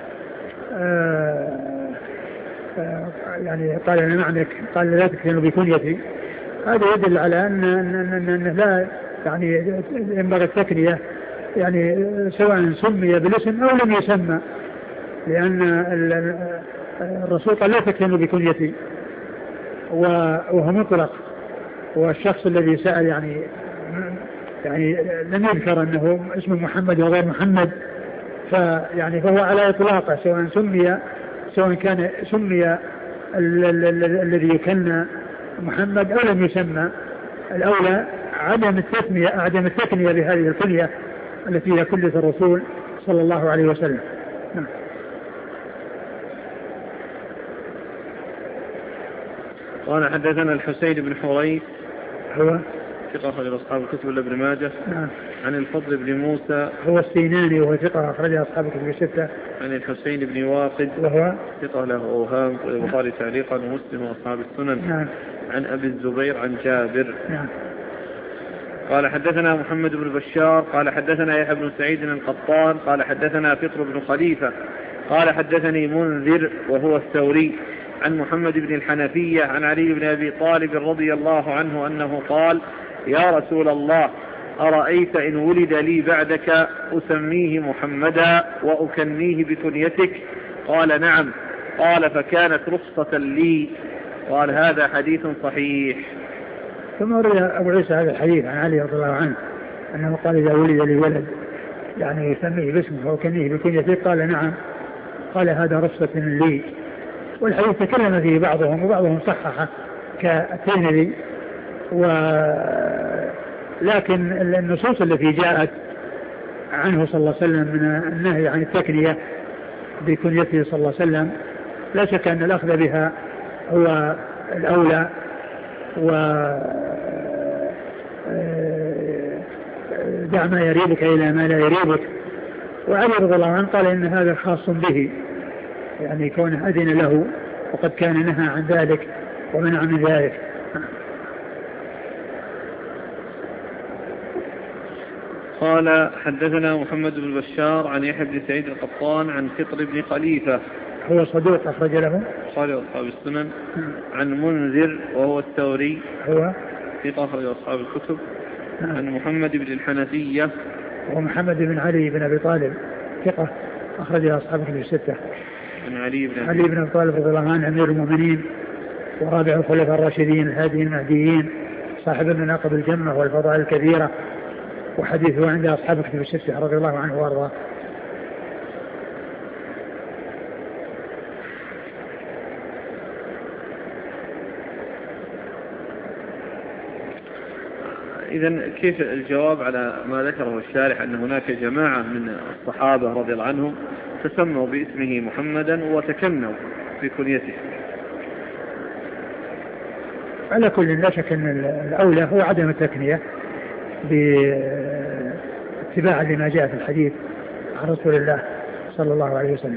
آآ آآ يعني قال أنا معنك قال لا تكتنوا بكنيتي، هذا يدل على أن, أن, أن لا يعني ينبغي التكنية يعني سواء سمي بالاسم أو لم يسمى، لأن الرسول قال لا تكتنوا بكنيتي وهو مطلق. والشخص الذي سأل يعني يعني لم يذكر أنه اسمه محمد وغير محمد، فيعني فهو على إطلاقه سواء سمي سواء كان سمي الذي يكنى محمد أو لم يسمى. الأولى عدم التثنية عدم التثنية بهذه الكنية التي هي كنية الرسول صلى الله عليه وسلم. نعم. قال حدثنا الحسين بن حريث هو ثقة أخرج أصحاب الكتب إلا ابن ماجه. نعم. عن الفضل بن موسى هو السيناني وهو ثقة أخرج أصحاب الكتب الستة. عن الحسين بن واقد وهو ثقة له أوهام البخاري تعليقا ومسلم وأصحاب السنن. نعم. عن أبي الزبير عن جابر. نعم. قال حدثنا محمد بن بشار قال حدثنا يحيى بن سعيد القطان قال حدثنا فطر بن خليفة قال حدثني منذر وهو الثوري عن محمد بن الحنفية عن علي بن أبي طالب رضي الله عنه أنه قال يا رسول الله أرأيت إن ولد لي بعدك أسميه محمدا وأكنيه بكنيتك؟ قال نعم. قال فكانت رخصة لي. قال هذا حديث صحيح. ثم روي أبو عيسى هذا الحديث عن علي رضي الله عنه أنه قال إذا ولد لي ولد يعني يسميه باسمه وأكنيه بكنيتك؟ قال نعم. قال هذا رخصة لي. والحديث تكلم فيه بعضهم وبعضهم صححه كالترمذي، ولكن النصوص التي جاءت عنه صلى الله عليه وسلم من النهي عن التكنية بكنيته صلى الله عليه وسلم لا شك أن الأخذ بها هو الأولى. و دع ما يريبك إلى ما لا يريبك. وعلي رضي الله عنه قال إن هذا خاص به، يعني كونه أذن له وقد كان نهى عن ذلك ومنع من ذلك. قال حدثنا محمد بن بشار عن يحيى بن سعيد القطان عن فطر بن خليفة هو صدوق أخرج له قال أصحاب السنن. عن منذر وهو الثوري هو ثقة أخرج أصحاب الكتب. عن محمد بن الحنفية ومحمد بن علي بن أبي طالب ثقة أخرج أصحاب الكتب الستة. عن علي بن علي بن أبي طالب رضي الله عنه أمير المؤمنين ورابع الخلفاء الراشدين الهاديين المهديين صاحب المناقب الجمة والفضائل الكبيرة، وحديثه عند أصحاب الكتب الستة رضي الله عنه وارضاه. إذن كيف الجواب على ما ذكره الشارح أن هناك جماعة من الصحابة رضي الله عنهم تسموا باسمه محمدا وتكنوا في كنيته؟ على كل لا شك أن الأولى هو عدم التكنية باتباع لما جاء في الحديث عن رسول الله صلى الله عليه وسلم.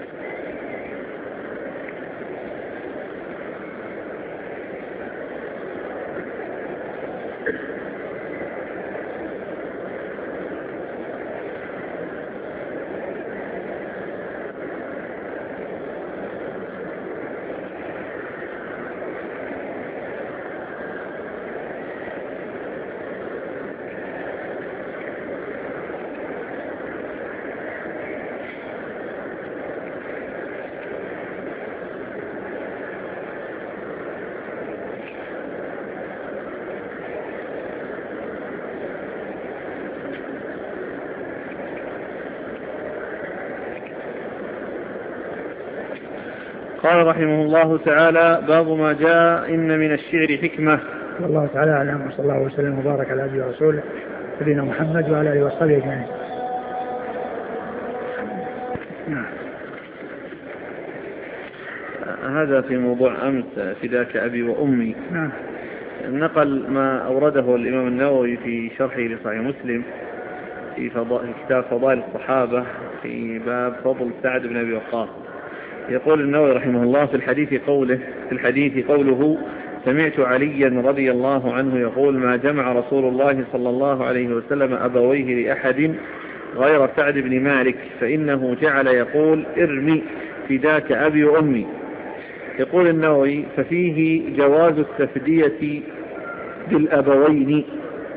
قال رحمه الله تعالى: باب ما جاء إن من الشعر حكمة. والله تعالى أعلم، وصلى الله وسلم وبارك على عبده ورسوله نبينا محمد وعلى آله وصحبه أجمعين. هذا في موضوع أمس فداك أبي وأمي. نعم. نقل ما أورده الإمام النووي في شرحه لصحيح مسلم في كتاب فضائل الصحابة في باب فضل سعد بن أبي وقاص. يقول النووي رحمه الله في الحديث قوله في الحديث قوله: سمعت عليا رضي الله عنه يقول: ما جمع رسول الله صلى الله عليه وسلم أبويه لأحد غير سعد بن مالك، فإنه جعل يقول: ارمي فداك أبي وأمي. يقول النووي: ففيه جواز التفدية بالأبوين،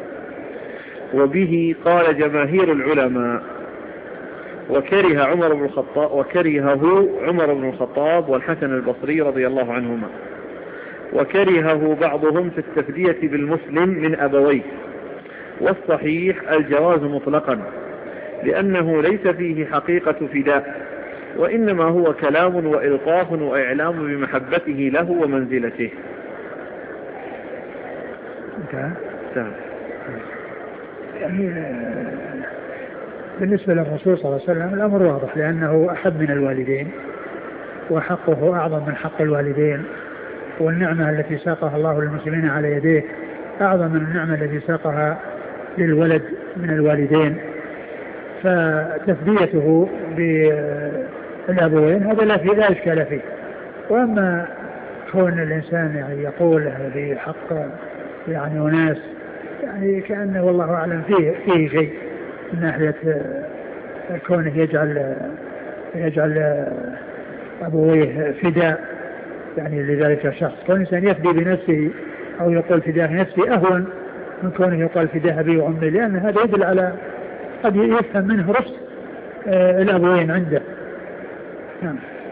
وبه قال جماهير العلماء، وكره عمر بن الخطاب وكرهه عمر بن الخطاب والحسن البصري رضي الله عنهما، وكرهه بعضهم في التفدية بالمسلم من أبويه. والصحيح الجواز مطلقا، لأنه ليس فيه حقيقة فداء، وإنما هو كلام وإلطاف وإعلام بمحبته له ومنزلته. يعني بالنسبة للرسول صلى الله عليه وسلم الأمر واضح، لأنه أحب من الوالدين وحقه أعظم من حق الوالدين، والنعمة التي ساقها الله للمسلمين على يديه أعظم من النعمة التي ساقها للولد من الوالدين، فتفديته بالأبوين هذا لا, لا إشكال فيه. وأما كون الإنسان يعني يقول هذه حق يعني وناس يعني كأنه والله أعلم فيه, فيه شيء من ناحية كونه يجعل يجعل أبويه فداء يعني لذلك الشخص. كون الإنسان يفدي بنفسه أو يقول فداء نفسه أهون من كونه يقول فداء أبي وأمي، لأن هذا يدل على قد يفهم منه رفض الأبوين عنده. نعم.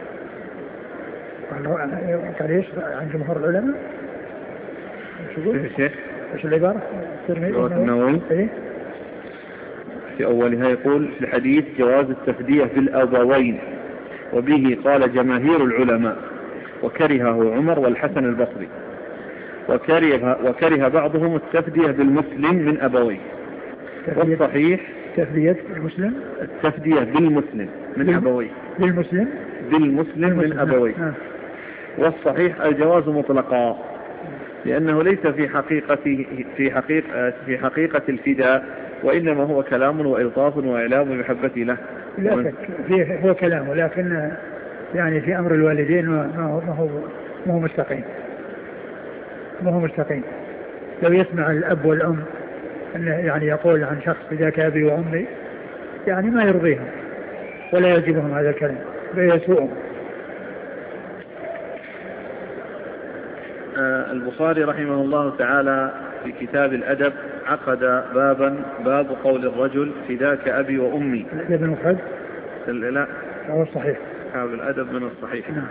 قال ايش عن جمهور العلماء؟ ايش يقول؟ ايش العبارة؟ النووي إيه؟ في أولها يقول في الحديث: جواز التفدية بالأبوين، وبه قال جماهير العلماء، وكرهه عمر والحسن البصري، وكره, وكره بعضهم التفدية بالمسلم من أبويه. والصحيح تفدية المسلم التفدية بالمسلم من أبويه بالمسلم بالمسلم من أبويه. آه. والصحيح الجواز مطلقا، لأنه ليس في حقيقة في حقيقة في حقيقة الفداء، وإنما هو كلام وإلطاف وإعلام بمحبته له. لا شك فيه هو كلام، ولكن يعني في أمر الوالدين ما هو ما هو مستقيم ما هو مستقيم. لو يسمع الأب والأم يعني يقول عن شخص فداك أبي وأمي يعني ما يرضيهم ولا يعجبهم هذا الكلام فيسوءهم. آه البخاري رحمه الله تعالى في كتاب الأدب عقد بابا: باب قول الرجل فداك أبي وأمي. الأدب المفرد؟ لا هو الصحيح. كتاب الأدب من الصحيح. نعم.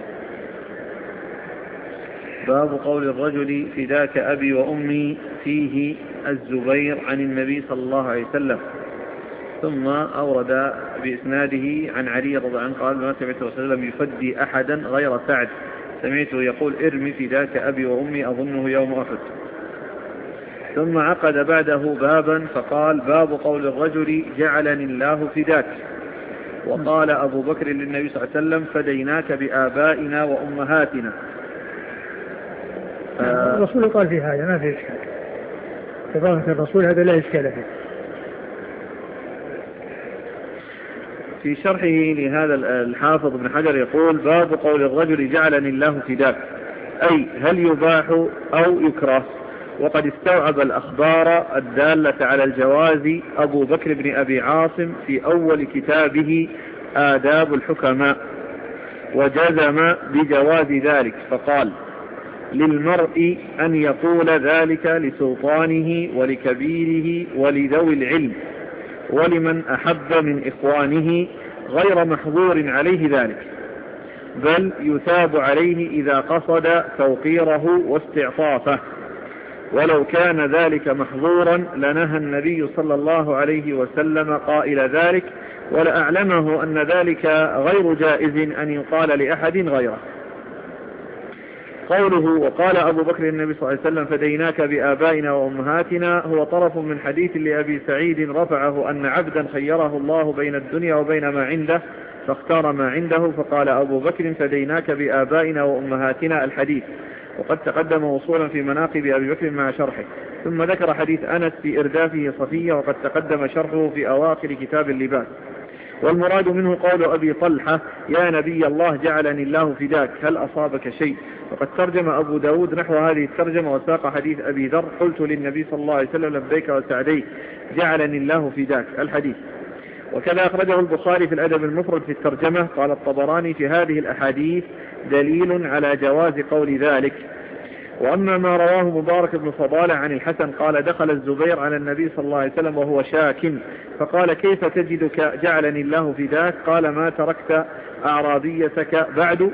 باب قول الرجل فداك أبي وأمي، فيه الزبير عن النبي صلى الله عليه وسلم. ثم أورد بإسناده عن علي رضي الله عنه قال: ما سمعت رسول الله صلى الله عليه وسلم يفدي أحدا غير سعد، سمعته يقول: ارمي فداك أبي وأمي، أظنه يوم أحد. ثم عقد بعده بابا فقال باب قول الرجل جعلني الله فداك. وقال أبو بكر للنبي صلى الله عليه وسلم فديناك بآبائنا وأمهاتنا. آه الرسول قال في هذا ما في إشكال، إضافة الرسول هذا لا إشكال فيه. في شرحه لهذا الحافظ ابن حجر يقول باب قول الرجل جعلني الله فداك، أي هل يباح أو يكره؟ وقد استوعب الأخبار الدالة على الجواز أبو بكر بن أبي عاصم في أول كتابه آداب الحكماء، وجزم بجواز ذلك فقال للمرء أن يقول ذلك لسلطانه ولكبيره ولذوي العلم ولمن أحب من إخوانه غير محظور عليه ذلك، بل يثاب عليه إذا قصد توقيره واستعطافه. ولو كان ذلك محظورا لنهى النبي صلى الله عليه وسلم قائل ذلك، ولأعلمه أن ذلك غير جائز أن يقال لأحد غيره. قوله وقال أبو بكر النبي صلى الله عليه وسلم فديناك بآبائنا وأمهاتنا هو طرف من حديث لأبي سعيد رفعه أن عبدا خيره الله بين الدنيا وبين ما عنده فاختار ما عنده، فقال أبو بكر فديناك بآبائنا وأمهاتنا الحديث، وقد تقدم وصولا في مناقب أبي بكر مع شرحه. ثم ذكر حديث أنس في إردافه صفية، وقد تقدم شرحه في أواخر كتاب اللباس. والمراد منه قول أبي طلحة يا نبي الله جعلني الله فداك هل أصابك شيء؟ وقد ترجم أبو داود نحو هذه الترجمة وساق حديث أبي ذر قلت للنبي صلى الله عليه وسلم لبيك وسعديك جعلني الله فداك الحديث. وكذا أخرجه البخاري في الأدب المفرد في الترجمة. قال الطبراني في هذه الأحاديث دليل على جواز قول ذلك. وأما ما رواه مبارك بن فضالة عن الحسن قال دخل الزبير على النبي صلى الله عليه وسلم وهو شاك فقال كيف تجدك جعلني الله فداك؟ قال ما تركت أعرابيتك بعد.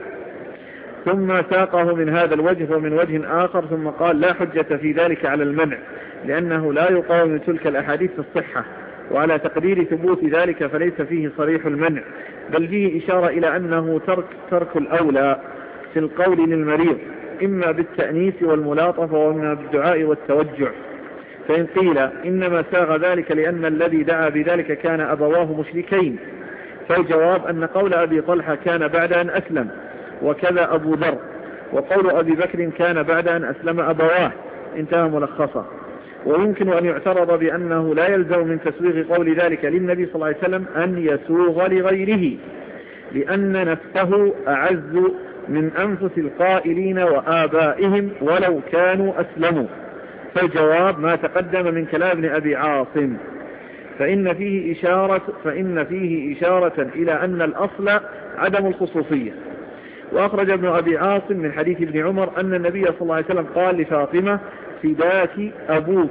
ثم ساقه من هذا الوجه ومن وجه آخر ثم قال لا حجة في ذلك على المنع، لأنه لا يقاوم تلك الأحاديث في الصحة، وعلى تقدير ثبوت ذلك فليس فيه صريح المنع، بل فيه إشارة إلى أنه ترك, ترك الأولى في القول للمريض إما بالتأنيس والملاطفة وإما بالدعاء والتوجع. فإن قيل إنما ساغ ذلك لأن الذي دعا بذلك كان أبواه مشركين، فالجواب أن قول أبي طلحة كان بعد أن أسلم، وكذا أبو ذر، وقول أبي بكر كان بعد أن أسلم أبواه، انتهى ملخصا. ويمكن أن يعترض بأنه لا يلزم من تسويغ قول ذلك للنبي صلى الله عليه وسلم أن يسوغ لغيره، لأن نفسه أعز من أنفس القائلين وآبائهم ولو كانوا أسلموا. فالجواب ما تقدم من كلام ابن أبي عاصم، فإن فيه إشارة, فإن فيه إشارة إلى أن الأصل عدم الخصوصية. وأخرج ابن أبي عاصم من حديث ابن عمر أن النبي صلى الله عليه وسلم قال لفاطمة فداك أبوك.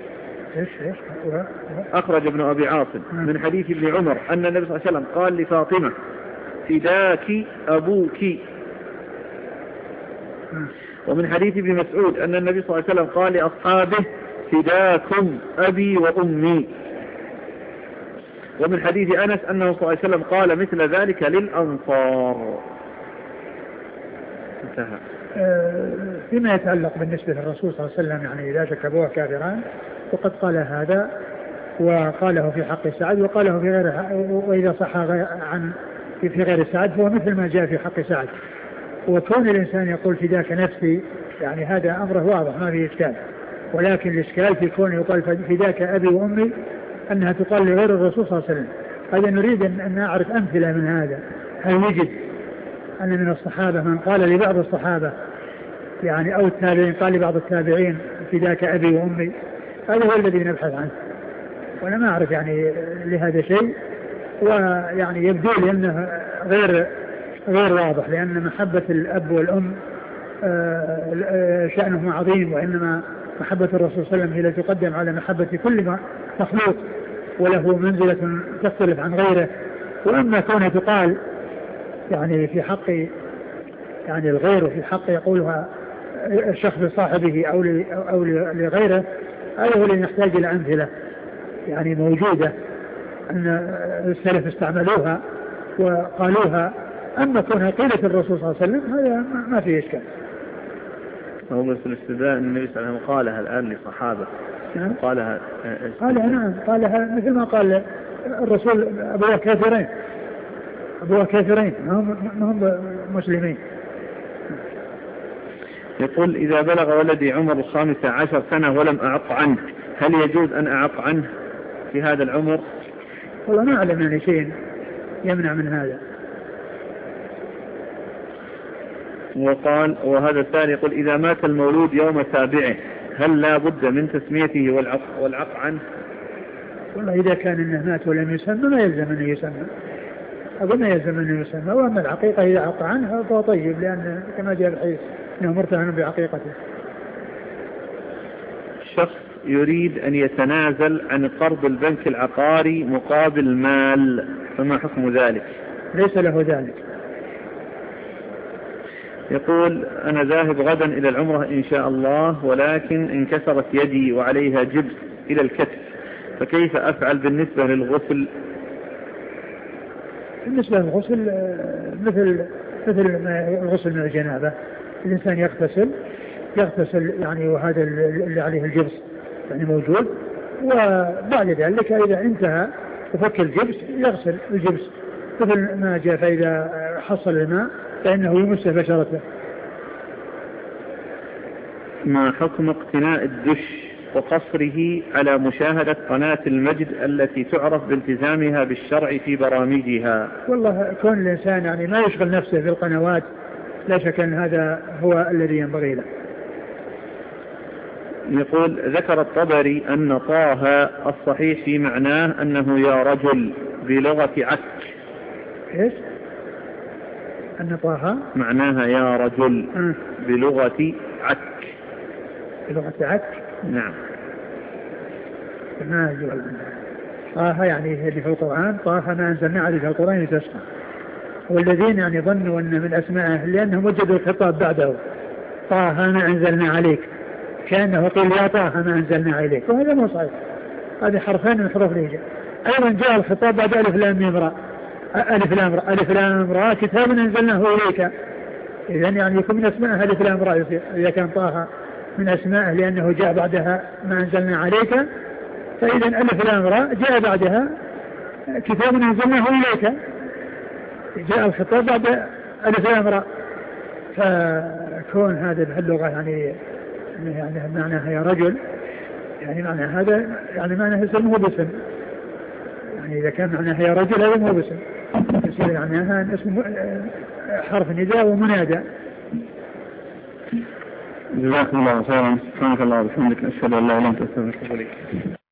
أخرج ابن أبي عاصم من حديث ابن عمر أن النبي صلى الله عليه وسلم قال لفاطمة فداك أبوك. ومن حديث ابن مسعود أن النبي صلى الله عليه وسلم قال لأصحابه فداكم أبي وأمي. ومن حديث أنس أنه صلى الله عليه وسلم قال مثل ذلك للأنصار. انتهى. فيما يتعلق بالنسبة للرسول صلى الله عليه وسلم يعني إذا شكبوه كافران وقد قال هذا وقاله في حق سعد وقاله في غير، وإذا صح عن في غير سعد فهو مثل ما جاء في حق سعد. وكون الإنسان يقول فداك نفسي يعني هذا أمره واضح ما فيه إشكال، ولكن الإشكال في كون يقال فداك أبي وأمي أنها تقال لغير الرسول صلى الله عليه وسلم. هذا نريد أن نعرف أمثلة من هذا. هل يجد أن من الصحابة من قال لبعض الصحابة يعني أو التابعين قال لبعض التابعين فداك أبي وأمي؟ هذا هو الذي نبحث عنه، وأنا ما أعرف يعني لهذا شيء، ويعني يبدو لي أنه غير غير واضح، لأن محبة الأب والأم شأنه عظيم، وإنما محبة الرسول صلى الله عليه وسلم هي التي تقدم على محبة كل مخلوق وله منزلة تختلف عن غيره. وأما كونها تقال يعني في حق يعني الغير وفي حق يقولها الشخص لصاحبه أو أو لغيره، هذا هو اللي نحتاج إلى أمثلة يعني موجودة أن السلف استعملوها وقالوها. أما كونها قيلة الرسول صلى الله عليه وسلم هذا ما فيه إشكال. هو بس الاستدلال النبي صلى الله عليه وسلم قالها الآن لصحابة قالها قالها نعم قالها مثل ما قال الرسول أبوه كافرين أبوه كافرين ما هم مسلمين. يقول إذا بلغ ولدي عمر الخامسة عشر سنة ولم أعق عنه هل يجوز أن أعق عنه في هذا العمر؟ والله ما أعلم يعني شيء يمنع من هذا. وقال وهذا الثاني يقول إذا مات المولود يوم سابعه هل لا بد من تسميته والعق, والعق عنه؟ والله إذا كان إنه مات ولم يسمى ما يلزم أنه يسمى أظن ما يلزم أنه يسمى. وأما العقيقة إذا عق عنها فهو طيب لأن كما جاء الحديث أنه مرتهن بعقيقته. شخص يريد أن يتنازل عن قرض البنك العقاري مقابل مال فما حكم ذلك؟ ليس له ذلك. يقول أنا ذاهب غدا إلى العمرة إن شاء الله ولكن انكسرت يدي وعليها جبس إلى الكتف فكيف أفعل بالنسبة للغسل؟ بالنسبة للغسل مثل مثل الغسل من الجنابة الإنسان يغتسل يغتسل يعني وهذا اللي عليه الجبس يعني موجود وبعد ذلك إذا انتهى وفك الجبس يغسل الجبس مثل ما جاء فإذا حصل الماء فإنه يمسه بشرته. ما حكم اقتناء الدش وقصره على مشاهدة قناة المجد التي تعرف بالتزامها بالشرع في برامجها؟ والله كون الإنسان يعني ما يشغل نفسه في القنوات لا شك أن هذا هو الذي ينبغي له. يقول ذكر الطبري أن طه الصحيح في معناه أنه يا رجل بلغة عك. إيش؟ أن طه معناها يا رجل م. بلغة عك. بلغة عك؟ نعم. ما يجوز. طه يعني اللي في القرآن طه ما أنزلنا عليك القرآن لتشقى. والذين يعني ظنوا أن من أسمائه لأنهم وجدوا الخطاب بعده طه ما أنزلنا عليك كأنه قيل يا طه ما أنزلنا عليك وهذا مو صحيح. هذه حرفين من حروف الهجاء. أيضا جاء الخطاب بعد ألف لام ميم راء ألف لام راء ألف لام راء كتاب أنزلناه إليك. إذن يعني يكون من أسمائه ألف لام راء إذا كان طه من أسمائه لأنه جاء بعدها ما أنزلنا عليك فإذا ألف لام راء جاء بعدها كتاب أنزلناه إليك جاء الخطاب بعد ألف لام راء. فكون هذا اللغة يعني يعني معناها يا رجل يعني معنى هذا يعني معناه اسمه باسم يعني إذا كان معناها يا رجل هذا مو باسم يصير معناها اسم حرف نداء ومنادى. جزاكم الله خيرا. سبحانك الله وبحمدك أشهد أن لا إله إلا أنت أستغفرك وأتوب إليك.